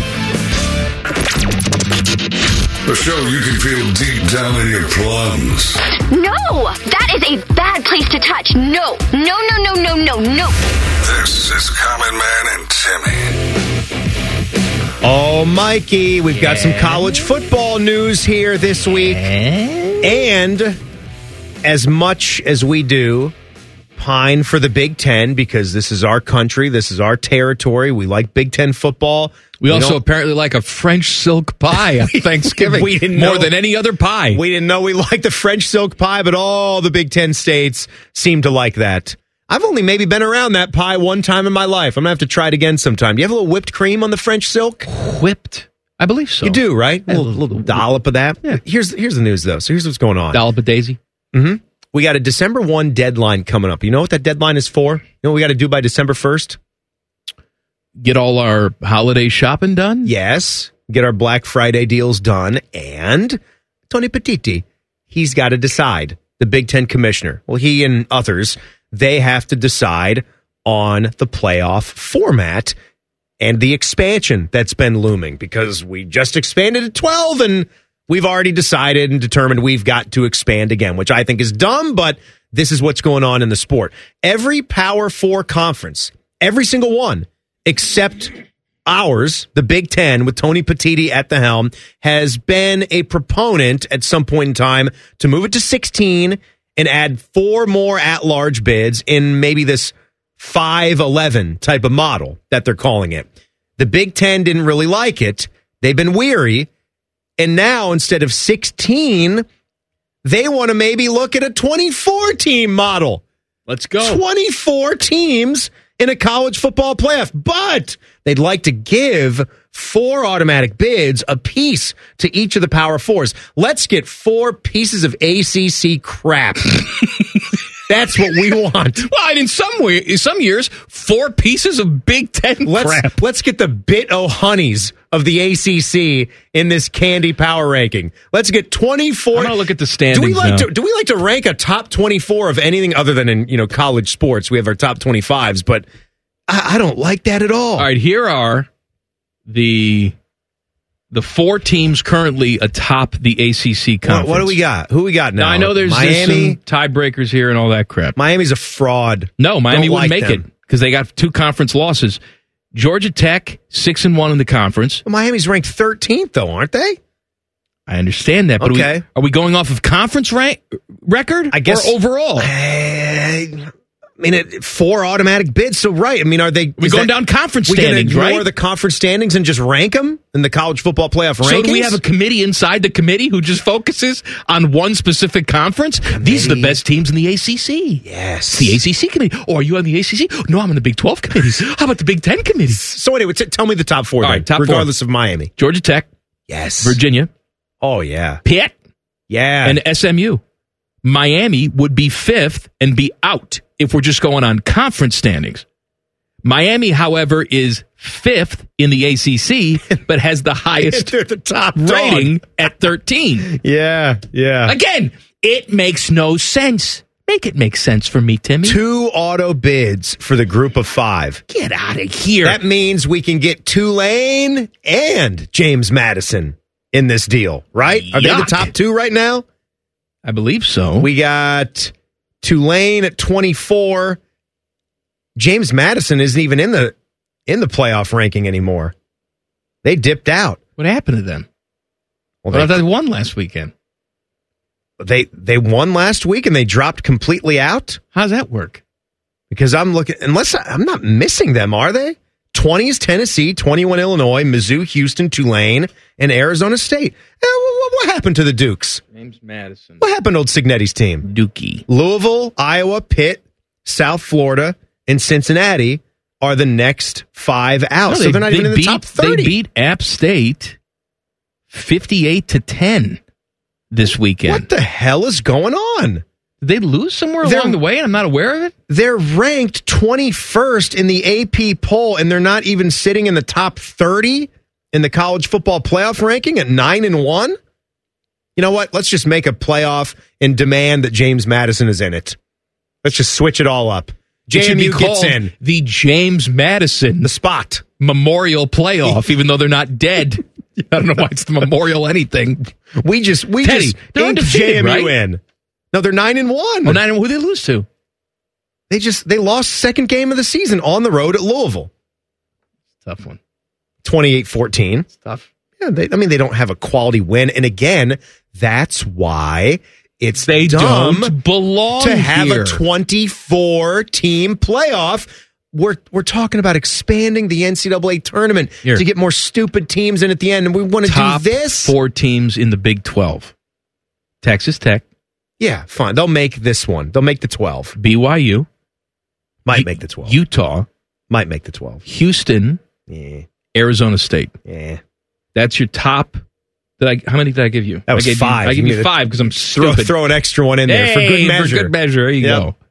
S4: A show you can feel deep down in your plums.
S19: No! That is a bad place to touch. No. No, no, no, no, no, no.
S4: This is Common Man and Timmy.
S10: Oh, Mikey, we've got some college football news here this week. And as much as we do pine for the Big Ten, because this is our country, this is our territory, we like Big Ten football.
S1: We also apparently like a French silk pie on Thanksgiving more than any other pie.
S10: We didn't know we liked the French silk pie, but all the Big Ten states seem to like that. I've only maybe been around that pie one time in my life. I'm going to have to try it again sometime. Do you have a little whipped cream on the French silk?
S1: Whipped? I believe so.
S10: You do, right? A little dollop of that. Yeah. Here's the news, though. So here's what's going on.
S1: Dollop of daisy?
S10: Mm-hmm. We got a December 1 deadline coming up. You know what that deadline is for? You know what we got to do by December 1st?
S1: Get all our holiday shopping done?
S10: Yes. Get our Black Friday deals done. And Tony Petitti, he's got to decide, the Big Ten commissioner. Well, he and others, they have to decide on the playoff format and the expansion that's been looming, because we just expanded to 12 and we've already decided and determined we've got to expand again, which I think is dumb, but this is what's going on in the sport. Every Power 4 conference, every single one, except ours, the Big Ten, with Tony Petitti at the helm, has been a proponent at some point in time to move it to 16 and add 4 more at-large bids in maybe this 5-11 type of model that they're calling it. The Big Ten didn't really like it. They've been weary. And now, instead of 16, they want to maybe look at a 24-team model.
S1: Let's go.
S10: 24 teams in a college football playoff. But they'd like to give 4 automatic bids apiece to each of the Power 4s. Let's get 4 pieces of ACC crap. That's what we want.
S1: Well, and in some years, 4 pieces of Big Ten crap.
S10: Let's get the bit o'honeys of the ACC in this candy power ranking. Let's get 24.
S1: I'm going to look at the standings now.
S10: Do we like to rank a top 24 of anything other than in college sports? We have our top 25s, but I don't like that at all.
S1: All right, here are the 4 teams currently atop the ACC conference.
S10: What do we got? Who we got now?
S1: I know there's some tiebreakers here and all that crap.
S10: Miami's a fraud.
S1: No, Miami wouldn't make it because they got 2 conference losses. Georgia Tech, 6-1 in the conference.
S10: Well, Miami's ranked 13th, though, aren't they?
S1: I understand that, but
S10: okay.
S1: Are we going off of conference record?
S10: I guess,
S1: or overall?
S10: 4 automatic bids. So, right. Are they...
S1: We're going down conference standings, right?
S10: We ignore the conference standings and just rank them in the college football playoff rankings?
S1: So do we have a committee inside the committee who just focuses on one specific conference? These are the best teams in the ACC.
S10: Yes.
S1: The ACC committee. Oh, are you on the ACC? No, I'm on the Big 12 committees. How about the Big 10 committees?
S10: So anyway, tell me the top 4 then,
S1: top
S10: regardless
S1: 4.
S10: of Miami.
S1: Georgia Tech.
S10: Yes.
S1: Virginia.
S10: Oh, yeah.
S1: Pitt.
S10: Yeah.
S1: And SMU. Miami would be 5th and be out if we're just going on conference standings. Miami, however, is 5th in the ACC, but has the highest
S10: They're the top
S1: rating
S10: dog.
S1: at 13.
S10: Yeah.
S1: Again, it makes no sense. Make it make sense for me, Timmy.
S10: 2 auto bids for the group of 5.
S1: Get out of here.
S10: That means we can get Tulane and James Madison in this deal, right? Are they the top 2 right now?
S1: I believe so.
S10: We got Tulane at 24. James Madison isn't even in the playoff ranking anymore. They dipped out.
S1: What happened to them?
S10: Well,
S1: they won last weekend.
S10: They won last week and they dropped completely out?
S1: How's that work?
S10: Because I'm looking, unless I'm not missing them, are they? 20 is Tennessee, 21 Illinois, Mizzou, Houston, Tulane, and Arizona State. What happened to the Dukes?
S1: James Madison.
S10: What happened to old Signetti's team?
S1: Dookie.
S10: Louisville, Iowa, Pitt, South Florida, and Cincinnati are the next 5 out. So they're not even in the top 30.
S1: They beat App State 58-10 this weekend.
S10: What the hell is going on?
S1: Did they lose somewhere along the way and I'm not aware of it?
S10: They're ranked 21st in the AP poll, and they're not even sitting in the top 30 in the college football playoff ranking at 9-1. You know what? Let's just make a playoff and demand that James Madison is in it. Let's just switch it all up. JMU gets in.
S1: The James Madison
S10: spot
S1: Memorial Playoff, even though they're not dead. I don't know why it's the Memorial anything.
S10: We just inked JMU right? in. No, they're 9-1.
S1: Oh, 9-1. Who did they lose to?
S10: They lost second game of the season on the road at Louisville.
S1: Tough one.
S10: 28-14.
S1: It's tough.
S10: Yeah, they don't have a quality win. And again, that's why they
S1: don't belong
S10: to have
S1: here.
S10: A 24-team playoff. We're talking about expanding the NCAA tournament to get more stupid teams in at the end, and we want to do this.
S1: 4 teams in the Big 12. Texas Tech.
S10: Yeah, fine. They'll make this one. They'll make the 12.
S1: BYU.
S10: Might make the 12.
S1: Utah.
S10: Might make the 12.
S1: Houston.
S10: Yeah.
S1: Arizona State.
S10: Yeah.
S1: That's your top. How many did I give you?
S10: That was 5.
S1: I gave you 5 because I'm stupid.
S10: Throw an extra one in there for good measure.
S1: For good measure. There you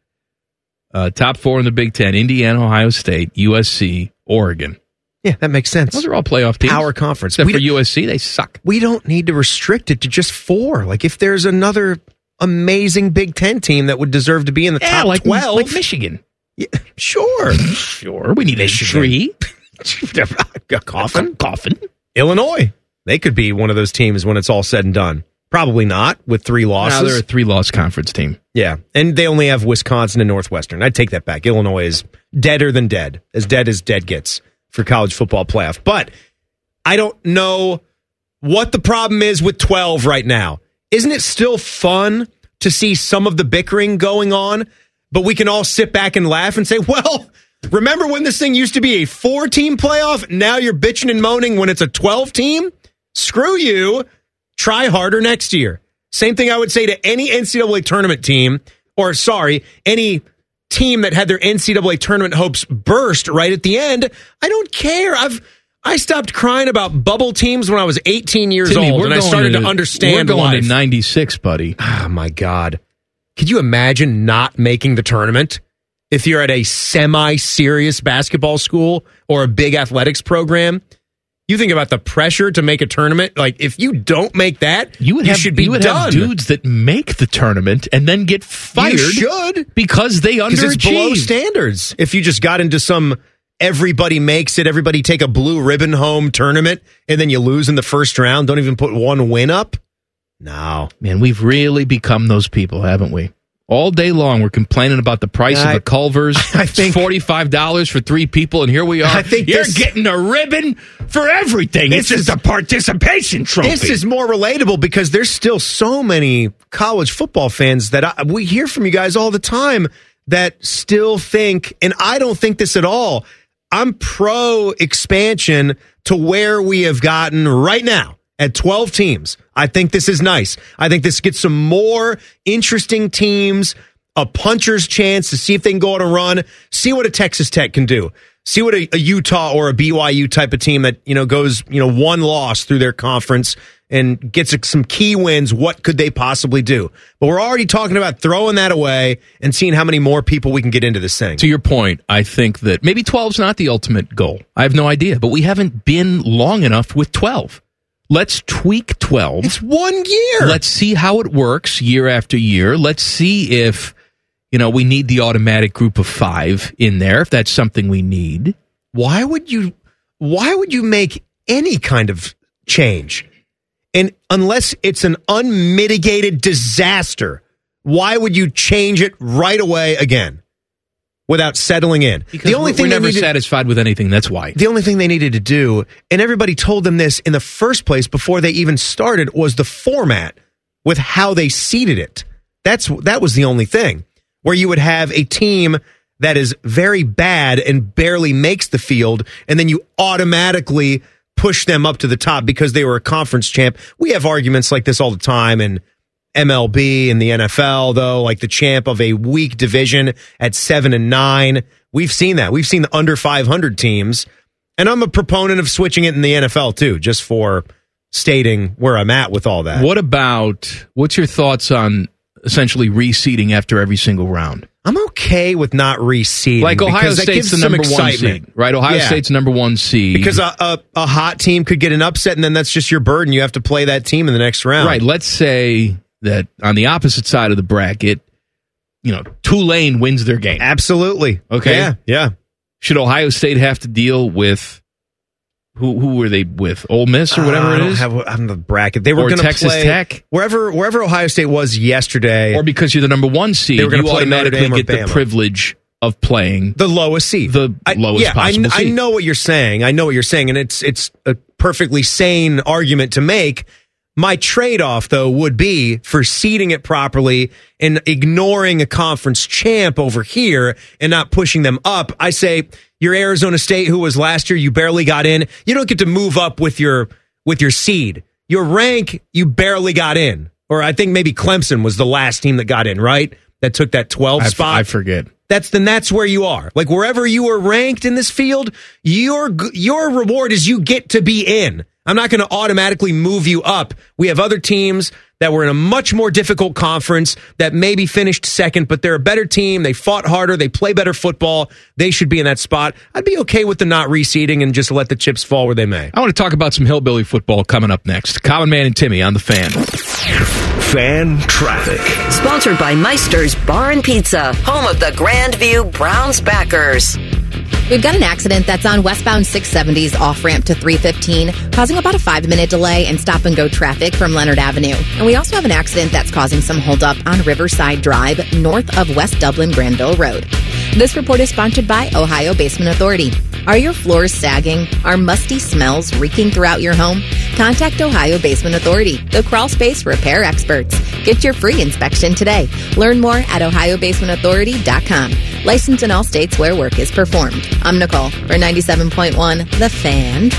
S1: go. Top 4 in the Big 10. Indiana, Ohio State, USC, Oregon.
S10: Yeah, that makes sense.
S1: Those are all playoff teams.
S10: Power conference.
S1: Except for USC, they suck.
S10: We don't need to restrict it to just 4. Like, if there's another amazing Big 10 team that would deserve to be in the top 12.
S1: Like Michigan.
S10: Yeah, sure.
S1: Sure. We need
S10: Michigan.
S1: a tree.
S10: Coffin.
S1: Illinois.
S10: They could be one of those teams when it's all said and done. Probably not with 3 losses.
S1: No, they're a 3-loss conference team.
S10: Yeah, and they only have Wisconsin and Northwestern. I'd take that back. Illinois is deader than dead as dead gets for college football playoff. But I don't know what the problem is with 12 right now. Isn't it still fun to see some of the bickering going on? But we can all sit back and laugh and say, well, remember when this thing used to be a 4-team playoff? Now you're bitching and moaning when it's a 12-team? Screw you. Try harder next year. Same thing I would say to any NCAA tournament team, any team that had their NCAA tournament hopes burst right at the end. I don't care. I stopped crying about bubble teams when I was 18 years old, and I started to understand
S1: We're going
S10: life.
S1: to 96, buddy.
S10: Oh, my God. Could you imagine not making the tournament if you're at a semi-serious basketball school or a big athletics program? You think about the pressure to make a tournament. Like, if you don't make that, you should be done.
S1: Have dudes that make the tournament and then get fired.
S10: You should.
S1: Because they underachieved.
S10: Because it's below standards. If you just got into some everybody makes it, everybody take a blue ribbon home tournament, and then you lose in the first round, don't even put one win up. No.
S1: Man, we've really become those people, haven't we? All day long, we're complaining about the price of the Culvers.
S10: I think
S1: $45 for 3 people, and here we are.
S10: I think
S1: you're getting a ribbon for everything. It's just a participation trophy.
S10: This is more relatable because there's still so many college football fans that we hear from you guys all the time that still think, and I don't think this at all, I'm pro expansion to where we have gotten right now. At 12 teams, I think this is nice. I think this gets some more interesting teams, a puncher's chance to see if they can go on a run, see what a Texas Tech can do, see what a Utah or a BYU type of team that goes 1 loss through their conference and gets some key wins. What could they possibly do? But we're already talking about throwing that away and seeing how many more people we can get into this thing.
S1: To your point, I think that maybe 12 is not the ultimate goal. I have no idea, but we haven't been long enough with 12. Let's tweak 12.
S10: It's 1 year.
S1: Let's see how it works year after year. Let's see if, we need the automatic group of 5 in there, if that's something we need.
S10: Why would you make any kind of change? And unless it's an unmitigated disaster, why would you change it right away again? Without settling in.
S1: Because we're never satisfied with anything. That's why.
S10: The only thing they needed to do, and everybody told them this in the first place before they even started, was the format with how they seeded it. That was the only thing, where you would have a team that is very bad and barely makes the field, and then you automatically push them up to the top because they were a conference champ. We have arguments like this all the time in MLB and the NFL, though, like the champ of a weak division at 7-9. We've seen that. We've seen the under 500 teams, and I'm a proponent of switching it in the NFL too, just for stating where I'm at with all that.
S1: What's your thoughts on essentially reseeding after every single round?
S10: I'm okay with not reseeding.
S1: Like Ohio State's the number one seed, right? Ohio State's number one seed.
S10: Because a hot team could get an upset, and then that's just your burden. You have to play that team in the next round.
S1: Right. Let's say that on the opposite side of the bracket, Tulane wins their game.
S10: Absolutely.
S1: Okay.
S10: Yeah.
S1: Should Ohio State have to deal with who were they with? Ole Miss or whatever it is?
S10: On the bracket. They were going to play
S1: Texas Tech?
S10: Wherever Ohio State was yesterday.
S1: Or because you're the number one seed, you automatically get the privilege of playing
S10: the lowest seed.
S1: The lowest possible seed.
S10: I know what you're saying. And it's a perfectly sane argument to make. My trade-off, though, would be for seeding it properly and ignoring a conference champ over here and not pushing them up. I say your Arizona State, who was last year, you barely got in. You don't get to move up with your seed. Your rank, you barely got in. Or I think maybe Clemson was the last team that got in, right? That took that 12 spot.
S1: I forget.
S10: That's where you are. Like wherever you are ranked in this field, your reward is you get to be in. I'm not going to automatically move you up. We have other teams that were in a much more difficult conference that maybe finished second, but they're a better team. They fought harder. They play better football. They should be in that spot. I'd be okay with the not reseeding and just let the chips fall where they may.
S1: I want to talk about some hillbilly football coming up next. Common Man and Timmy on The Fan.
S12: Fan Traffic.
S8: Sponsored by Meister's Bar and Pizza, home of the Grandview Browns backers.
S2: We've got an accident that's on westbound 670's off-ramp to 315, causing about a 5-minute delay and stop-and-go traffic from Leonard Avenue. And we also have an accident that's causing some holdup on Riverside Drive, north of West Dublin Granville Road. This report is sponsored by Ohio Basement Authority. Are your floors sagging? Are musty smells reeking throughout your home? Contact Ohio Basement Authority, the crawl space repair experts. Get your free inspection today. Learn more at ohiobasementauthority.com. Licensed in all states where work is performed. I'm Nicole for 97.1 The Fan.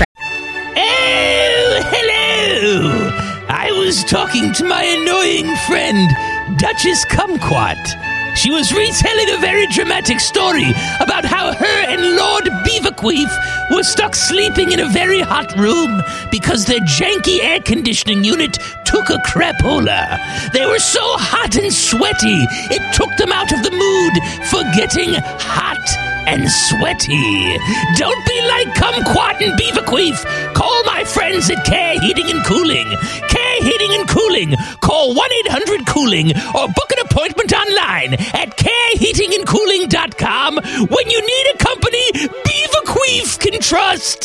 S14: Oh, hello! I was talking to my annoying friend, Duchess Kumquat. She was retelling a very dramatic story about how her and Lord Beaverqueef were stuck sleeping in a very hot room because their janky air conditioning unit took a crapola. They were so hot and sweaty, it took them out of the mood for getting hot and sweaty. Don't be like Kumquat and Beaverqueef. Call my friends at Care Heating and Cooling. Care Heating and Cooling. Call 1-800-COOLING or book an appointment online at careheatingandcooling.com when you need a company Beaverqueef can trust.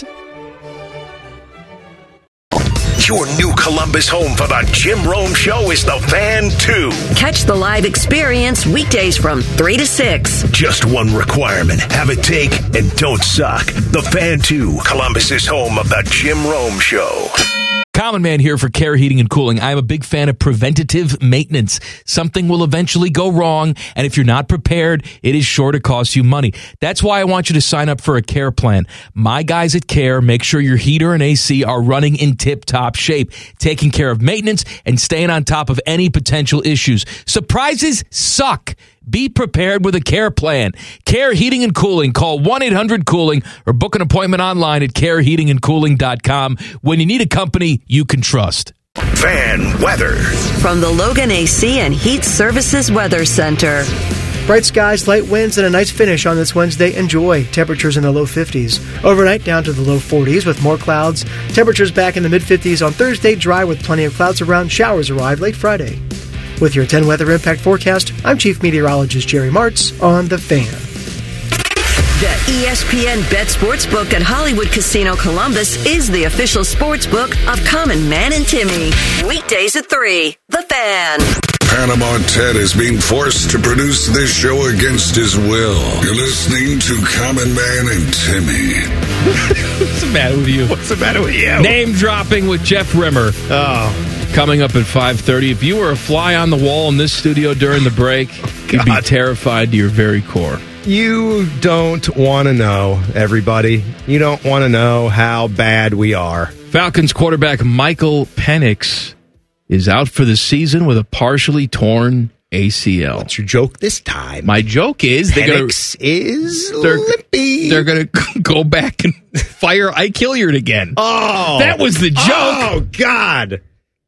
S12: Your new Columbus home for the Jim Rome Show is The Fan 2.
S8: Catch the live experience weekdays from 3 to 6.
S12: Just one requirement. Have it take and don't suck. The Fan 2, Columbus's home of the Jim Rome Show.
S1: Common Man here for Care Heating and Cooling. I'm a big fan of preventative maintenance. Something will eventually go wrong, and if you're not prepared, it is sure to cost you money. That's why I want you to sign up for a Care plan. My guys at Care make sure your heater and AC are running in tip-top shape, taking care of maintenance and staying on top of any potential issues. Surprises suck. Be prepared with a Care plan. Care Heating and Cooling. Call 1-800-COOLING or book an appointment online at careheatingandcooling.com when you need a company you can trust.
S12: Fan weather.
S8: From the Logan AC and Heat Services Weather Center.
S16: Bright skies, light winds, and a nice finish on this Wednesday. Enjoy. Temperatures in the low 50s. Overnight down to the low 40s with more clouds. Temperatures back in the mid-50s on Thursday. Dry with plenty of clouds around. Showers arrive late Friday. With your 10 weather impact forecast, I'm Chief Meteorologist Jerry Martz on The Fan.
S8: The ESPN Bet Sportsbook at Hollywood Casino Columbus is the official sportsbook of Common Man and Timmy. Weekdays at 3. The Fan.
S4: Panama Ted is being forced to produce this show against his will. You're listening to Common Man and Timmy.
S1: What's the matter with you?
S10: What's the matter with you?
S1: Name dropping with Jeff Rimmer.
S10: Oh.
S1: coming up at 5:30. If you were a fly on the wall in this studio during the break, you'd be terrified to your very core.
S10: You don't want to know, everybody. You don't want to know how bad we are.
S1: Falcons quarterback Michael Penix is out for the season with a partially torn ACL.
S10: What's your joke this time?
S1: My joke is
S10: Penix is limpy.
S1: They're going to go back and fire Ike Hilliard again.
S10: Oh,
S1: that was the joke.
S10: Oh, God.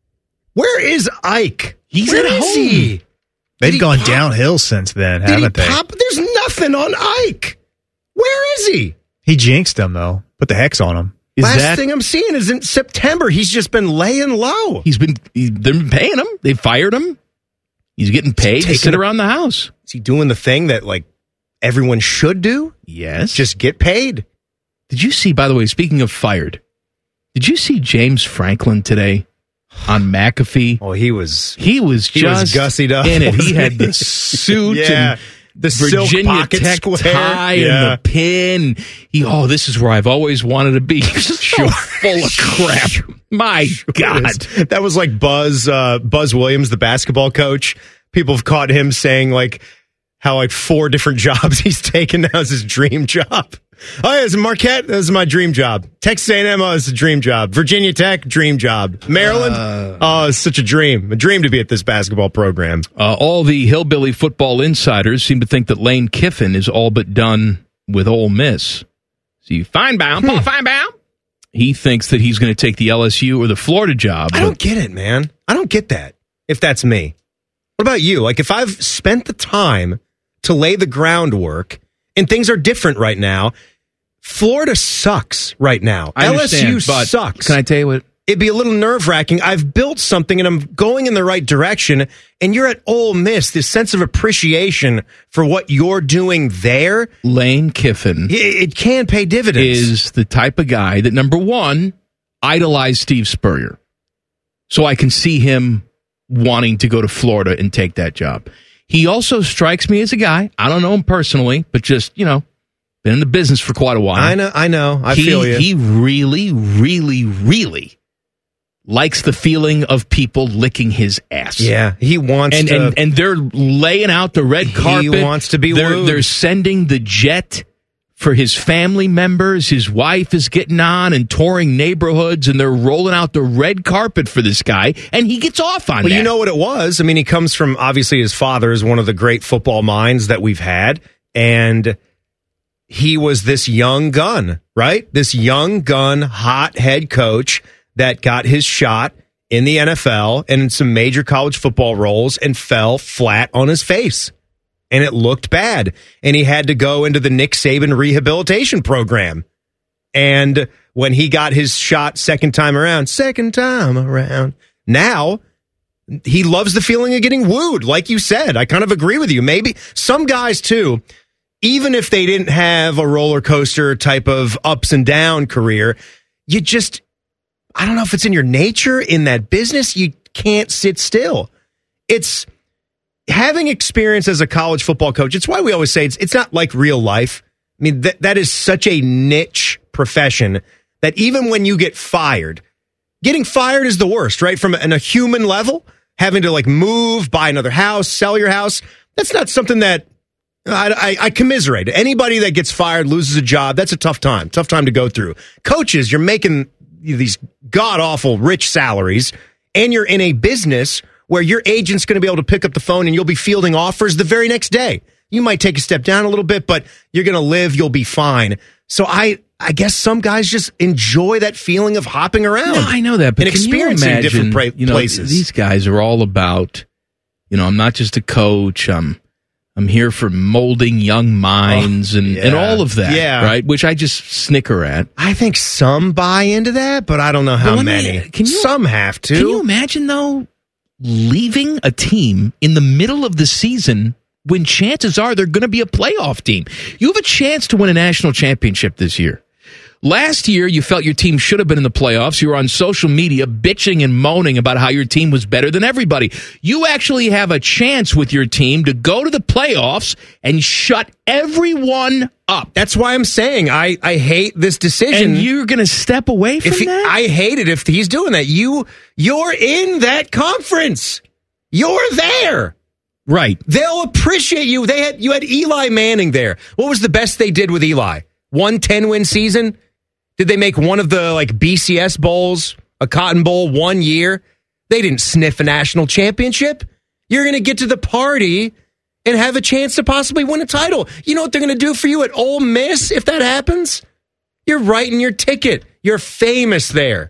S10: Where is Ike?
S1: He's
S10: Where
S1: at
S10: is
S1: home.
S10: he?
S6: They've gone downhill since then, haven't they?
S10: There's nothing on Ike. Where is he?
S6: He jinxed them, though. Put the hex on him.
S10: Last thing I'm seeing is in September. He's just been laying low.
S1: They've been paying him. They fired him. He's getting paid to sit around the house.
S10: Is he doing the thing that like everyone should do?
S1: Yes.
S10: Just get paid.
S1: Did you see, by the way, speaking of fired, did you see James Franklin today on McAfee?
S10: Oh, he was
S1: just
S10: gussied up
S1: in it. He had the suit and
S10: the silk
S1: Virginia
S10: pocket
S1: Tech
S10: square.
S1: tie and the pin. This is where I've always wanted to be. So full of crap. My God.
S10: That was like Buzz Williams, the basketball coach. People have caught him saying like how like 4 different jobs he's taken now is his dream job. Oh, yeah, it's Marquette. This is my dream job. Texas A&M, it's a dream job. Virginia Tech, dream job. Maryland, it's such a dream to be at this basketball program.
S1: All the hillbilly football insiders seem to think that Lane Kiffin is all but done with Ole Miss. See, Paul Feinbaum, he thinks that he's going to take the LSU or the Florida job.
S10: I don't get it, man. I don't get that, if that's me. What about you? Like, if I've spent the time to lay the groundwork and things are different right now, Florida sucks right now. LSU sucks.
S1: Can I tell you what?
S10: It'd be a little nerve-wracking. I've built something and I'm going in the right direction, and you're at Ole Miss. This sense of appreciation for what you're doing there.
S1: Lane Kiffin.
S10: It can pay dividends.
S1: Is the type of guy that, number one, idolized Steve Spurrier. So I can see him wanting to go to Florida and take that job. He also strikes me as a guy, I don't know him personally, but just, been in the business for quite a while.
S10: I know. I feel you.
S1: He really, really, really likes the feeling of people licking his ass.
S10: Yeah, he wants to.
S1: And they're laying out the red carpet.
S10: He wants to be wooed.
S1: They're sending the jet for his family members. His wife is getting on and touring neighborhoods, and they're rolling out the red carpet for this guy, and he gets off on that.
S10: Well, you know what it was? I mean, he comes from, obviously, his father is one of the great football minds that we've had, and he was this young gun, right? This young gun, hot head coach that got his shot in the NFL and in some major college football roles and fell flat on his face. And it looked bad. And he had to go into the Nick Saban rehabilitation program. And when he got his shot second time around, now he loves the feeling of getting wooed. Like you said, I kind of agree with you. Maybe some guys too, even if they didn't have a roller coaster type of ups and down career, you just, I don't know if it's in your nature in that business. You can't sit still. It's having experience as a college football coach. It's why we always say it's not like real life. I mean, that is such a niche profession that even when you get fired, getting fired is the worst, right? From a human level, having to like move, buy another house, sell your house. That's not something that I commiserate. Anybody that gets fired, loses a job, that's a tough time to go through. Coaches, you're making these god-awful rich salaries, and you're in a business where your agent's going to be able to pick up the phone and you'll be fielding offers the very next day. You might take a step down a little bit, but you're going to live, you'll be fine. So I guess some guys just enjoy that feeling of hopping around.
S1: No, I know that, but
S10: and experiencing different places.
S1: These guys are all about, I'm not just a coach. I'm here for molding young minds and all of that, right? Which I just snicker at.
S10: I think some buy into that, but I don't know how many. Some have to.
S1: Can you imagine, though, leaving a team in the middle of the season when chances are they're going to be a playoff team? You have a chance to win a national championship this year. Last year, you felt your team should have been in the playoffs. You were on social media bitching and moaning about how your team was better than everybody. You actually have a chance with your team to go to the playoffs and shut everyone up.
S10: That's why I'm saying I hate this decision.
S1: And you're going to step away from that?
S10: I hate it if he's doing that. You're in that conference. You're there.
S1: Right.
S10: They'll appreciate you. You had Eli Manning there. What was the best they did with Eli? 1 10-win season? Did they make one of the BCS bowls, a Cotton Bowl 1 year? They didn't sniff a national championship. You're going to get to the party and have a chance to possibly win a title. You know what they're going to do for you at Ole Miss if that happens? You're writing your ticket. You're famous there.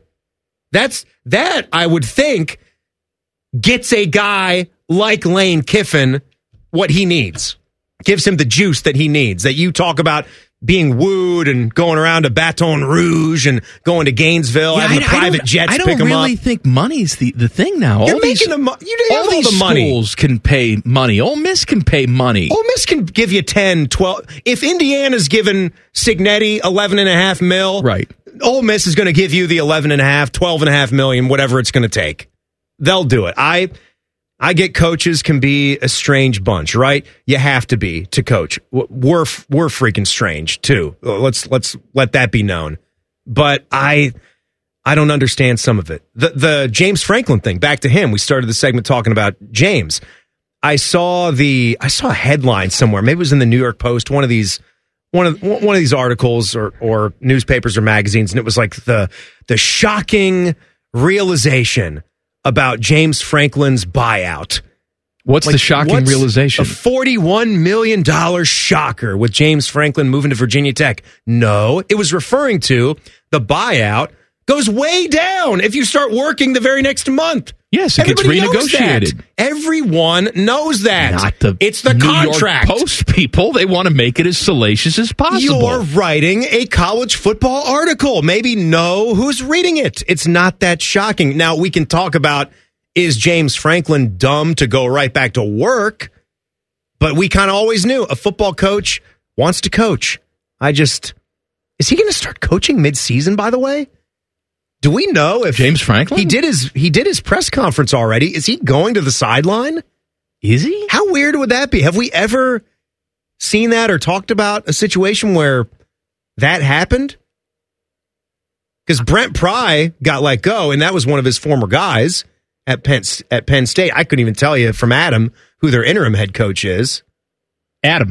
S10: That I would think gets a guy like Lane Kiffin what he needs. Gives him the juice that he needs. That you talk about being wooed and going around to Baton Rouge and going to Gainesville, having the private jets pick him up.
S1: I don't really think money's the thing now.
S10: You're making all these
S1: schools can pay money. Ole Miss can pay money.
S10: Ole Miss can give you 10, 12. If Indiana's given Cignetti $11.5 million,
S1: right.
S10: Ole Miss is going to give you the $11.5, $12.5 million, whatever it's going to take. They'll do it. I get coaches can be a strange bunch, right? You have to be to coach. We're freaking strange too. Let's let that be known. But I don't understand some of it. The James Franklin thing. Back to him. We started the segment talking about James. I saw a headline somewhere. Maybe it was in the New York Post. One of these articles or newspapers or magazines, and it was like the shocking realization about James Franklin's buyout.
S1: What's the shocking realization?
S10: A $41 million shocker with James Franklin moving to Virginia Tech. No, it was referring to the buyout goes way down if you start working the very next month.
S1: Yes, it gets renegotiated.
S10: Everyone knows that. It's the
S1: New
S10: contract.
S1: York Post people, they want to make it as salacious as possible.
S10: You're writing a college football article. Maybe know who's reading it. It's not that shocking. Now, we can talk about, is James Franklin dumb to go right back to work? But we kind of always knew a football coach wants to coach. Is he going to start coaching mid-season, by the way? Do we know if
S1: James Franklin?
S10: He did his press conference already. Is he going to the sideline?
S1: Is he?
S10: How weird would that be? Have we ever seen that or talked about a situation where that happened? Because Brent Pry got let go, and that was one of his former guys at Penn State. I couldn't even tell you from Adam who their interim head coach is.
S1: Adam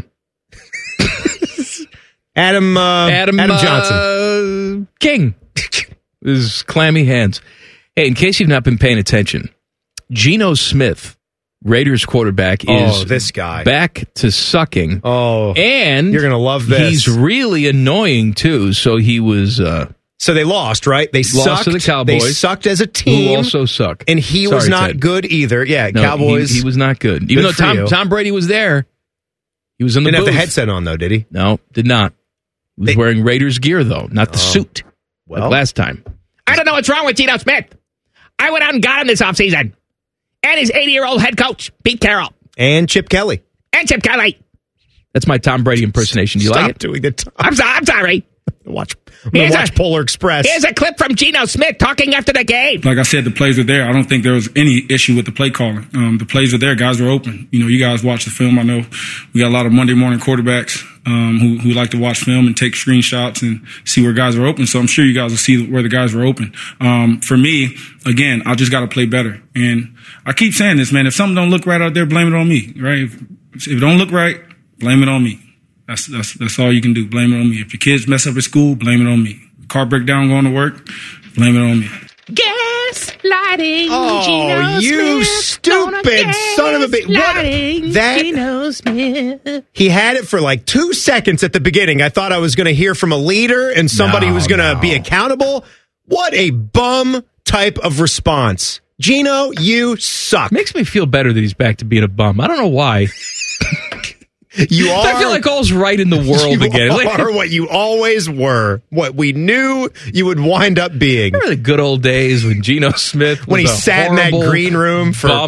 S10: Johnson.
S1: King. His clammy hands. Hey, in case you've not been paying attention, Geno Smith, Raiders quarterback, is
S10: this guy
S1: back to sucking.
S10: Oh,
S1: and
S10: you're gonna love this.
S1: He's really annoying too. So he was.
S10: So they lost, right? They
S1: lost
S10: sucked
S1: to the Cowboys.
S10: They sucked as a team,
S1: who also suck.
S10: and he was not
S1: Ted.
S10: good either. Yeah,
S1: No,
S10: Cowboys.
S1: He was not good. Even
S10: Good
S1: though
S10: for
S1: Tom Brady was there, he was in the
S10: Didn't
S1: booth.
S10: have the headset on though, did he?
S1: No, did not. He was wearing Raiders gear though, not the suit.
S10: Well,
S1: like last time.
S14: I don't know what's wrong with Geno Smith. I went out and got him this offseason. And his 80-year-old head coach, Pete Carroll.
S10: And Chip Kelly.
S1: That's my Tom Brady impersonation. Do you like it?
S10: Doing the Tom.
S14: I'm sorry.
S10: I'm gonna watch Polar Express.
S14: Here's a clip from Geno Smith talking after the game.
S20: Like I said, the plays were there. I don't think there was any issue with the play calling. The plays were there. Guys were open. You know, you guys watch the film. I know we got a lot of Monday morning quarterbacks who like to watch film and take screenshots and see where guys are open. So I'm sure you guys will see where the guys were open. For me, again, I just got to play better. And I keep saying this, man. If something don't look right out there, blame it on me, right? If it don't look right, blame it on me. That's all you can do. Blame it on me. If your kids mess up at school, blame it on me. Car break down going to work, blame it on me.
S14: Gaslighting.
S10: Oh,
S14: Geno
S10: you
S14: Smith,
S10: stupid son of a bitch.
S14: gaslighting Geno Smith.
S10: He had it for like 2 seconds at the beginning. I thought I was going to hear from a leader and somebody who was going to be accountable. What a bum type of response. Geno, you suck.
S1: Makes me feel better that he's back to being a bum. I don't know why.
S10: You are.
S1: I feel like all's right in the world again.
S10: You are what you always were. What we knew you would wind up being.
S1: Remember the good old days when Geno Smith
S10: when he sat in that green room for
S1: bum?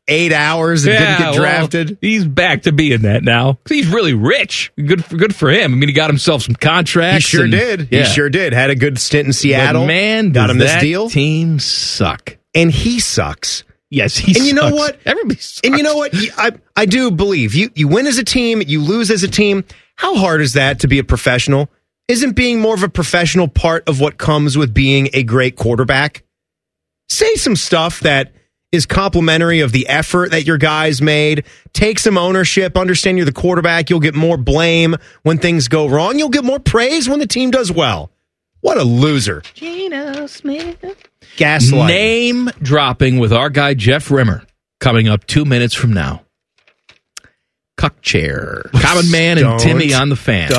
S10: 8 hours and didn't get drafted.
S1: Well, he's back to being that now. He's really rich. Good for him. I mean, he got himself some contracts.
S10: He sure did. Yeah. He sure did. Had a good stint in Seattle.
S1: But man,
S10: got him this
S1: deal. Team suck.
S10: And he sucks.
S1: Yes, he sucks.
S10: And you know what?
S1: Everybody sucks.
S10: And you know what? I do believe you win as a team, you lose as a team. How hard is that to be a professional? Isn't being more of a professional part of what comes with being a great quarterback? Say some stuff that is complimentary of the effort that your guys made. Take some ownership. Understand you're the quarterback. You'll get more blame when things go wrong. You'll get more praise when the team does well. What a loser.
S14: Geno Smith.
S10: Gaslight.
S1: Name dropping with our guy Jeff Rimmer coming up 2 minutes from now. Cuck chair. Common Man and Timmy on the Fan.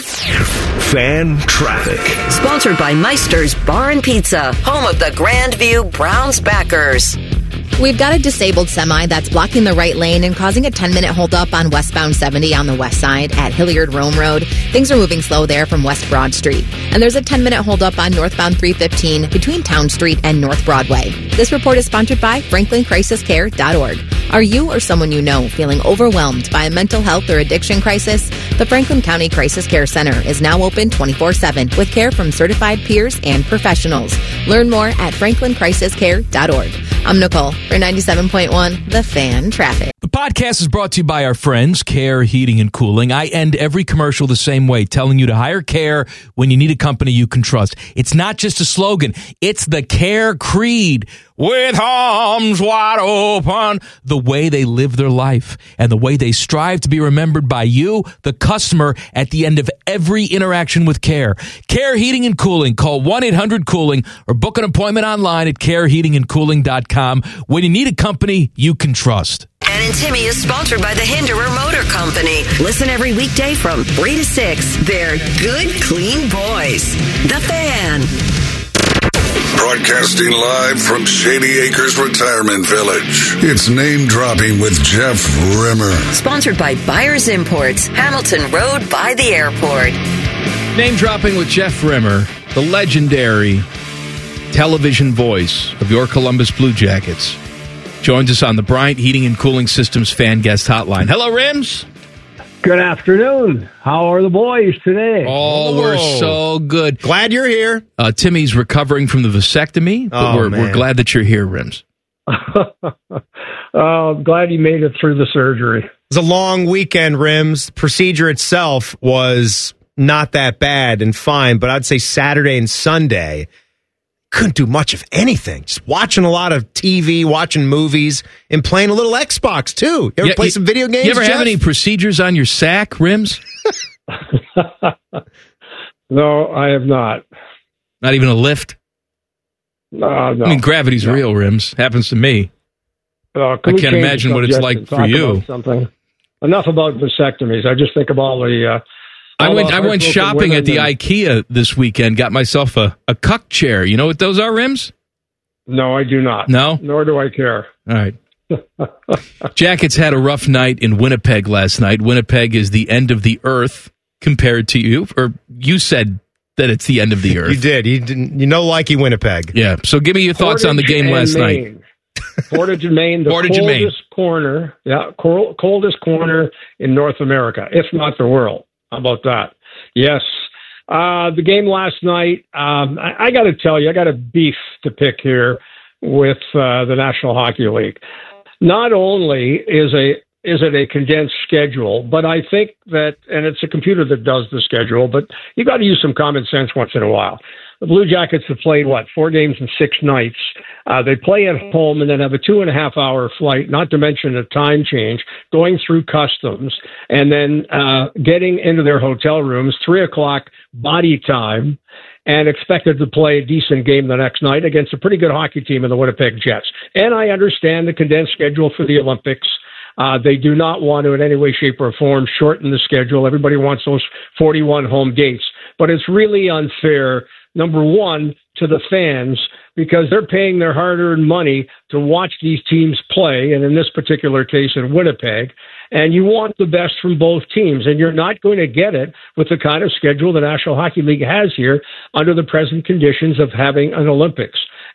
S12: Fan Traffic.
S8: Sponsored by Meister's Bar and Pizza, home of the Grandview Browns backers.
S2: We've got a disabled semi that's blocking the right lane and causing a 10-minute holdup on westbound 70 on the west side at Hilliard-Rome Road. Things are moving slow there from West Broad Street. And there's a 10-minute holdup on northbound 315 between Town Street and North Broadway. This report is sponsored by FranklinCrisisCare.org. Are you or someone you know feeling overwhelmed by a mental health or addiction crisis? The Franklin County Crisis Care Center is now open 24/7 with care from certified peers and professionals. Learn more at FranklinCrisisCare.org. I'm Nicole for 97.1 The Fan Traffic.
S1: The podcast is brought to you by our friends, Care Heating and Cooling. I end every commercial the same way, telling you to hire Care when you need a company you can trust. It's not just a slogan. It's the Care creed. With arms wide open, the way they live their life and the way they strive to be remembered by you, the customer, at the end of every interaction with Care. Care Heating and Cooling. Call 1-800-COOLING or book an appointment online at careheatingandcooling.com when you need a company you can trust.
S8: Fan and Timmy is sponsored by the Hinderer Motor Company. Listen every weekday from 3 to 6. They're good, clean boys. The Fan.
S4: Broadcasting live from Shady Acres Retirement Village. It's Name Dropping with Jeff Rimmer.
S8: Sponsored by Byers Imports, Hamilton Road by the airport.
S1: Name Dropping with Jeff Rimmer, the legendary television voice of your Columbus Blue Jackets, joins us on the Bryant Heating and Cooling Systems Fan Guest Hotline. Hello, Rims.
S21: Good afternoon. How are the boys today?
S1: Oh, we're so good.
S10: Glad you're here.
S1: Timmy's recovering from the vasectomy, but we're glad that you're here, Rims.
S21: Glad you made it through the surgery.
S10: It was a long weekend, Rims. The procedure itself was not that bad and fine, but I'd say Saturday and Sunday couldn't do much of anything. Just watching a lot of TV, watching movies, and playing a little Xbox, too. You ever play some video games,
S1: You ever
S10: Jeff?
S1: have any procedures on your sack, Rims?
S21: No, I have not.
S1: Not even a lift?
S21: No.
S1: I mean, gravity's real, Rims. Happens to me. I can't imagine what it's like for you.
S21: Enough about vasectomies. I just think of all the...
S1: I went shopping at the IKEA this weekend, got myself a cuck chair. You know what those are, Rims?
S21: No, I do not.
S1: No?
S21: Nor do I care.
S1: All right. Jackets had a rough night in Winnipeg last night. Winnipeg is the end of the earth compared to you, or you said that it's the end of the earth.
S10: You did. You know, likey Winnipeg.
S1: Yeah. So give me your thoughts on the game last night.
S21: Portage and Maine, the coldest corner. Yeah, coldest corner in North America, if not the world. How about that? Yes. The game last night, I got to tell you, I got a beef to pick here with the National Hockey League. Not only is it a condensed schedule, but I think that, and it's a computer that does the schedule, but you got to use some common sense once in a while. The Blue Jackets have played, 4 games in 6 nights. They play at home and then have a 2.5-hour flight, not to mention a time change, going through customs, and then getting into their hotel rooms, 3 o'clock body time, and expected to play a decent game the next night against a pretty good hockey team in the Winnipeg Jets. And I understand the condensed schedule for the Olympics. They do not want to in any way, shape, or form shorten the schedule. Everybody wants those 41 home dates. But it's really unfair, number one, to the fans, because they're paying their hard-earned money to watch these teams play, and in this particular case in Winnipeg, and you want the best from both teams, and you're not going to get it with the kind of schedule the National Hockey League has here under the present conditions of having an Olympics.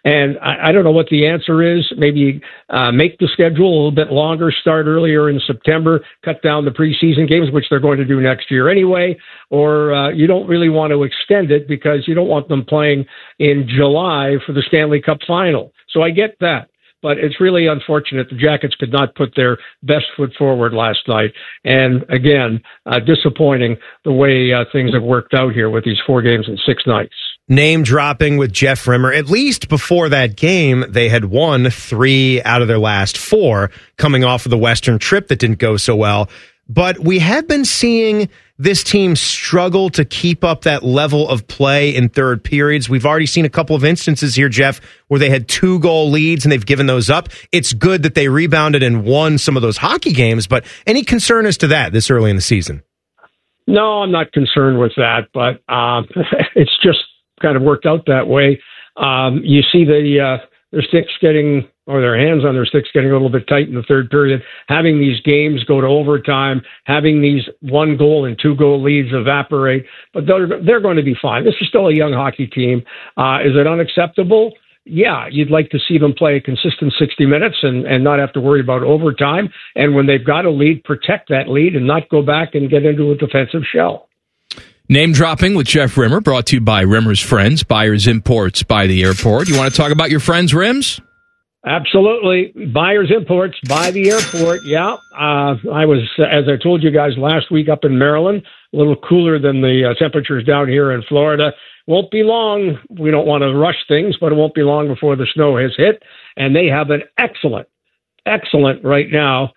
S21: And I don't know what the answer is. Maybe make the schedule a little bit longer, start earlier in September, cut down the preseason games, which they're going to do next year anyway. Or you don't really want to extend it because you don't want them playing in July for the Stanley Cup final. So I get that. But it's really unfortunate the Jackets could not put their best foot forward last night. And again, disappointing the way things have worked out here with these 4 games in 6 nights.
S10: Name dropping with Jeff Rimmer. At least before that game, they had won 3 out of their last 4 coming off of the Western trip that didn't go so well. But we have been seeing this team struggle to keep up that level of play in third periods. We've already seen a couple of instances here, Jeff, where they had 2-goal leads and they've given those up. It's good that they rebounded and won some of those hockey games, but any concern as to that this early in the season?
S21: No, I'm not concerned with that, but it's just kind of worked out that way. You see their sticks getting, or their hands on their sticks getting a little bit tight in the third period, having these games go to overtime, having these 1-goal and 2-goal leads evaporate, but they're going to be fine. This is still a young hockey team. Is it unacceptable? Yeah, you'd like to see them play a consistent 60 minutes and not have to worry about overtime. And when they've got a lead, protect that lead and not go back and get into a defensive shell.
S1: Name dropping with Jeff Rimmer, brought to you by Rimmer's Friends, Buyers Imports by the airport. You want to talk about your friends, Rims?
S21: Absolutely. Buyers Imports by the airport. Yeah. I was, as I told you guys last week, up in Maryland, a little cooler than the temperatures down here in Florida. Won't be long. We don't want to rush things, but it won't be long before the snow has hit. And they have an excellent right now.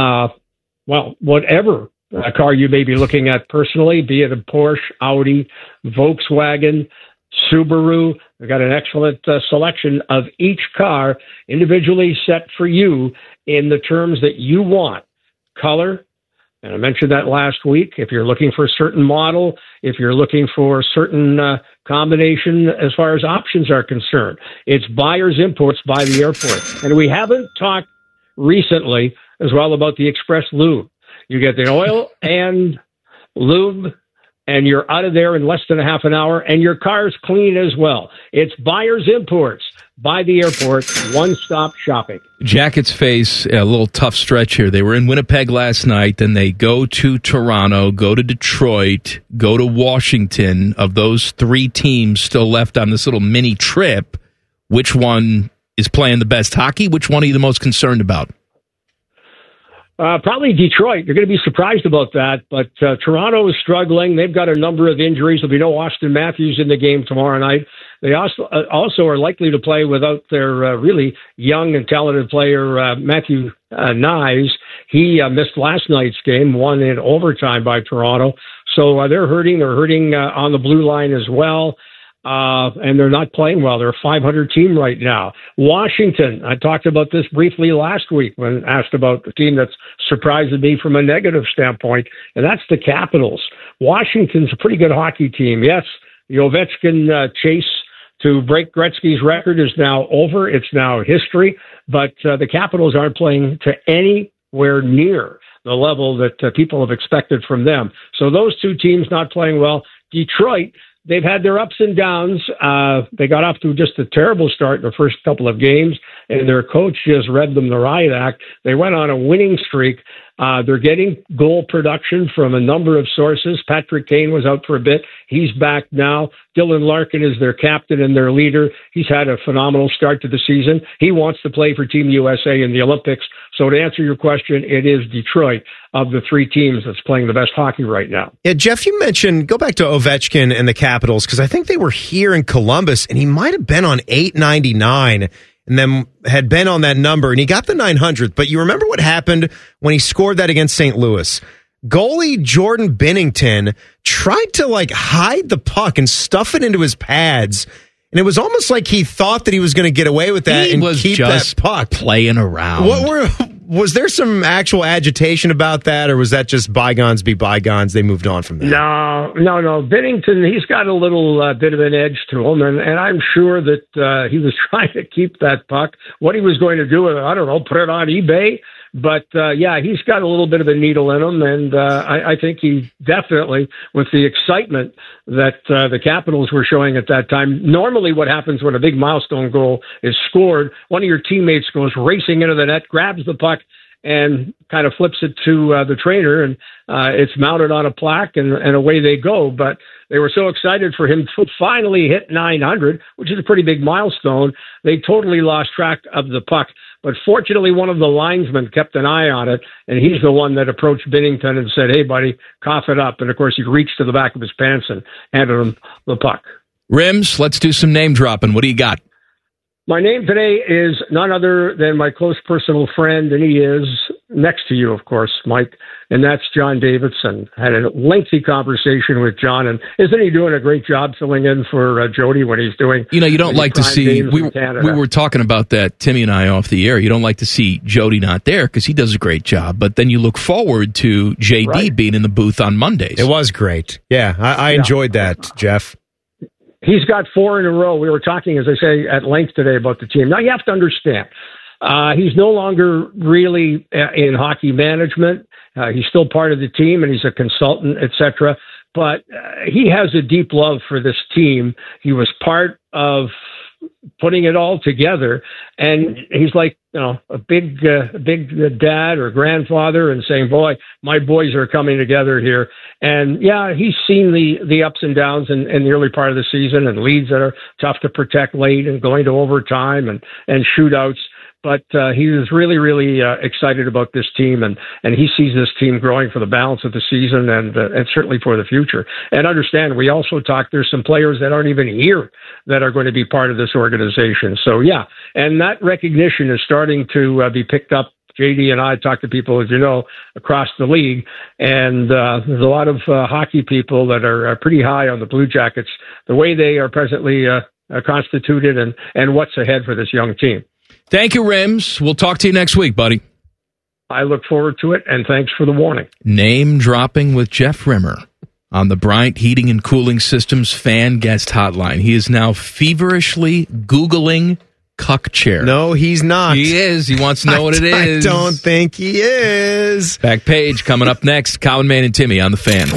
S21: Whatever car you may be looking at personally, be it a Porsche, Audi, Volkswagen, Subaru. We've got an excellent selection of each car individually set for you in the terms that you want. Color, and I mentioned that last week. If you're looking for a certain model, if you're looking for a certain combination as far as options are concerned, it's Buyers Imports by the airport. And we haven't talked recently as well about the Express Lube. You get the oil and lube, and you're out of there in less than a half an hour, and your car's clean as well. It's Buyers Imports by the airport, one-stop shopping.
S1: Jackets face a little tough stretch here. They were in Winnipeg last night, then they go to Toronto, go to Detroit, go to Washington. Of those 3 teams still left on this little mini trip, which one is playing the best hockey? Which one are you the most concerned about?
S21: Probably Detroit. You're going to be surprised about that, but Toronto is struggling. They've got a number of injuries. There'll be no Austin Matthews in the game tomorrow night. They also are likely to play without their really young and talented player, Matthew Nyes. He missed last night's game, won in overtime by Toronto. So they're hurting. They're hurting on the blue line as well. And they're not playing well. They're a 500 team right now. Washington, I talked about this briefly last week when asked about the team that's surprised me from a negative standpoint, and that's the Capitals. Washington's a pretty good hockey team. Yes, the Ovechkin chase to break Gretzky's record is now over. It's now history, but the Capitals aren't playing to anywhere near the level that people have expected from them. So those 2 teams not playing well. Detroit, they've had their ups and downs. They got off to just a terrible start in the first couple of games, and their coach just read them the riot act. They went on a winning streak. They're getting goal production from a number of sources. Patrick Kane was out for a bit. He's back now. Dylan Larkin is their captain and their leader. He's had a phenomenal start to the season. He wants to play for Team USA in the Olympics. So to answer your question, it is Detroit of the 3 teams that's playing the best hockey right now.
S10: Yeah, Jeff, you mentioned, go back to Ovechkin and the Capitals, because I think they were here in Columbus, and he might have been on 899 and then had been on that number, and he got the 900th. But you remember what happened when he scored that against St. Louis? Goalie Jordan Binnington tried to hide the puck and stuff it into his pads. And it was almost like he thought that he was going to get away with that and keep that puck.
S1: Playing around.
S10: Was there some actual agitation about that, or was that just bygones be bygones? They moved on from that.
S21: No. Binnington, he's got a little bit of an edge to him, and I'm sure that he was trying to keep that puck. What he was going to do with it, I don't know, put it on eBay, But, yeah, he's got a little bit of a needle in him, and I think he definitely, with the excitement that the Capitals were showing at that time, normally what happens when a big milestone goal is scored, one of your teammates goes racing into the net, grabs the puck, and kind of flips it to the trainer, and it's mounted on a plaque, and away they go. But they were so excited for him to finally hit 900, which is a pretty big milestone. They totally lost track of the puck. But fortunately, one of the linesmen kept an eye on it, and he's the one that approached Binnington and said, "Hey, buddy, cough it up." And, of course, he reached to the back of his pants and handed him the puck.
S1: Rims, let's do some name dropping. What do you got?
S21: My name today is none other than my close personal friend, and he is next to you, of course, Mike, and that's John Davidson. I had a lengthy conversation with John, and isn't he doing a great job filling in for Jody when he's doing?
S1: You know, you don't like to see. We were talking about that, Timmy and I, off the air. You don't like to see Jody not there because he does a great job, but then you look forward to JD being in the booth on Mondays.
S10: It was great. Yeah, I enjoyed that, Jeff.
S21: He's got 4 in a row. We were talking, as I say, at length today about the team. Now, you have to understand, he's no longer really in hockey management. He's still part of the team, and he's a consultant, etc. But he has a deep love for this team. He was part of putting it all together, and he's like, you know, a big dad or grandfather, and saying, "Boy, my boys are coming together here." And yeah, he's seen the ups and downs in the early part of the season, and leads that are tough to protect late, and going to overtime and shootouts. But he was really, really excited about this team, and he sees this team growing for the balance of the season and certainly for the future. And understand, we also talked, there's some players that aren't even here that are going to be part of this organization. So, yeah, and that recognition is starting to be picked up. JD and I talk to people, as you know, across the league, and there's a lot of hockey people that are pretty high on the Blue Jackets, the way they are presently constituted and what's ahead for this young team.
S1: Thank you, Rims. We'll talk to you next week, buddy.
S21: I look forward to it, and thanks for the warning.
S1: Name dropping with Jeff Rimmer on the Bryant Heating and Cooling Systems fan guest hotline. He is now feverishly Googling cuck chair.
S10: No, he's not.
S1: He is. He wants to know what it is.
S10: I don't think he is.
S1: Back page coming up next. Common Man and Timmy on the Fan.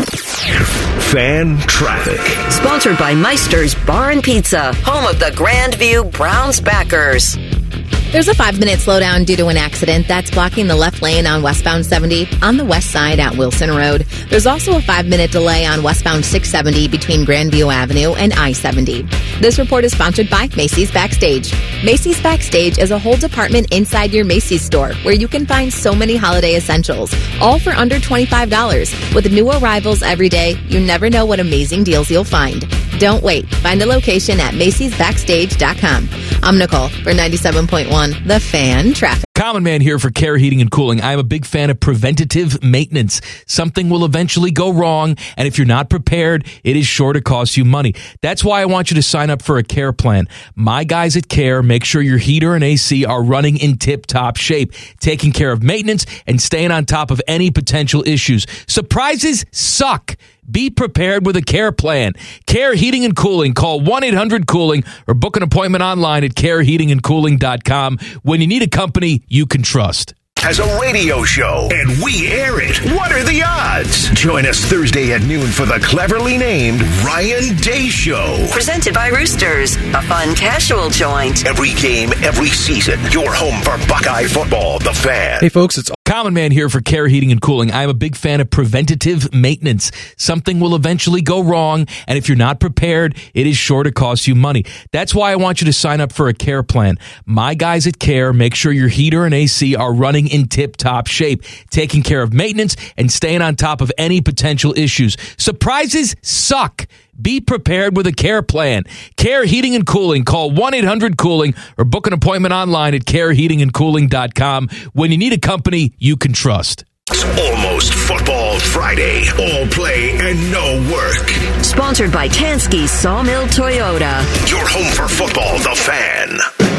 S12: Fan Traffic.
S8: Sponsored by Meister's Bar and Pizza, home of the Grandview Browns backers.
S2: There's a 5-minute slowdown due to an accident that's blocking the left lane on westbound 70 on the west side at Wilson Road. There's also a 5-minute delay on westbound 670 between Grandview Avenue and I-70. This report is sponsored by Macy's Backstage. Macy's Backstage is a whole department inside your Macy's store where you can find so many holiday essentials, all for under $25. With new arrivals every day, you never know what amazing deals you'll find. Don't wait. Find a location at Macy'sBackstage.com. I'm Nicole for 97.1 The Fan Traffic.
S1: Common Man here for Care Heating and Cooling. I'm a big fan of preventative maintenance. Something will eventually go wrong, and if you're not prepared, it is sure to cost you money. That's why I want you to sign up for a Care plan. My guys at Care make sure your heater and AC are running in tip-top shape, taking care of maintenance and staying on top of any potential issues. Surprises suck. Be prepared with a Care plan. Care Heating and Cooling. Call 1-800-COOLING or book an appointment online at careheatingandcooling.com when you need a company you can trust.
S12: Has a radio show, and we air it. What are the odds? Join us Thursday at noon for the cleverly named Ryan Day Show.
S8: Presented by Roosters, a fun casual joint.
S12: Every game, every season. Your home for Buckeye football, The Fan.
S1: Hey, folks, it's Common Man here for Care Heating and Cooling. I'm a big fan of preventative maintenance. Something will eventually go wrong, and if you're not prepared, it is sure to cost you money. That's why I want you to sign up for a Care plan. My guys at Care make sure your heater and AC are running in tip-top shape, taking care of maintenance and staying on top of any potential issues. Surprises suck. Be prepared with a Care plan. Care Heating and Cooling. Call 1-800-COOLING or book an appointment online at careheatingandcooling.com when you need a company you can trust.
S12: It's almost Football Friday. All play and no work.
S8: Sponsored by Tansky Sawmill Toyota.
S12: Your home for football, The Fan.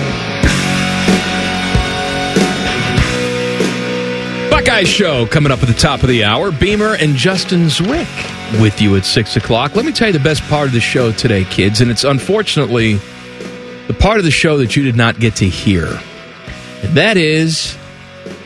S1: Buckeye Show coming up at the top of the hour. Beamer and Justin Zwick with you at 6 o'clock. Let me tell you the best part of the show today, kids, and it's unfortunately the part of the show that you did not get to hear. And that is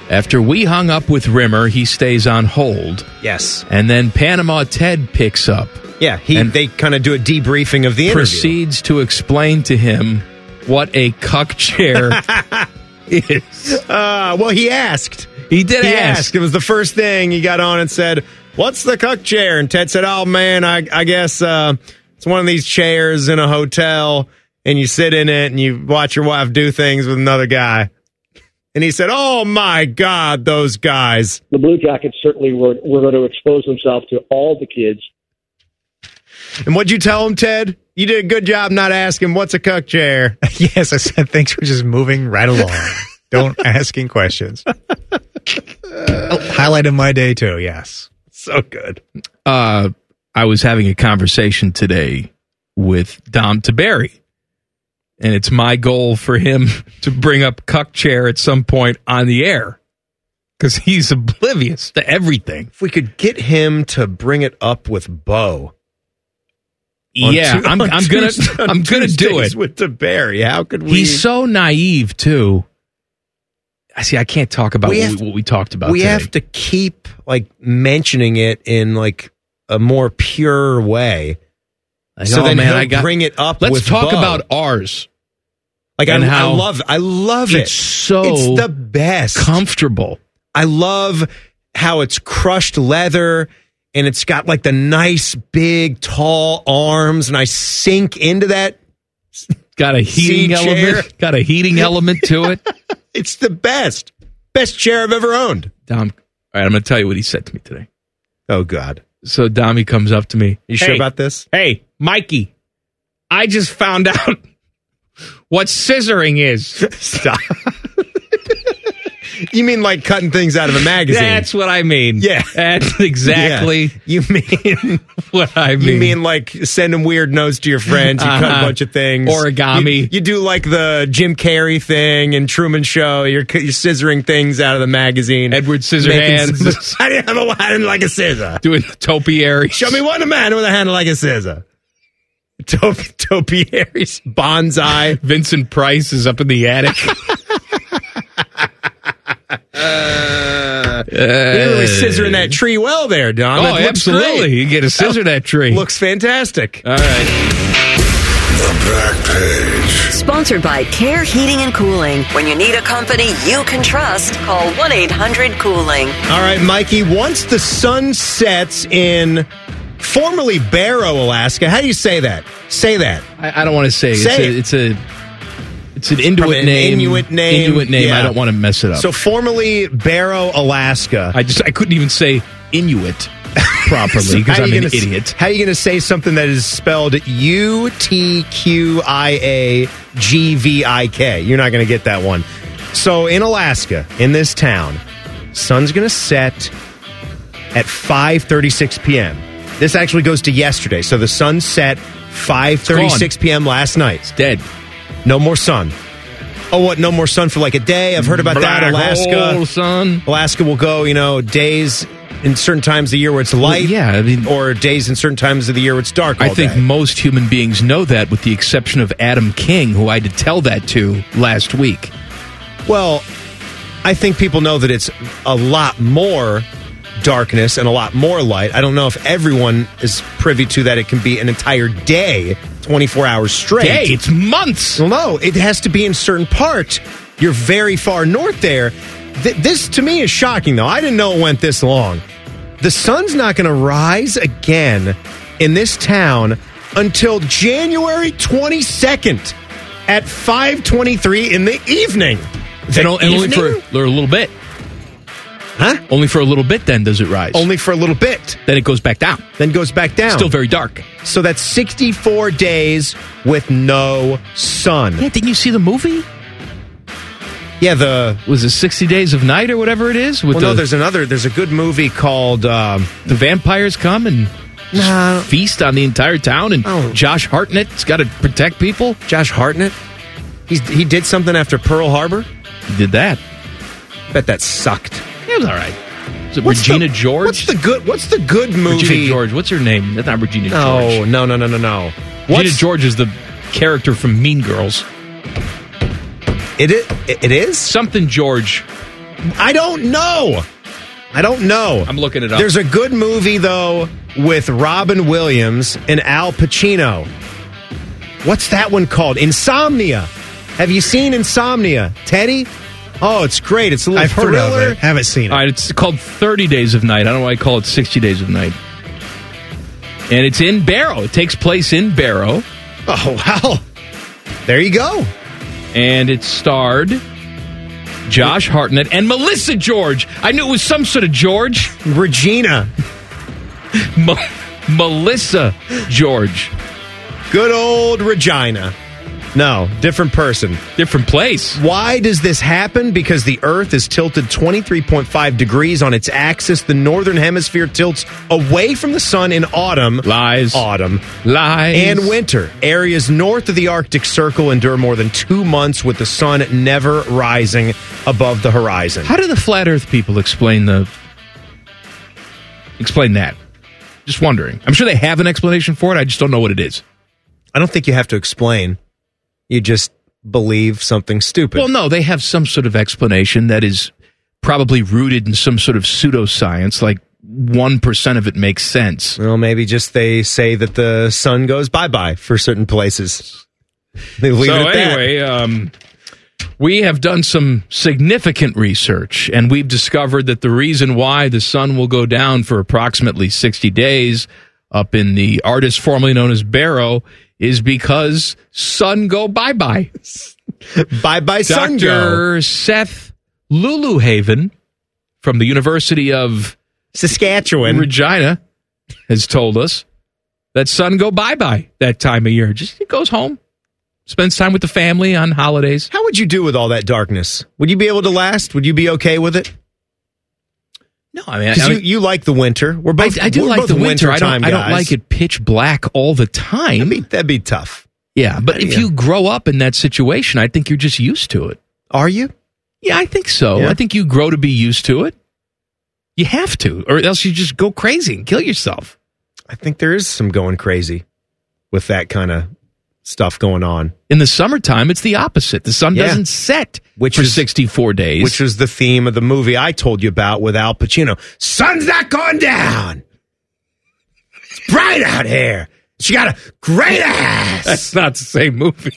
S1: After we hung up with Rimmer, he stays on hold.
S10: Yes.
S1: And then Panama Ted picks up.
S10: Yeah, they kind of do a debriefing of the interview.
S1: Proceeds to explain to him what a cuck chair is.
S10: Well, he asked.
S1: He did ask.
S10: It was the first thing he got on and said, "What's the cuck chair?" And Ted said, "Oh, man, I guess it's one of these chairs in a hotel, and you sit in it, and you watch your wife do things with another guy." And he said, "Oh, my God, those guys."
S21: The Blue Jackets certainly were going to expose themselves to all the kids.
S10: And what'd you tell him, Ted? You did a good job not asking, "What's a cuck chair?"
S6: Yes, I said, thanks for just moving right along. Don't asking questions. Highlight of my day, too, yes.
S10: So good.
S1: I was having a conversation today with Dom Taberi. And it's my goal for him to bring up cuck chair at some point on the air. Because he's oblivious to everything.
S10: If we could get him to bring it up with Bo.
S1: Yeah, I'm gonna do it
S10: with Taberi. How could we?
S1: He's so naive too. See, I can't talk about what we talked about.
S10: We
S1: today.
S10: have to keep mentioning it in a more pure way. So then he'll bring it up.
S1: Let's talk
S10: Bo.
S1: about ours.
S10: I love it. It's the best.
S1: Comfortable.
S10: I love how it's crushed leather. And it's got the nice, big, tall arms, and I sink into that.
S1: Got a heating element. Got a heating element to it.
S10: It's the best chair I've ever owned.
S1: Dom, all right, I'm going to tell you what he said to me today.
S10: Oh God!
S1: So Dommy comes up to me.
S10: You sure about this?
S1: Hey, Mikey, I just found out what scissoring is.
S10: Stop. You mean cutting things out of a magazine?
S1: That's what I mean.
S10: Yeah.
S1: That's exactly
S10: You mean
S1: what I mean.
S10: You mean send them weird notes to your friends, you cut a bunch of things.
S1: Origami.
S10: You do the Jim Carrey thing and Truman Show. You're scissoring things out of the magazane.
S1: Edward Scissorhands.
S10: I didn't have a hand like a scissor.
S1: Doing the topiary.
S10: Show me one man with a hand like a scissor. Topiaries. Bonsai.
S1: Vincent Price is up in the attic.
S10: You're really scissoring that tree well there, Don.
S1: Oh, absolutely.
S10: Great.
S1: You get a scissor that tree.
S10: Looks fantastic.
S1: All right.
S4: The Back Page.
S8: Sponsored by Care Heating and Cooling. When you need a company you can trust, call 1-800-COOLING.
S10: All right, Mikey, once the sun sets in formerly Barrow, Alaska, how do you say that? Say that.
S1: I don't want to say it. It's an Inuit name.
S10: Inuit name.
S1: Yeah. I don't want to mess it up.
S10: So formerly Barrow, Alaska.
S1: I couldn't even say Inuit properly because I'm an idiot.
S10: How are you going to say something that is spelled UTQIAGVIK? You're not going to get that one. So in Alaska, in this town, sun's going to set at 5:36 p.m. This actually goes to yesterday. So the sun set 5:36 p.m. last night.
S1: It's dead.
S10: No more sun. Oh, what? No more sun for a day? I've heard about that. Alaska.
S1: Sun.
S10: Alaska will go, days in certain times of the year where it's light. Or days in certain times of the year where it's dark.
S1: I think most human beings know that, with the exception of Adam King, who I had to tell that to last week.
S10: Well, I think people know that it's a lot more darkness and a lot more light. I don't know if everyone is privy to that. It can be an entire day, 24 hours straight.
S1: Day? It's months.
S10: Well, no, it has to be in certain parts. You're very far north there. This, to me, is shocking, though. I didn't know it went this long. The sun's not going to rise again in this town until January 22nd at 5:23 in the evening.
S1: And only for a little bit.
S10: Huh?
S1: Only for a little bit, then, does it rise?
S10: Only for a little bit.
S1: Then it goes back down.
S10: Still
S1: very dark.
S10: So that's 64 days with no sun.
S1: Yeah, didn't you see the movie?
S10: Yeah,
S1: was it 60 Days of Night or whatever it is?
S10: There's a good movie called
S1: The Vampires Come and feast on the entire town, and Josh Hartnett's got to protect people.
S10: Josh Hartnett? He did something after Pearl Harbor?
S1: He did that.
S10: Bet that sucked.
S1: It was all right. Is it Regina George?
S10: What's the good movie?
S1: Regina George. What's her name? That's not Regina George.
S10: No.
S1: Regina George is the character from Mean Girls.
S10: It is?
S1: Something George.
S10: I don't know.
S1: I'm looking it up.
S10: There's a good movie, though, with Robin Williams and Al Pacino. What's that one called? Insomnia. Have you seen Insomnia, Teddy? Oh, it's great. It's a little thriller.
S6: Heard of it. Haven't seen it.
S1: All right, it's called 30 Days of Night. I don't know why I call it 60 Days of Night. And it's in Barrow. It takes place in Barrow.
S10: Oh, wow. There you go.
S1: And it starred Josh Hartnett and Melissa George. I knew it was some sort of George.
S10: Regina.
S1: Melissa George.
S10: Good old Regina. No, different person.
S1: Different place.
S10: Why does this happen? Because the Earth is tilted 23.5 degrees on its axis. The northern hemisphere tilts away from the sun in autumn.
S1: Lies.
S10: Autumn.
S1: Lies.
S10: And winter. Areas north of the Arctic Circle endure more than 2 months with the sun never rising above the horizon.
S1: How do the flat Earth people explain that? Just wondering. I'm sure they have an explanation for it. I just don't know what it is.
S10: I don't think you have to explain. You just believe something stupid.
S1: Well, no, they have some sort of explanation that is probably rooted in some sort of pseudoscience, like 1% of it makes sense.
S10: Well, maybe just they say that the sun goes bye-bye for certain places. They leave it at
S1: anyway, we have done some significant research, and we've discovered that the reason why the sun will go down for approximately 60 days up in the Arctic, formerly known as Barrow, is because sun go bye-bye.
S10: Bye-bye sun go.
S1: Dr. Seth Luluhaven from the University of
S10: Saskatchewan,
S1: Regina, has told us that sun go bye-bye that time of year. Just it goes home, spends time with the family on holidays.
S10: How would you do with all that darkness? Would you be able to last? Would you be okay with it?
S1: No, I mean,
S10: you like the winter. We're both.
S1: I do like the winter. I don't
S10: guys.
S1: like it pitch black all the time.
S10: That'd be tough.
S1: Yeah, but if you grow up in that situation, I think you're just used to it.
S10: Are you?
S1: Yeah, I think so.
S10: Yeah.
S1: I think you grow to be used to it. You have to, or else you just go crazy and kill yourself.
S10: I think there is some going crazy with that kind of stuff going on.
S1: In the summertime, it's the opposite. The sun doesn't set for 64 days.
S10: Which was the theme of the movie I told you about with Al Pacino. Sun's not going down. It's bright out here. She got a great ass.
S1: That's not the same movie.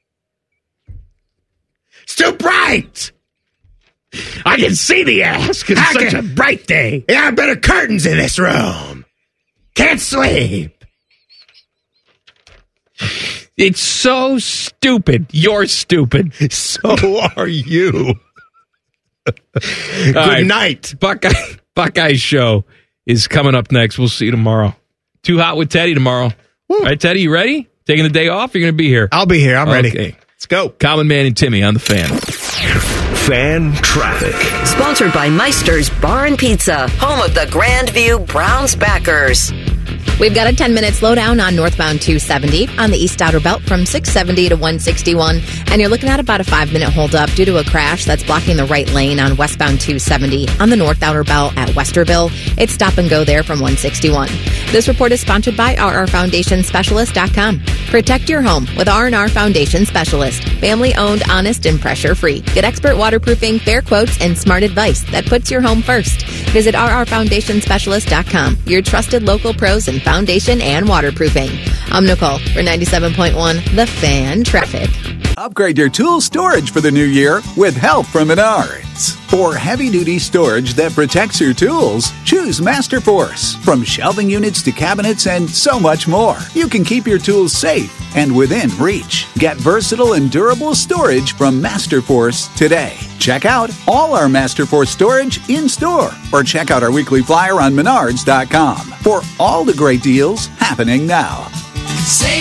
S10: It's too bright.
S1: I can see the ass because it's such a bright day.
S10: Yeah, better curtains in this room. Can't sleep.
S1: It's so stupid. You're stupid.
S10: So are you. Good night.
S1: Buckeye Show is coming up next. We'll see you tomorrow. Too Hot with Teddy tomorrow. Woo. All right, Teddy, you ready? Taking the day off? You're going to be here.
S6: I'll be here. I'm ready.
S1: Okay.
S10: Let's go.
S1: Common Man and Timmy on the Fan.
S12: Fan Traffic.
S8: Sponsored by Meister's Bar and Pizza, home of the Grandview Browns backers.
S2: We've got a 10-minute slowdown on northbound 270 on the East Outer Belt from 670 to 161. And you're looking at about a 5-minute holdup due to a crash that's blocking the right lane on westbound 270 on the North Outer Belt at Westerville. It's stop and go there from 161. This report is sponsored by rrfoundationspecialist.com. Protect your home with R&R Foundation Specialist. Family-owned, honest, and pressure-free. Get expert waterproofing, fair quotes, and smart advice that puts your home first. Visit rrfoundationspecialist.com. Your trusted local pros in foundation and waterproofing. I'm Nicole for 97.1 The Fan Traffic.
S9: Upgrade your tool storage for the new year with help from Menards. For heavy-duty storage that protects your tools, choose Masterforce. From shelving units to cabinets and so much more, you can keep your tools safe and within reach. Get versatile and durable storage from Masterforce today. Check out all our Masterforce storage in-store or check out our weekly flyer on Menards.com for all the great deals happening now.
S22: Save